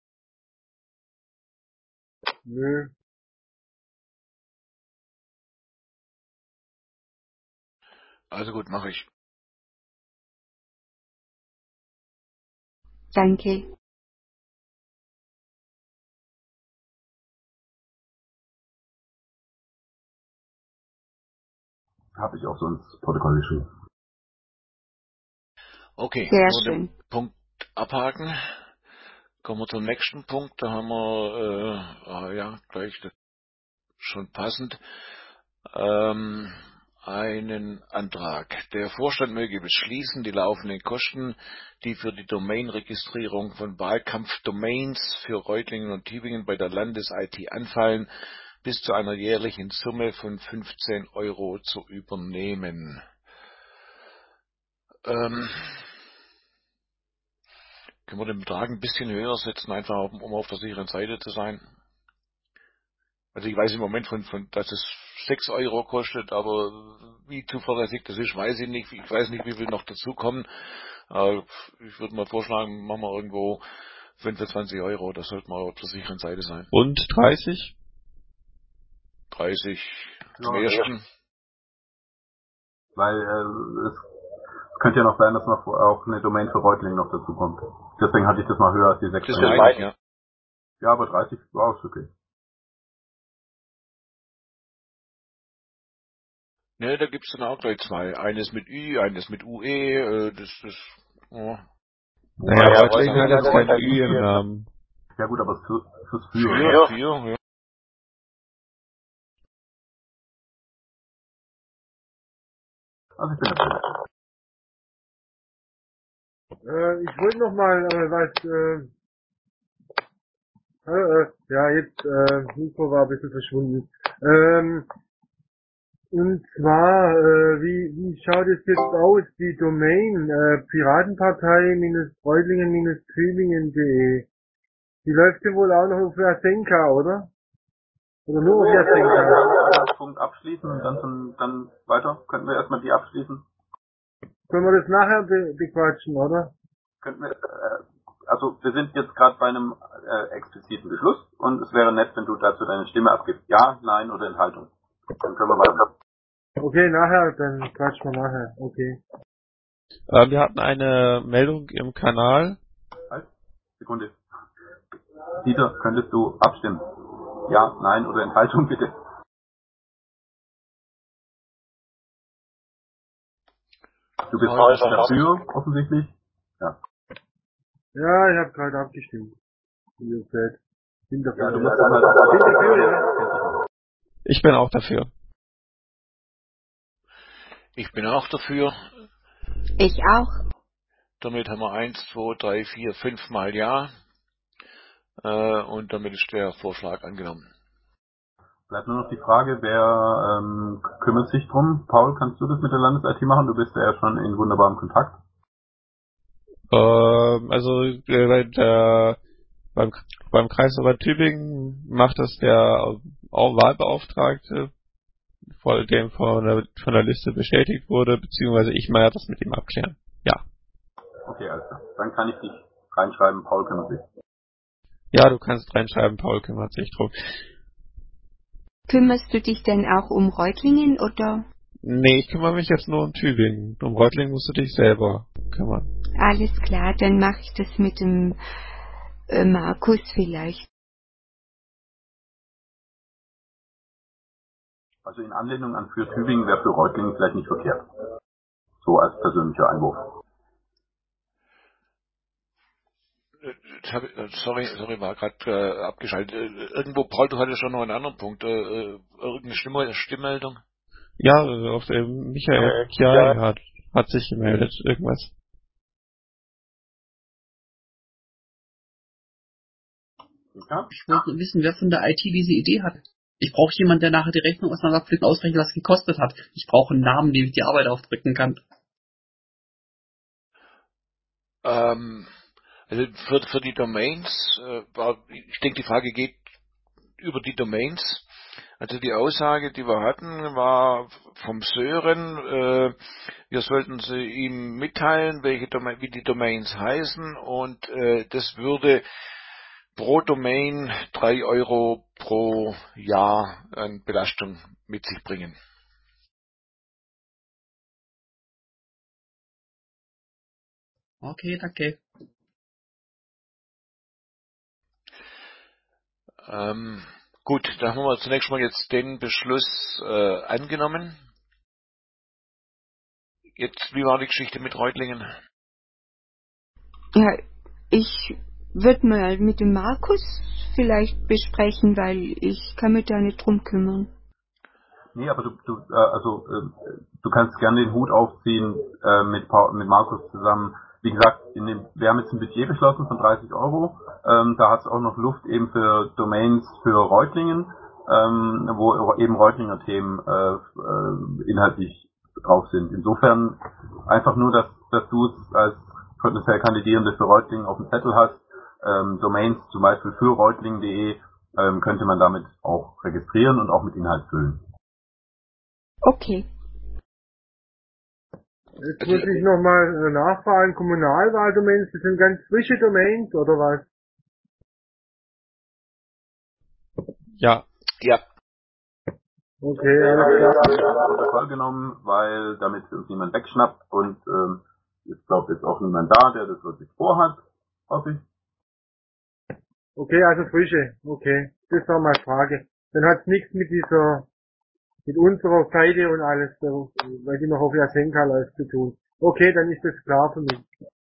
Nö. Also gut, mache ich. Danke. Habe ich auch so ins Protokoll geschrieben. Okay, Sehr nur den schön. Punkt abhaken. Kommen wir zum nächsten Punkt. Da haben wir, gleich schon passend, einen Antrag. Der Vorstand möge beschließen, die laufenden Kosten, die für die Domainregistrierung von Wahlkampfdomains für Reutlingen und Tübingen bei der Landes-IT anfallen, bis zu einer jährlichen Summe von 15 € zu übernehmen. Können wir den Betrag ein bisschen höher setzen, einfach um auf der sicheren Seite zu sein? Also ich weiß im Moment dass es 6 Euro kostet, aber wie zuverlässig das ist, weiß ich nicht. Ich weiß nicht, wie viel noch dazukommen. Ich würde mal vorschlagen, machen wir irgendwo 25 Euro, das sollte mal auf der sicheren Seite sein. Und 30? 30 zum ersten. Weil es könnte ja noch sein, dass noch auch eine Domain für Reutlingen noch dazu kommt. Deswegen hatte ich das mal höher als die 6 Das Euro. meine ich, ja. Ja, aber 30 war auch okay. Ne, da gibt's dann auch gleich 2. Eines mit Ü, eines mit UE, oh. Naja, Reutlingen hat jetzt kein Ü im Namen. Ja gut, aber fürs Für, ja. Also ich bin dafür. Ich wollte noch mal Mikro war ein bisschen verschwunden. Und zwar, wie schaut es jetzt aus, die Domain Piratenpartei-Reutlingen-Tübingen.de? Die läuft ja wohl auch noch auf Asenka, oder? Oder nur auf Asenka? Punkt abschließen und dann weiter. Könnten wir erstmal die abschließen? Können wir das nachher bequatschen, oder? Könnten wir, also wir sind jetzt gerade bei einem expliziten Beschluss und es wäre nett, wenn du dazu deine Stimme abgibst. Ja, nein oder Enthaltung. Dann können wir weiter. Okay, nachher, dann quatschen wir nachher. Okay. Wir hatten eine Meldung im Kanal. Halt, Sekunde. Dieter, könntest du abstimmen? Ja, nein oder Enthaltung bitte. Du bist dafür, offensichtlich. Ja. Ja, ich habe gerade abgestimmt. Wie ihr seht. Bin dafür. Ja, du musst das halt auch. Bin dafür, ja. Ich bin auch dafür. Ich bin auch dafür. Ich auch. Damit haben wir 1, 2, 3, 4, 5 Mal Ja. Und damit ist der Vorschlag angenommen. Bleibt nur noch die Frage, wer kümmert sich drum? Paul, kannst du das mit der Landes-IT machen? Du bist ja schon in wunderbarem Kontakt. Beim Kreisverband Tübingen macht das der Wahlbeauftragte, dem von der Liste bestätigt wurde, beziehungsweise ich werde das mit ihm abklären. Ja. Okay, alles klar. Dann kann ich dich reinschreiben, Paul kümmert sich. Ja, du kannst reinschreiben, Paul kümmert sich drum. Kümmerst du dich denn auch um Reutlingen oder? Nee, ich kümmere mich jetzt nur um Tübingen. Um Reutlingen musst du dich selber kümmern. Alles klar, dann mache ich das mit dem Markus vielleicht. Also in Anlehnung an für Tübingen wäre für Reutlingen vielleicht nicht verkehrt. So als persönlicher Einwurf. Sorry, war gerade abgeschaltet. Irgendwo, Paul, du hattest schon noch einen anderen Punkt. Irgendeine Stimmmeldung? Ja, auf der Michael Chiari hat sich gemeldet, irgendwas. Ja? Ich wollte wissen, wer von der IT diese Idee hat. Ich brauche jemanden, der nachher die Rechnung auseinanderpflückt und ausrechnet, was es gekostet hat. Ich brauche einen Namen, dem ich die Arbeit aufdrücken kann. Also für die Domains, ich denke, die Frage geht über die Domains. Also die Aussage, die wir hatten, war vom Sören, wir sollten sie ihm mitteilen, wie die Domains heißen, und das würde pro Domain 3 Euro pro Jahr an Belastung mit sich bringen. Okay, danke. Gut, da haben wir zunächst mal jetzt den Beschluss angenommen. Jetzt, wie war die Geschichte mit Reutlingen? Ja, ich würde mal mit dem Markus vielleicht besprechen, weil ich kann mich da nicht drum kümmern. Nee, aber du kannst gerne den Hut aufziehen mit Markus zusammen. Wie gesagt, wir haben jetzt ein Budget beschlossen von 30 Euro. Da hat es auch noch Luft eben für Domains für Reutlingen, wo eben Reutlinger Themen inhaltlich drauf sind. Insofern einfach nur, dass du es als potenziell Kandidierende für Reutlingen auf dem Zettel hast. Domains zum Beispiel für reutlingen.de könnte man damit auch registrieren und auch mit Inhalt füllen. Okay. Jetzt muss ich nochmal nachfragen, Kommunalwahldomains, das sind ganz frische Domains, oder was? Ja. Ja. Okay, alles klar. Ich habe das Protokoll genommen, weil damit uns niemand wegschnappt und ich glaube, jetzt auch niemand da, der das wirklich vorhat, hoffe ich. Okay, also frische, okay. Das war meine Frage. Dann hat's nichts mit unserer Seite und alles, weil die noch auf Jasenka läuft, zu tun. Okay, dann ist das klar für mich.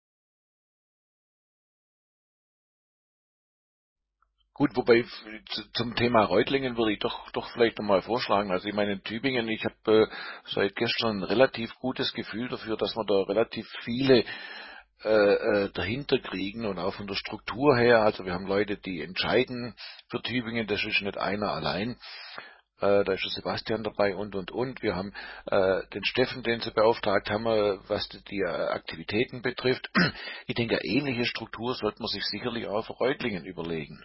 Gut, wobei zum Thema Reutlingen würde ich doch vielleicht nochmal vorschlagen. Also ich meine in Tübingen, ich habe seit gestern ein relativ gutes Gefühl dafür, dass wir da relativ viele dahinter kriegen und auch von der Struktur her. Also wir haben Leute, die entscheiden für Tübingen, das ist nicht einer allein. Da ist der Sebastian dabei und. Wir haben den Steffen, den sie beauftragt haben, was die Aktivitäten betrifft. Ich denke, eine ähnliche Struktur sollte man sich sicherlich auch für Reutlingen überlegen.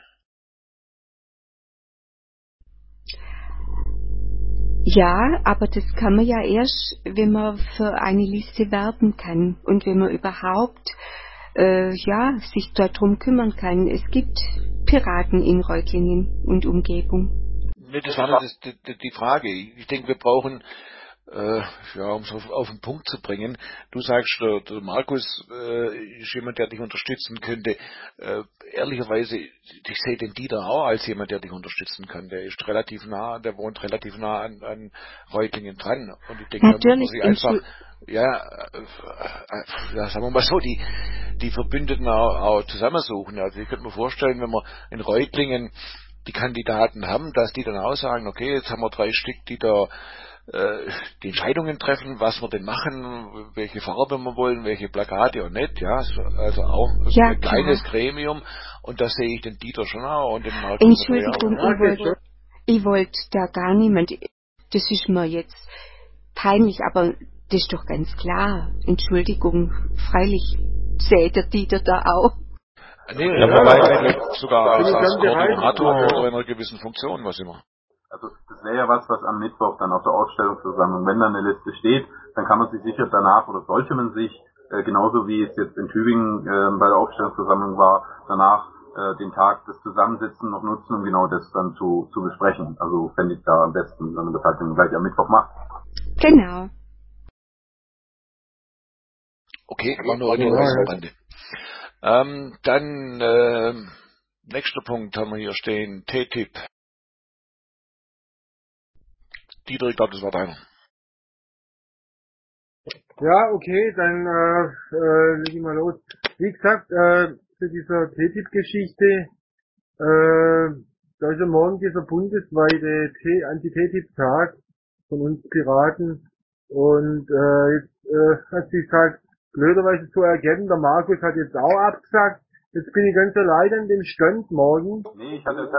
Ja, aber das kann man ja erst, wenn man für eine Liste werben kann und wenn man überhaupt sich darum kümmern kann. Es gibt Piraten in Reutlingen und Umgebung. Nee, das war nicht die Frage. Ich denke, wir brauchen, um es auf den Punkt zu bringen, du sagst, der Markus ist jemand, der dich unterstützen könnte. Ehrlicherweise, ich sehe den Dieter auch als jemand, der dich unterstützen kann. Der ist relativ nah, der wohnt relativ nah an Reutlingen dran. Und ich denke, da muss man sich einfach, sagen wir mal so, die Verbündeten auch zusammensuchen. Also ich könnte mir vorstellen, wenn wir in Reutlingen die Kandidaten haben, dass die dann auch sagen, okay, jetzt haben wir 3 Stück, die da die Entscheidungen treffen, was wir denn machen, welche Farbe wir wollen, welche Plakate und nicht, ja, also auch ein kleines Gremium, und da sehe ich den Dieter schon auch und den Markus. Entschuldigung, ich wollte da gar niemand, das ist mir jetzt peinlich, aber das ist doch ganz klar. Entschuldigung, freilich sehe der Dieter da auch. Nee, wobei sogar als Koordinator oder in einer gewissen Funktion, was immer. Also das wäre ja was am Mittwoch dann auf der Ausstellungsversammlung, wenn da eine Liste steht, dann kann man sich sicher danach, oder sollte man sich, genauso wie es jetzt in Tübingen bei der Ausstellungsversammlung war, danach den Tag des Zusammensitzen noch nutzen, um genau das dann zu besprechen. Also fände ich da am besten, wenn man das halt dann gleich am Mittwoch macht. Genau. Okay, war nur am Rande. Dann nächster Punkt haben wir hier stehen, TTIP. Dieter, ich glaube, das war deiner. Ja, okay, dann leg ich mal los. Wie gesagt, zu dieser TTIP-Geschichte, da ist ja morgen dieser bundesweite Anti-TTIP-Tag von uns Piraten, und jetzt hat sich halt blöderweise so ergeben, der Markus hat jetzt auch abgesagt. Jetzt bin ich ganz allein an dem Stand morgen. Nee, ich hatte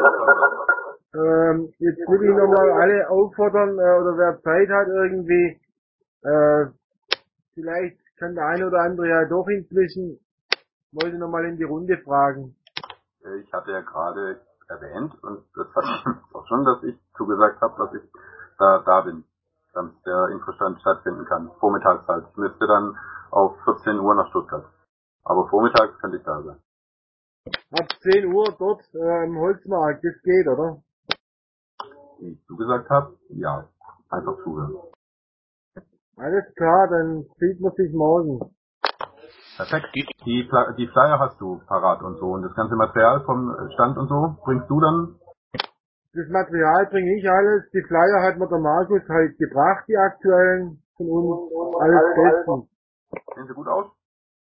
jetzt will ich nochmal alle auffordern, oder wer Zeit hat irgendwie, vielleicht kann der eine oder andere ja doch inzwischen, wollte nochmal in die Runde fragen. Ich hatte ja gerade erwähnt, und das hat auch schon, dass ich zugesagt habe, dass ich da bin, damit der Infostand stattfinden kann. Vormittags halt. Ich müsste dann auf 14 Uhr nach Stuttgart. Aber vormittags könnte ich da sein. Ab 10 Uhr dort im Holzmarkt, das geht, oder? Wie ich zugesagt habe, ja. Einfach zuhören. Alles klar, dann sieht man sich morgen. Perfekt. Die Flyer hast du parat und so. Und das ganze Material vom Stand und so bringst du dann? Das Material bringe ich alles. Die Flyer hat mir der Markus halt gebracht, die aktuellen von uns. Alles bestens. Sehen sie gut aus?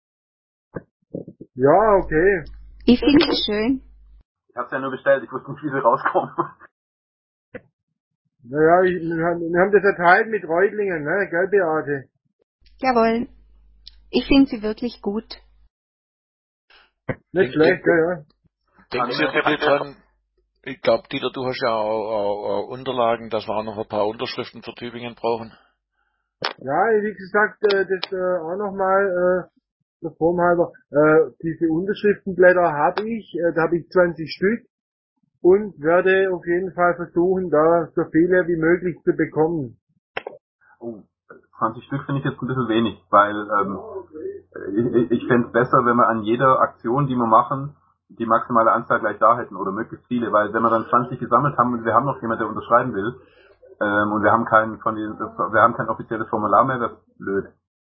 Ja, okay. Ich finde es schön. Ich hab's ja nur bestellt, ich wusste nicht, wie sie rauskommen. Naja, wir haben das erteilt mit Reutlingen, ne, gell, Beate? Jawohl. Ich finde sie wirklich gut. Nicht schlecht, ja. Denken Sie bitte dran, ich glaube, Dieter, du hast ja auch Unterlagen, dass wir auch noch ein paar Unterschriften für Tübingen brauchen. Ja, wie gesagt, das auch nochmal, der Form halber, diese Unterschriftenblätter habe ich, da habe ich 20 Stück. und werde auf jeden Fall versuchen, da so viele wie möglich zu bekommen. Oh, 20 Stück finde ich jetzt ein bisschen wenig, weil ich fände es besser, wenn wir an jeder Aktion, die wir machen, die maximale Anzahl gleich da hätten oder möglichst viele, weil wenn wir dann 20 gesammelt haben und wir haben noch jemand, der unterschreiben will, und wir haben kein offizielles Formular mehr, das ist blöd.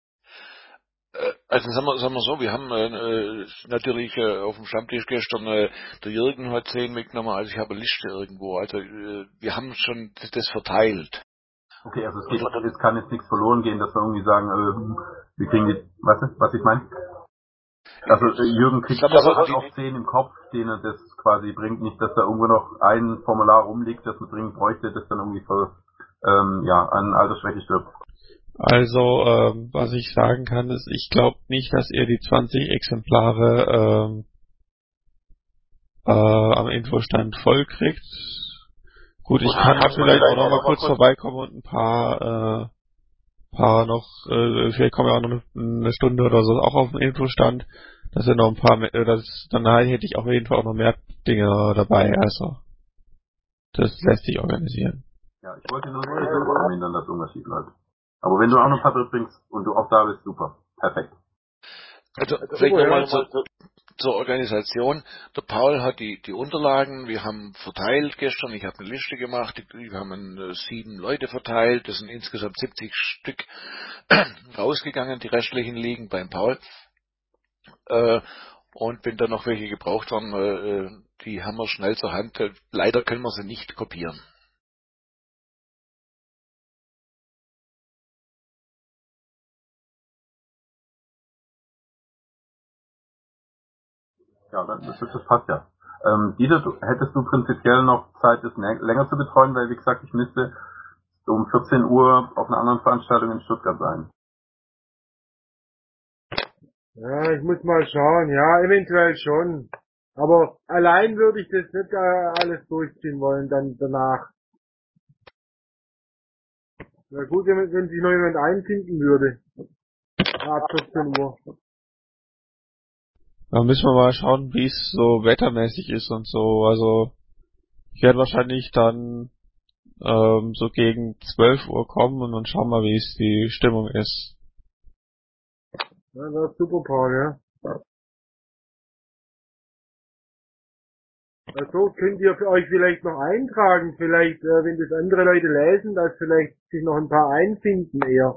Also sagen wir so, wir haben natürlich auf dem Stammtisch gestern, der Jürgen hat 10 mitgenommen, also ich habe eine Liste irgendwo, also wir haben schon das verteilt. Okay, also es kann jetzt nichts verloren gehen, dass wir irgendwie sagen, wir kriegen die, was ich meine? Also Jürgen kriegt auch 10 im Kopf, denen er das quasi bringt, nicht, dass da irgendwo noch ein Formular rumliegt, das man dringend bräuchte, das dann irgendwie an Altersschwäche stirbt. Also, was ich sagen kann, ist, ich glaube nicht, dass ihr die 20 Exemplare am Infostand voll kriegt. Gut, ich kann vielleicht auch noch mal kurz vorbeikommen und ein paar noch, vielleicht kommen ja auch noch eine Stunde oder so auch auf dem Infostand. Das sind noch ein paar, dann hätte ich auf jeden Fall auch noch mehr Dinge dabei, also das lässt sich organisieren. Ja, ich wollte nur verhindern, dass irgendwas schief läuft. Aber wenn du auch noch ein paar mitbringst und du auch da bist, super. Perfekt. Also vielleicht nochmal zur Organisation. Der Paul hat die Unterlagen, wir haben verteilt gestern, ich habe eine Liste gemacht, wir haben 7 Leute verteilt, das sind insgesamt 70 Stück rausgegangen, die restlichen liegen beim Paul. Und wenn da noch welche gebraucht werden, die haben wir schnell zur Hand. Leider können wir sie nicht kopieren. Ja, das passt ja. Dieter, hättest du prinzipiell noch Zeit, das länger zu betreuen, weil wie gesagt, ich müsste um 14 Uhr auf einer anderen Veranstaltung in Stuttgart sein. Ja, ich muss mal schauen. Ja, eventuell schon. Aber allein würde ich das nicht alles durchziehen wollen dann danach. Na gut, wenn sich noch jemand einfinden würde. Ab 14 Uhr. Da müssen wir mal schauen, wie es so wettermäßig ist und so. Also ich werde wahrscheinlich dann so gegen 12 Uhr kommen und dann schauen wir, wie es die Stimmung ist. Ja, das ist super, Paul, ja. Also könnt ihr für euch vielleicht noch eintragen, vielleicht, wenn das andere Leute lesen, dass vielleicht sich noch ein paar einfinden eher.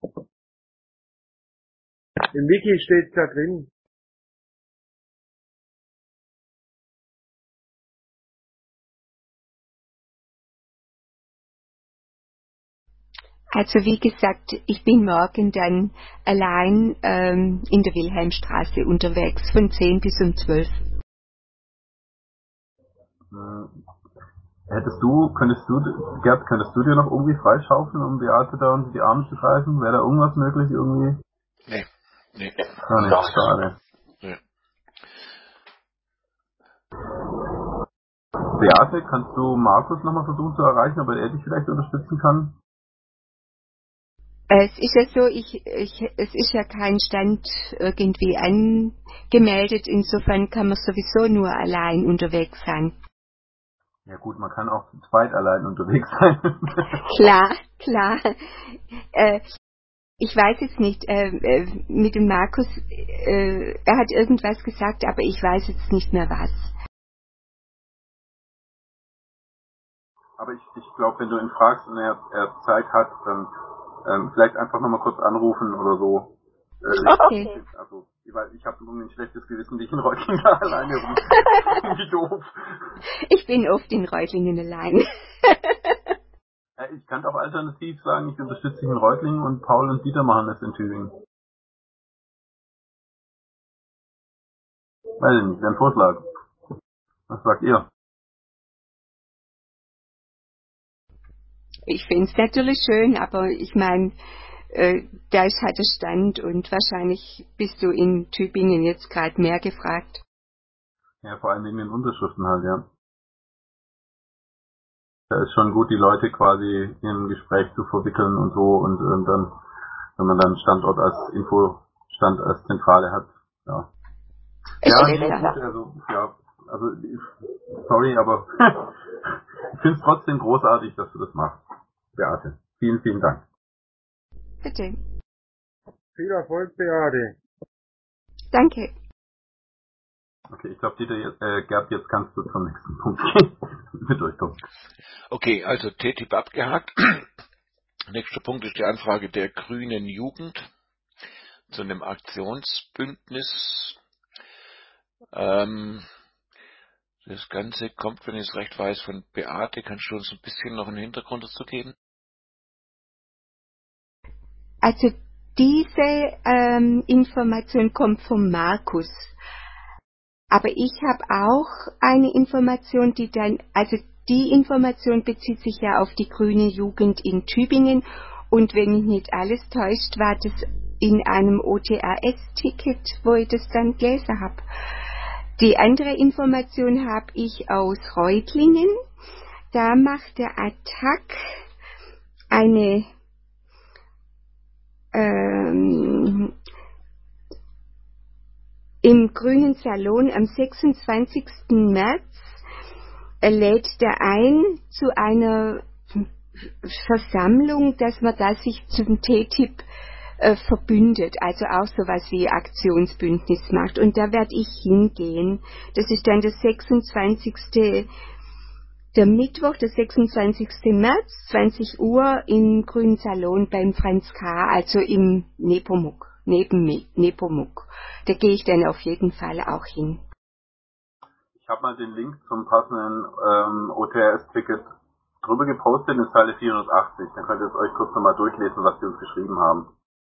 Im Wiki steht's da drin. Also wie gesagt, ich bin morgen dann allein in der Wilhelmstraße unterwegs von 10 bis um 12. Könntest du dir noch irgendwie freischaufeln, um Beate da unter die Arme zu greifen? Wäre da irgendwas möglich irgendwie? Nee. Gar nicht, schade. Nee. Beate, kannst du Markus nochmal versuchen zu erreichen, ob er dich vielleicht unterstützen kann? Es ist ja so, es ist ja kein Stand irgendwie angemeldet, insofern kann man sowieso nur allein unterwegs sein. Ja gut, man kann auch zu zweit allein unterwegs sein. Klar. Ich weiß jetzt nicht, mit dem Markus, er hat irgendwas gesagt, aber ich weiß jetzt nicht mehr was. Aber ich glaube, wenn du ihn fragst und er Zeit hat, dann vielleicht einfach nochmal kurz anrufen oder so. Okay. Also, weil ich habe irgendwie ein schlechtes Gewissen, wie ich in Reutlingen da alleine rum. Wie doof. Ich bin oft in Reutlingen allein. Ich kann auch alternativ sagen, ich unterstütze dich in Reutlingen und Paul und Dieter machen das in Tübingen. Weiß ich nicht, wäre ein Vorschlag. Was sagt ihr? Ich finde es natürlich schön, aber ich meine, da ist halt der Stand und wahrscheinlich bist du in Tübingen jetzt gerade mehr gefragt. Ja, vor allem wegen den Unterschriften halt, ja. Da ist schon gut, die Leute quasi in ein Gespräch zu verwickeln und so und dann, wenn man dann Standort als Infostand als Zentrale hat, ja. Ja, nee, gut, also, ja, Also, sorry, aber ich finde es trotzdem großartig, dass du das machst, Beate. Vielen, vielen Dank. Bitte. Viel Erfolg, Beate. Danke. Okay, ich glaube, Gerd, jetzt kannst du zum nächsten Punkt gehen. Mit durchkommen. Okay, also TTIP abgehakt. Nächster Punkt ist die Anfrage der Grünen Jugend zu einem Aktionsbündnis. Das Ganze kommt, wenn ich es recht weiß, von Beate. Kannst du uns ein bisschen noch einen Hintergrund dazu geben? Also diese Information kommt von Markus. Aber ich habe auch eine Information, die Information bezieht sich ja auf die grüne Jugend in Tübingen. Und wenn mich nicht alles täuscht, war das in einem OTRS-Ticket, wo ich das dann gelesen habe. Die andere Information habe ich aus Reutlingen. Da macht der Attac eine im Grünen Salon am 26. März lädt der ein zu einer Versammlung, dass man da sich zum TTIP verbündet, also auch sowas wie Aktionsbündnis macht. Und da werde ich hingehen. Das ist dann der Mittwoch, der 26. März, 20 Uhr im Grünen Salon beim Franz K., also im Nepomuk, neben Nepomuk. Da gehe ich dann auf jeden Fall auch hin. Ich habe mal den Link zum passenden OTRS-Ticket drüber gepostet in Zeile 480. Dann könnt ihr es euch kurz nochmal durchlesen, was die uns geschrieben haben.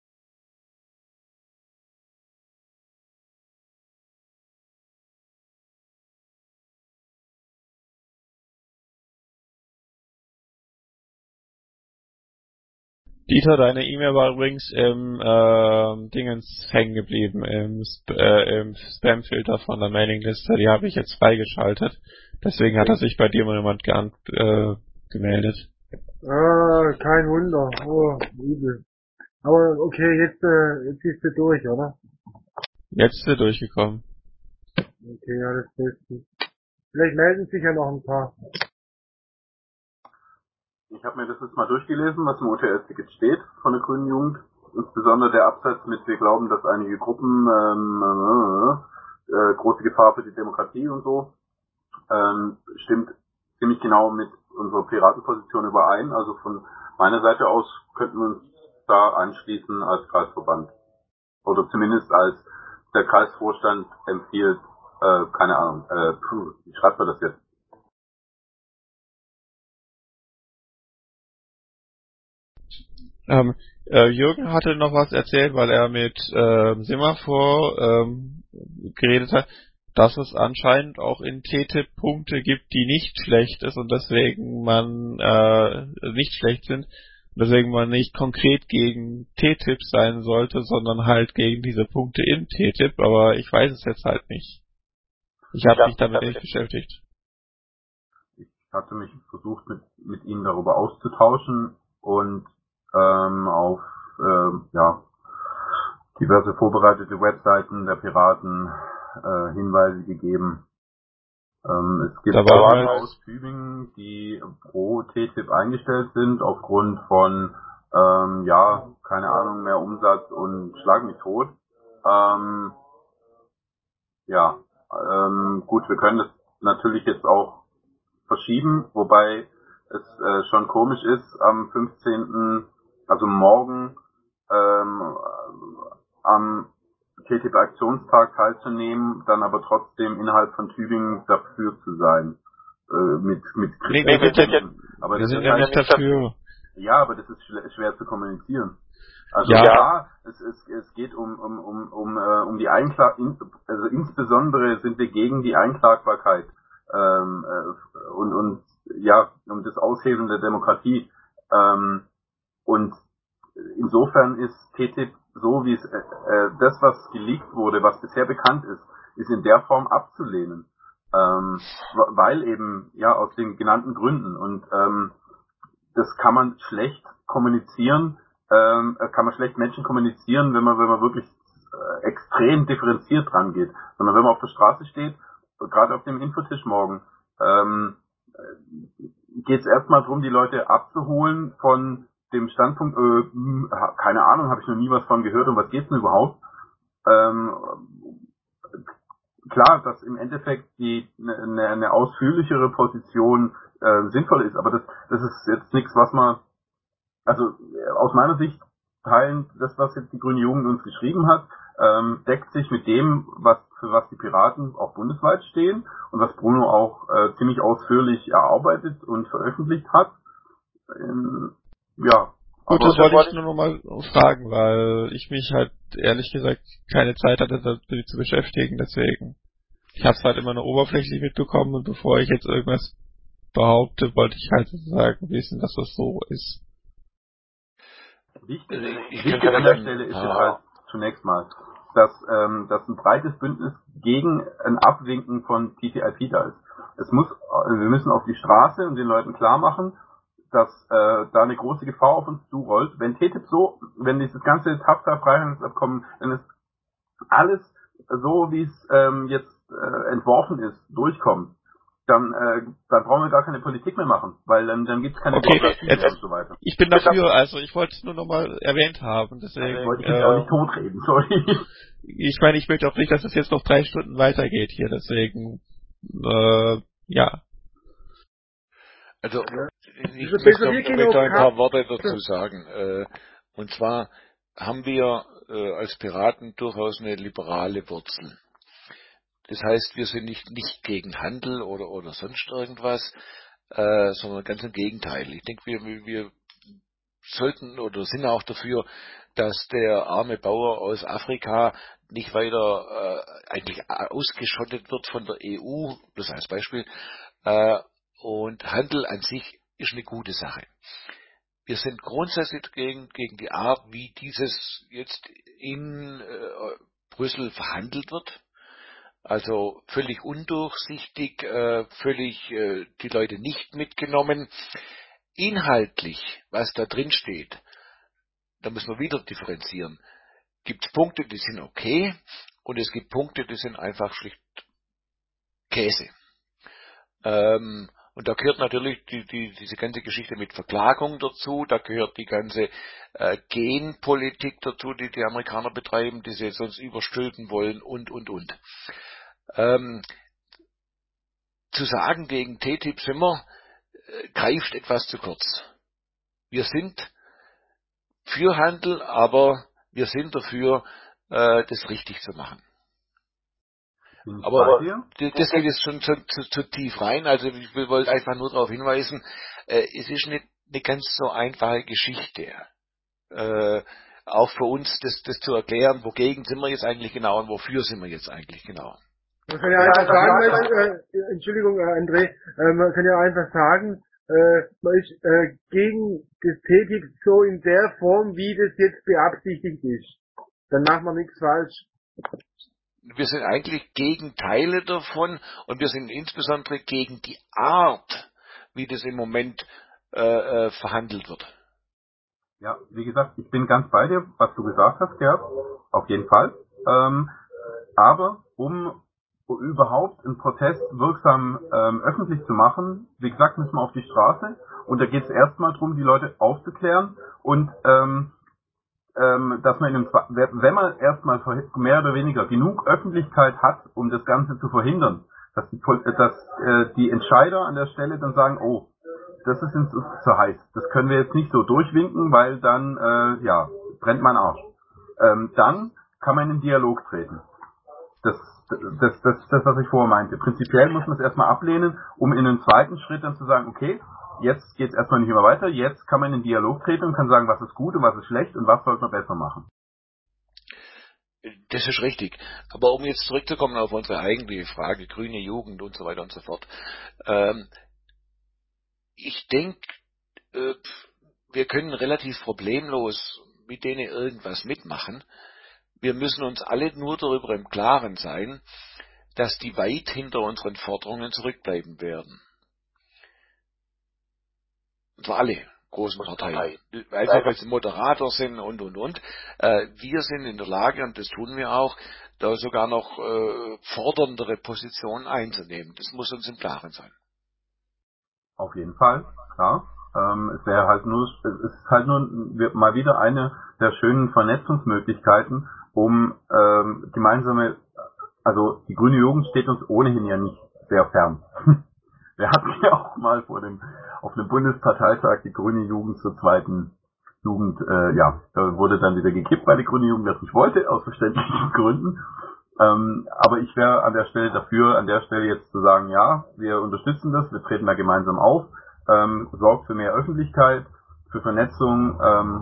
Dieter, deine E-Mail war übrigens im Dingens hängen geblieben, im Spam-Filter von der Mailingliste. Die habe ich jetzt freigeschaltet. Deswegen hat er sich bei dir mal jemand gemeldet. Kein Wunder. Oh, übel. Aber okay, jetzt ist sie durch, oder? Jetzt ist er durchgekommen. Okay, alles Beste. Vielleicht melden sich ja noch ein paar. Ich habe mir das jetzt mal durchgelesen, was im OTRS-Ticket steht von der Grünen Jugend. Insbesondere der Absatz mit, wir glauben, dass einige Gruppen große Gefahr für die Demokratie und so, stimmt ziemlich genau mit unserer Piratenposition überein. Also von meiner Seite aus könnten wir uns da anschließen als Kreisverband. Oder zumindest als der Kreisvorstand empfiehlt, keine Ahnung, wie schreibt man das jetzt? Jürgen hatte noch was erzählt, weil er mit Semaphor geredet hat, dass es anscheinend auch in TTIP Punkte gibt, die nicht schlecht ist und deswegen man nicht schlecht sind, deswegen man nicht konkret gegen TTIP sein sollte, sondern halt gegen diese Punkte in TTIP, aber ich weiß es jetzt halt nicht. Ich habe mich damit nicht beschäftigt. Ich hatte mich versucht, mit ihnen darüber auszutauschen und auf diverse vorbereitete Webseiten der Piraten Hinweise gegeben. Es gibt Leute aus Tübingen, die pro TTIP eingestellt sind, aufgrund von keine Ahnung, mehr Umsatz und Schlag mich tot. Gut, wir können das natürlich jetzt auch verschieben, wobei es schon komisch ist, am 15., also morgen, am TTIP-Aktionstag teilzunehmen, dann aber trotzdem innerhalb von Tübingen dafür zu sein. Mit Kritik. Aber wir sind ja nicht dafür. Ja, aber das ist schwer zu kommunizieren. Also es geht um die Einklage, also insbesondere sind wir gegen die Einklagbarkeit und um das Aushebeln der Demokratie. Und insofern ist TTIP so, wie es das, was geleakt wurde, was bisher bekannt ist in der Form abzulehnen. Weil eben, aus den genannten Gründen. Und das kann man schlecht kommunizieren, kann man schlecht Menschen kommunizieren, wenn man wirklich extrem differenziert rangeht. Sondern wenn man auf der Straße steht gerade auf dem Infotisch morgen, geht es erstmal darum, die Leute abzuholen von dem Standpunkt, keine Ahnung, habe ich noch nie was von gehört und was geht's denn überhaupt? Klar, dass im Endeffekt eine ausführlichere Position sinnvoll ist, aber das ist jetzt nichts, was man, also aus meiner Sicht teilen, das, was jetzt die Grüne Jugend uns geschrieben hat, deckt sich mit dem, für was die Piraten auch bundesweit stehen und was Bruno auch ziemlich ausführlich erarbeitet und veröffentlicht hat. Ja. Gut, das wollte ich nur noch mal fragen, weil ich mich halt ehrlich gesagt keine Zeit hatte, damit zu beschäftigen, deswegen. Ich habe es halt immer nur oberflächlich mitbekommen und bevor ich jetzt irgendwas behaupte, wollte ich halt sagen wissen, dass das so ist. Wichtig an der Stelle ist jetzt halt zunächst mal, dass ein breites Bündnis gegen ein Abwinken von TTIP da ist. Wir müssen auf die Straße und den Leuten klar machen, dass da eine große Gefahr auf uns zurollt. Wenn wenn dieses ganze TAFTA-Freihandelsabkommen, wenn es alles so, wie es jetzt entworfen ist, durchkommt, dann brauchen wir gar keine Politik mehr machen, weil dann gibt es keine Demokratie mehr und so weiter. Ich bin dafür, also ich wollte es nur noch mal erwähnt haben, deswegen wollte ich jetzt auch nicht totreden, sorry. Ich meine, ich möchte auch nicht, dass es jetzt noch 3 Stunden weitergeht hier, deswegen ja. Also ich möchte ein paar Worte dazu sagen. Und zwar haben wir als Piraten durchaus eine liberale Wurzel. Das heißt, wir sind nicht gegen Handel oder sonst irgendwas, sondern ganz im Gegenteil. Ich denke, wir sollten oder sind auch dafür, dass der arme Bauer aus Afrika nicht weiter eigentlich ausgeschottet wird von der EU, das als Beispiel. Und Handel an sich ist eine gute Sache. Wir sind grundsätzlich gegen die Art, wie dieses jetzt in Brüssel verhandelt wird. Also völlig undurchsichtig, völlig die Leute nicht mitgenommen. Inhaltlich, was da drin steht, da müssen wir wieder differenzieren. Gibt es Punkte, die sind okay und es gibt Punkte, die sind einfach schlicht Käse. Und da gehört natürlich diese ganze Geschichte mit Verklagung dazu, da gehört die ganze Genpolitik dazu, die die Amerikaner betreiben, die sie sonst überstülpen wollen und. Zu sagen, gegen TTIP sind wir, greift etwas zu kurz. Wir sind für Handel, aber wir sind dafür, das richtig zu machen. Aber das geht jetzt schon zu tief rein, also ich wollte einfach nur darauf hinweisen, es ist nicht eine ganz so einfache Geschichte. Auch für uns das zu erklären, wogegen sind wir jetzt eigentlich genau und wofür sind wir jetzt eigentlich genau. Man kann ja einfach sagen, Entschuldigung, André, man kann ja einfach sagen, man ist gegen das TTIP so in der Form, wie das jetzt beabsichtigt ist. Dann macht man nichts falsch. Wir sind eigentlich gegen Teile davon und wir sind insbesondere gegen die Art, wie das im Moment verhandelt wird. Ja, wie gesagt, ich bin ganz bei dir, was du gesagt hast, Gerd, auf jeden Fall. Aber um überhaupt einen Protest wirksam öffentlich zu machen, wie gesagt, müssen wir auf die Straße und da geht es erstmal darum, die Leute aufzuklären und dass man wenn man erstmal mehr oder weniger genug Öffentlichkeit hat, um das Ganze zu verhindern, dass die Entscheider an der Stelle dann sagen, oh, das ist uns zu heiß, das können wir jetzt nicht so durchwinken, weil dann brennt mein Arsch. Dann kann man in den Dialog treten. Das, was ich vorher meinte. Prinzipiell muss man es erstmal ablehnen, um in einem zweiten Schritt dann zu sagen, okay, jetzt geht es erstmal nicht mehr weiter, jetzt kann man in den Dialog treten und kann sagen, was ist gut und was ist schlecht und was sollte man besser machen. Das ist richtig. Aber um jetzt zurückzukommen auf unsere eigentliche Frage, grüne Jugend und so weiter und so fort. Ich denke, wir können relativ problemlos mit denen irgendwas mitmachen. Wir müssen uns alle nur darüber im Klaren sein, dass die weit hinter unseren Forderungen zurückbleiben werden. Und zwar alle großen Parteien. Einfach weil sie Moderator sind und. Wir sind in der Lage, und das tun wir auch, da sogar noch forderndere Positionen einzunehmen. Das muss uns im Klaren sein. Auf jeden Fall, klar. Es ist halt nur mal wieder eine der schönen Vernetzungsmöglichkeiten, um gemeinsame, also die Grüne Jugend steht uns ohnehin ja nicht sehr fern. Wir hatten ja auch mal auf einem Bundesparteitag die Grüne Jugend zur zweiten Jugend, da wurde dann wieder gekippt, weil die Grüne Jugend das nicht wollte, aus verständlichen Gründen. Aber ich wäre an der Stelle dafür, an der Stelle jetzt zu sagen, ja, wir unterstützen das, wir treten da gemeinsam auf, sorgt für mehr Öffentlichkeit, für Vernetzung,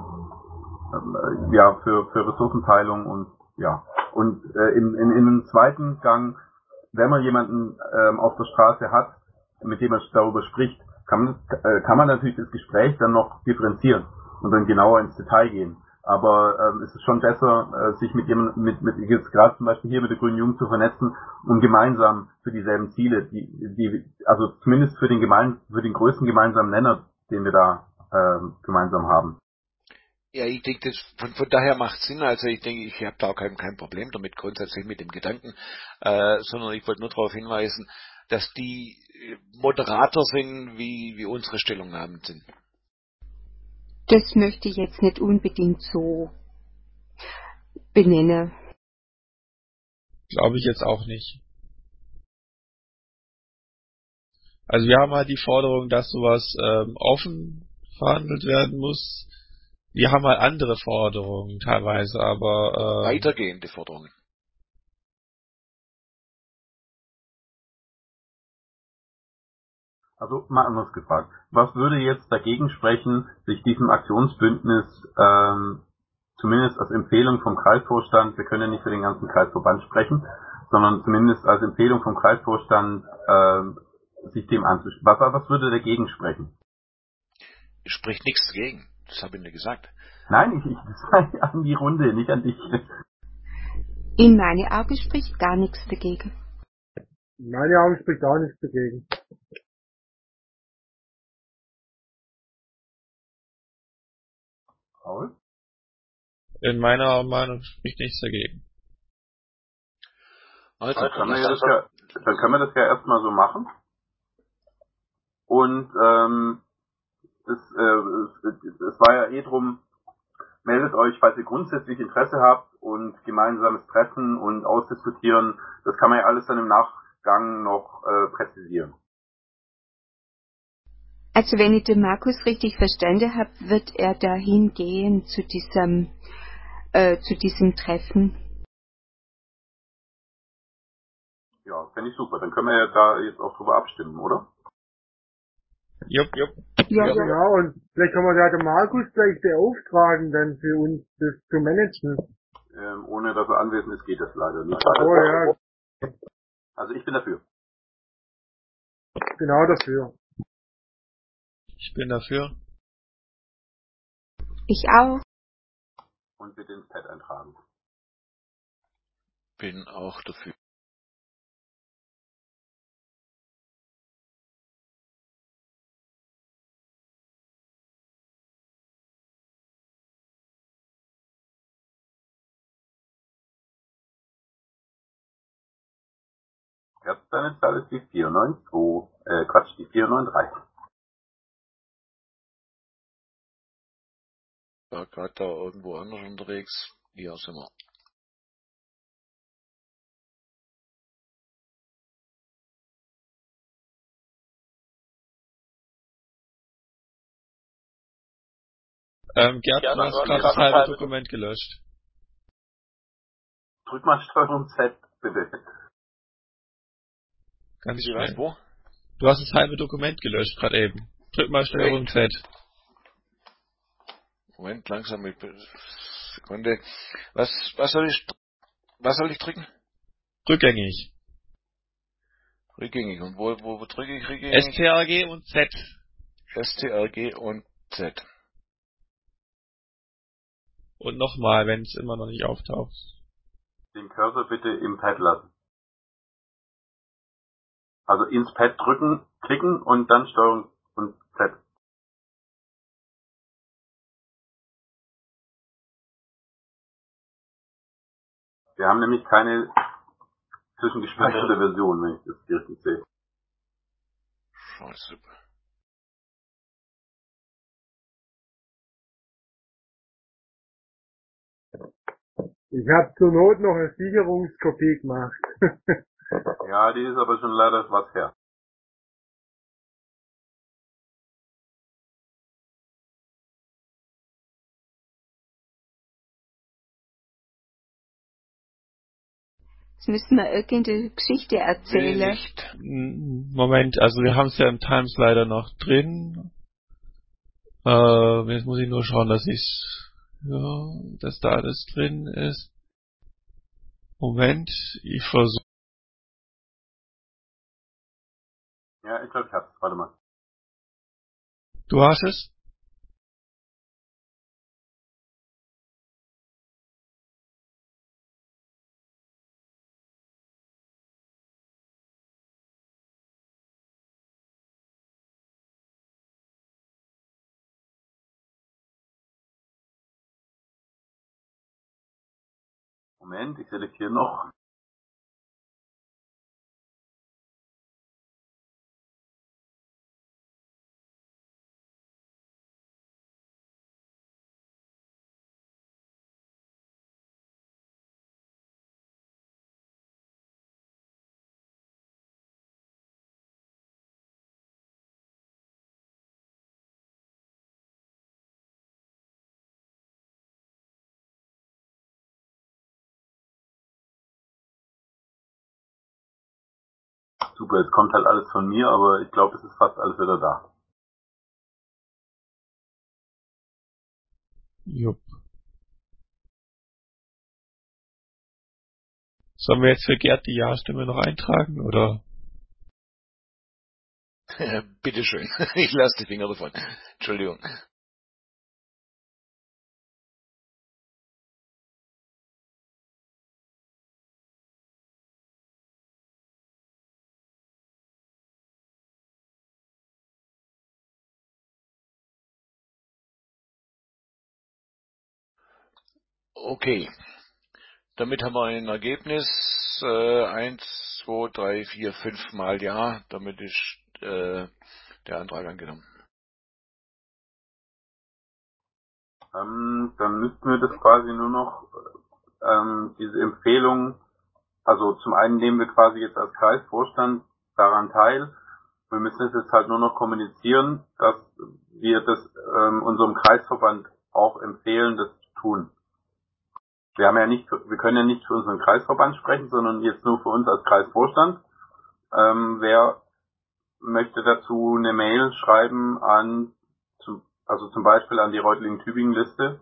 für Ressourcenteilung und ja. Und in einem zweiten Gang, wenn man jemanden auf der Straße hat, mit dem man darüber spricht, kann man natürlich das Gespräch dann noch differenzieren und dann genauer ins Detail gehen. Aber es ist schon besser, sich mit jemandem, mit jetzt gerade zum Beispiel hier mit der Grünen Jugend zu vernetzen, um gemeinsam für dieselben Ziele, also zumindest für den größten gemeinsamen Nenner, den wir da gemeinsam haben. Ja, ich denke, von daher macht es Sinn. Also ich denke, ich habe da auch kein Problem damit grundsätzlich mit dem Gedanken, sondern ich wollte nur darauf hinweisen, dass die Moderator sind, wie unsere Stellungnahmen sind. Das möchte ich jetzt nicht unbedingt so benennen. Glaube ich jetzt auch nicht. Also wir haben halt die Forderung, dass sowas offen verhandelt werden muss. Wir haben halt andere Forderungen teilweise, aber weitergehende Forderungen. Also mal anders gefragt. Was würde jetzt dagegen sprechen, sich diesem Aktionsbündnis zumindest als Empfehlung vom Kreisvorstand, wir können ja nicht für den ganzen Kreisverband sprechen, sondern zumindest als Empfehlung vom Kreisvorstand sich dem anzuschließen. Was würde dagegen sprechen? Spricht nichts dagegen. Das habe ich nicht gesagt. Nein, das war an die Runde, nicht an dich. In meine Augen spricht gar nichts dagegen. In meine Augen spricht gar nichts dagegen. Paul? in meiner Meinung spricht nichts dagegen. Also, dann können wir das ja erstmal so machen. Und es war ja drum, meldet euch, falls ihr grundsätzlich Interesse habt und gemeinsames Treffen und ausdiskutieren. Das kann man ja alles dann im Nachgang noch präzisieren. Also wenn ich den Markus richtig verstanden habe, wird er dahin gehen zu diesem Treffen. Ja, fände ich super. Dann können wir ja da jetzt auch drüber abstimmen, oder? Jupp. Ja, und vielleicht kann man ja den Markus gleich beauftragen, dann für uns das zu managen. Ohne dass er anwesend ist, geht das leider nicht. Oh ja. Also ich bin dafür. Genau dafür. Ich bin dafür. Ich auch. Und bitte ins Pad eintragen. bin auch dafür. Ja, deine Zahl ist die 492, die 493. War gerade da irgendwo anders unterwegs. Hier sind wir. Gerd, du hast gerade das halbe Dokument gelöscht. Drück mal Steuerung Z, bitte. Ganz Wie schnell. wo? Du hast das halbe Dokument gelöscht gerade eben. Drück mal Steuerung Z. Moment, langsam mit Sekunde. Was soll ich drücken? Rückgängig. Rückgängig. Und wo drücke ich rückgängig? STRG und Z. STRG und Z. Und nochmal, wenn es immer noch nicht auftaucht. Den Cursor bitte im Pad lassen. Also ins Pad drücken, klicken und dann Steuerung und Z. Wir haben nämlich keine zwischengespeicherte Version, wenn ich das richtig sehe. Scheiße. Ich habe zur Not noch eine Sicherungskopie gemacht. Ja, die ist aber schon leider was her. Jetzt müssen wir irgendeine Geschichte Will erzählen. nicht. Moment, also wir haben es ja im Times leider noch drin. Jetzt muss ich nur schauen, dass da alles drin ist. Moment, ich versuche. Ja, ich glaube, ich hab's. Warte mal. Du hast es? Moment, ich selektiere noch. Super, jetzt kommt halt alles von mir, aber ich glaube, es ist fast alles wieder da. Jupp. Sollen wir jetzt für Gerd die Ja-Stimme noch eintragen, oder? Bitteschön. Ich lasse die Finger davon. Entschuldigung. Okay. Damit haben wir ein Ergebnis. 1, 2, 3, 4, 5 Mal Ja. Damit ist der Antrag angenommen. Dann müssten wir das quasi nur noch, diese Empfehlung, also zum einen nehmen wir quasi jetzt als Kreisvorstand daran teil. Wir müssen es jetzt halt nur noch kommunizieren, dass wir das unserem Kreisverband auch empfehlen, das zu tun. Wir können ja nicht für unseren Kreisverband sprechen, sondern jetzt nur für uns als Kreisvorstand. Wer möchte dazu eine Mail schreiben zum Beispiel an die Reutlingen-Tübingen-Liste,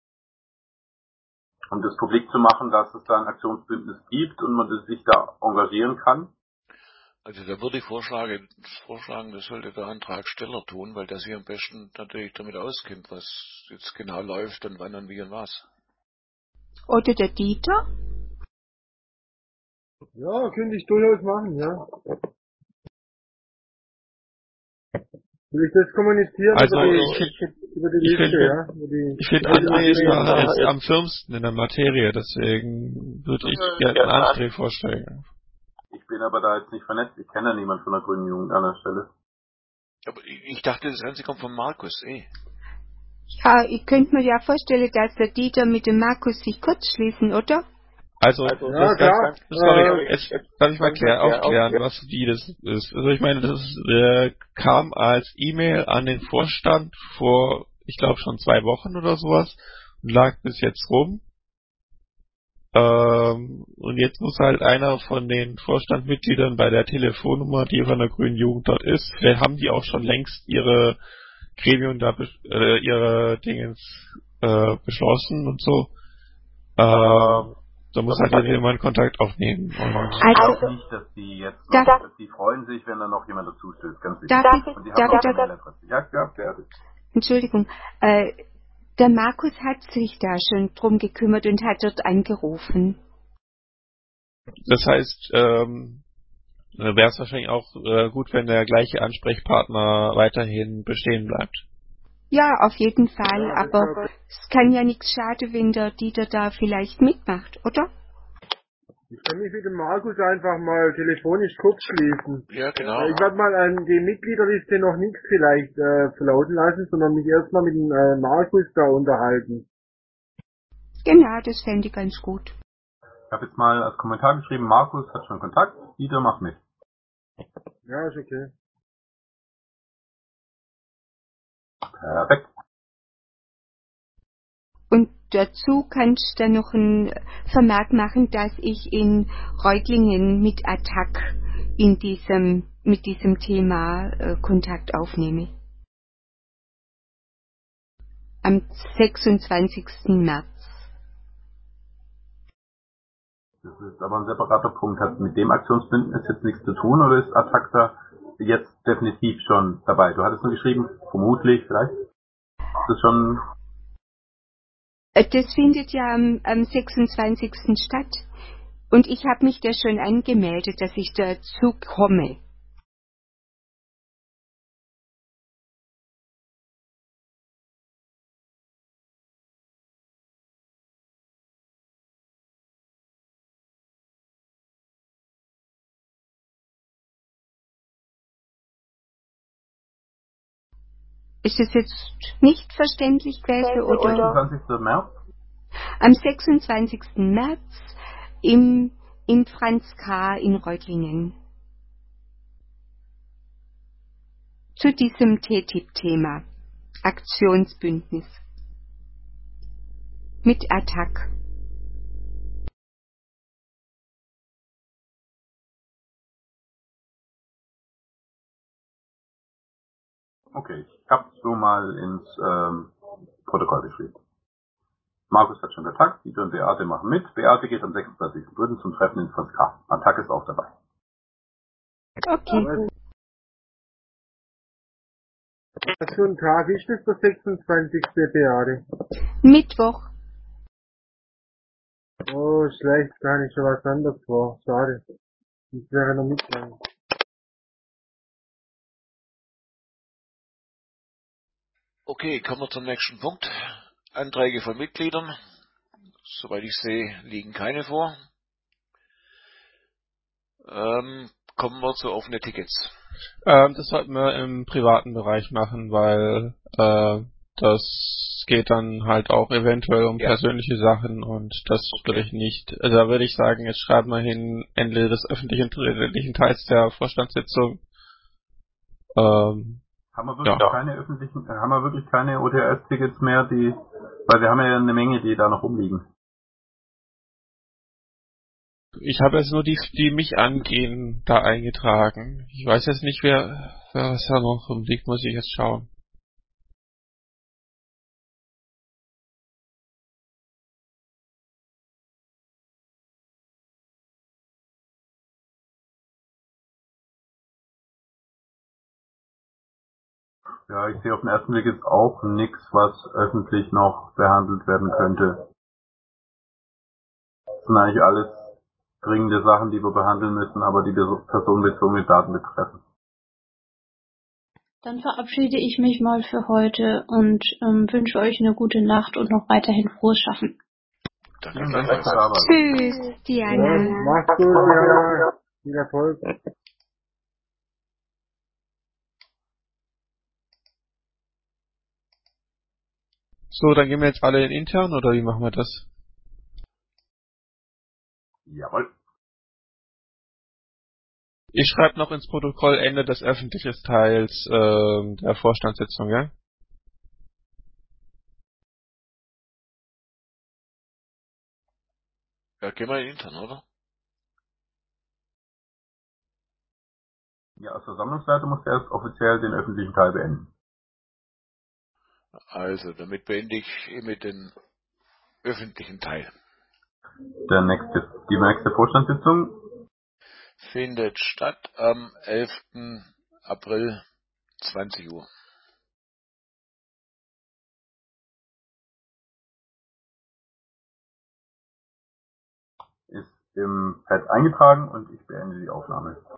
um das publik zu machen, dass es da ein Aktionsbündnis gibt und man sich da engagieren kann? Also da würde ich vorschlagen, das sollte der Antragsteller tun, weil der sich am besten natürlich damit auskennt, was jetzt genau läuft und wann und wie und was. Oder der Dieter? Ja, könnte ich durchaus machen, ja. Will ich das kommunizieren Also über die Liste, ja? Ich finde André ist am firmsten in der Materie, deswegen würde ich gerne André vorschlagen. Ich bin aber da jetzt nicht vernetzt, ich kenne ja niemand von der Grünen Jugend an der Stelle. Aber ich dachte, das Ganze kommt von Markus, Ja, ich könnte mir ja vorstellen, dass der Dieter mit dem Markus sich kurz schließen, oder? Also ja, klar. Sorry, jetzt darf ich mal aufklären, wie das ist. Also ich meine, das kam als E-Mail an den Vorstand vor, ich glaube schon 2 Wochen oder sowas und lag bis jetzt rum. Und jetzt muss halt einer von den Vorstandmitgliedern bei der Telefonnummer, die von der Grünen Jugend dort ist, vielleicht haben die auch schon längst ihre Gremium da, ihre Dingens beschlossen und so. Da muss halt jemand Kontakt aufnehmen. Und Ich glaube nicht, dass die jetzt noch, die freuen sich, wenn da noch jemand dazu stößt, ganz sicher. Und die haben auch eine Mailadresse. Ja, fertig. Entschuldigung, der Markus hat sich da schon drum gekümmert und hat dort angerufen. Das heißt, wäre es wahrscheinlich auch gut, wenn der gleiche Ansprechpartner weiterhin bestehen bleibt. Ja, auf jeden Fall, aber es kann ja nichts schaden, wenn der Dieter da vielleicht mitmacht, oder? Ich kann mich mit dem Markus einfach mal telefonisch kurz schließen. Ja, genau. Ich werde mal an die Mitgliederliste noch nichts vielleicht verlauten lassen, sondern mich erstmal mit dem Markus da unterhalten. Genau, das fände ich ganz gut. Ich habe jetzt mal als Kommentar geschrieben, Markus hat schon Kontakt, Dieter macht mit. Ja, ist okay. Perfekt. Und dazu kannst du dann noch einen Vermerk machen, dass ich in Reutlingen mit Attac mit diesem Thema Kontakt aufnehme. Am 26. März. Das ist aber ein separater Punkt. Hat mit dem Aktionsbündnis jetzt nichts zu tun oder ist Attac da jetzt definitiv schon dabei? Du hattest nur geschrieben, vermutlich, vielleicht. Ist das schon... Das findet ja am 26. statt. Und ich habe mich da schon angemeldet, dass ich dazu komme. Ist es jetzt nicht verständlich gewesen, oder? 26. März? Am 26. März im Franz K. in Reutlingen. Zu diesem TTIP-Thema. Aktionsbündnis. Mit Attac. Okay, ich habe so mal ins Protokoll geschrieben. Markus hat schon Kontakt, Dieter und Beate machen mit. Beate geht am 26.03. zum Treffen in Franz K. Attac ist auch dabei. Okay. Was für ein Tag ist das, der 26. Beate? Mittwoch. Oh, schlecht, kann ich schon was anderes vor. Schade. Ich wäre noch mitgegangen. Okay, kommen wir zum nächsten Punkt. Anträge von Mitgliedern. Soweit ich sehe, liegen keine vor. Kommen wir zu offenen Tickets. Das sollten wir im privaten Bereich machen, weil das geht dann halt auch eventuell um persönliche Sachen und das will ich nicht. Also da würde ich sagen, jetzt schreiben wir hin Ende des öffentlichen Teils der Vorstandssitzung. Haben wir wirklich keine OTS-Tickets mehr, weil wir haben ja eine Menge, die da noch rumliegen. Ich habe jetzt nur die mich angehen, da eingetragen. Ich weiß jetzt nicht, wer was da noch rumliegt, muss ich jetzt schauen. Ja, ich sehe auf den ersten Blick jetzt auch nichts, was öffentlich noch behandelt werden könnte. Das sind eigentlich alles dringende Sachen, die wir behandeln müssen, aber die personenbezogene Daten betreffen. Dann verabschiede ich mich mal für heute und wünsche euch eine gute Nacht und noch weiterhin frohes Schaffen. Danke. Vielen Dank für die Arbeit. Tschüss, Ja, Diana. mach's gut, ja. Viel Erfolg. So, dann gehen wir jetzt alle in intern oder wie machen wir das? Jawohl. Ich schreibe noch ins Protokoll Ende des öffentlichen Teils der Vorstandssitzung, ja? Ja, gehen wir intern, oder? Ja, als Versammlungsleiter muss erst offiziell den öffentlichen Teil beenden. Also, damit beende ich mit dem öffentlichen Teil. Die nächste Vorstandssitzung Findet statt am 11. April 20 Uhr. ist im Pad eingetragen und ich beende die Aufnahme.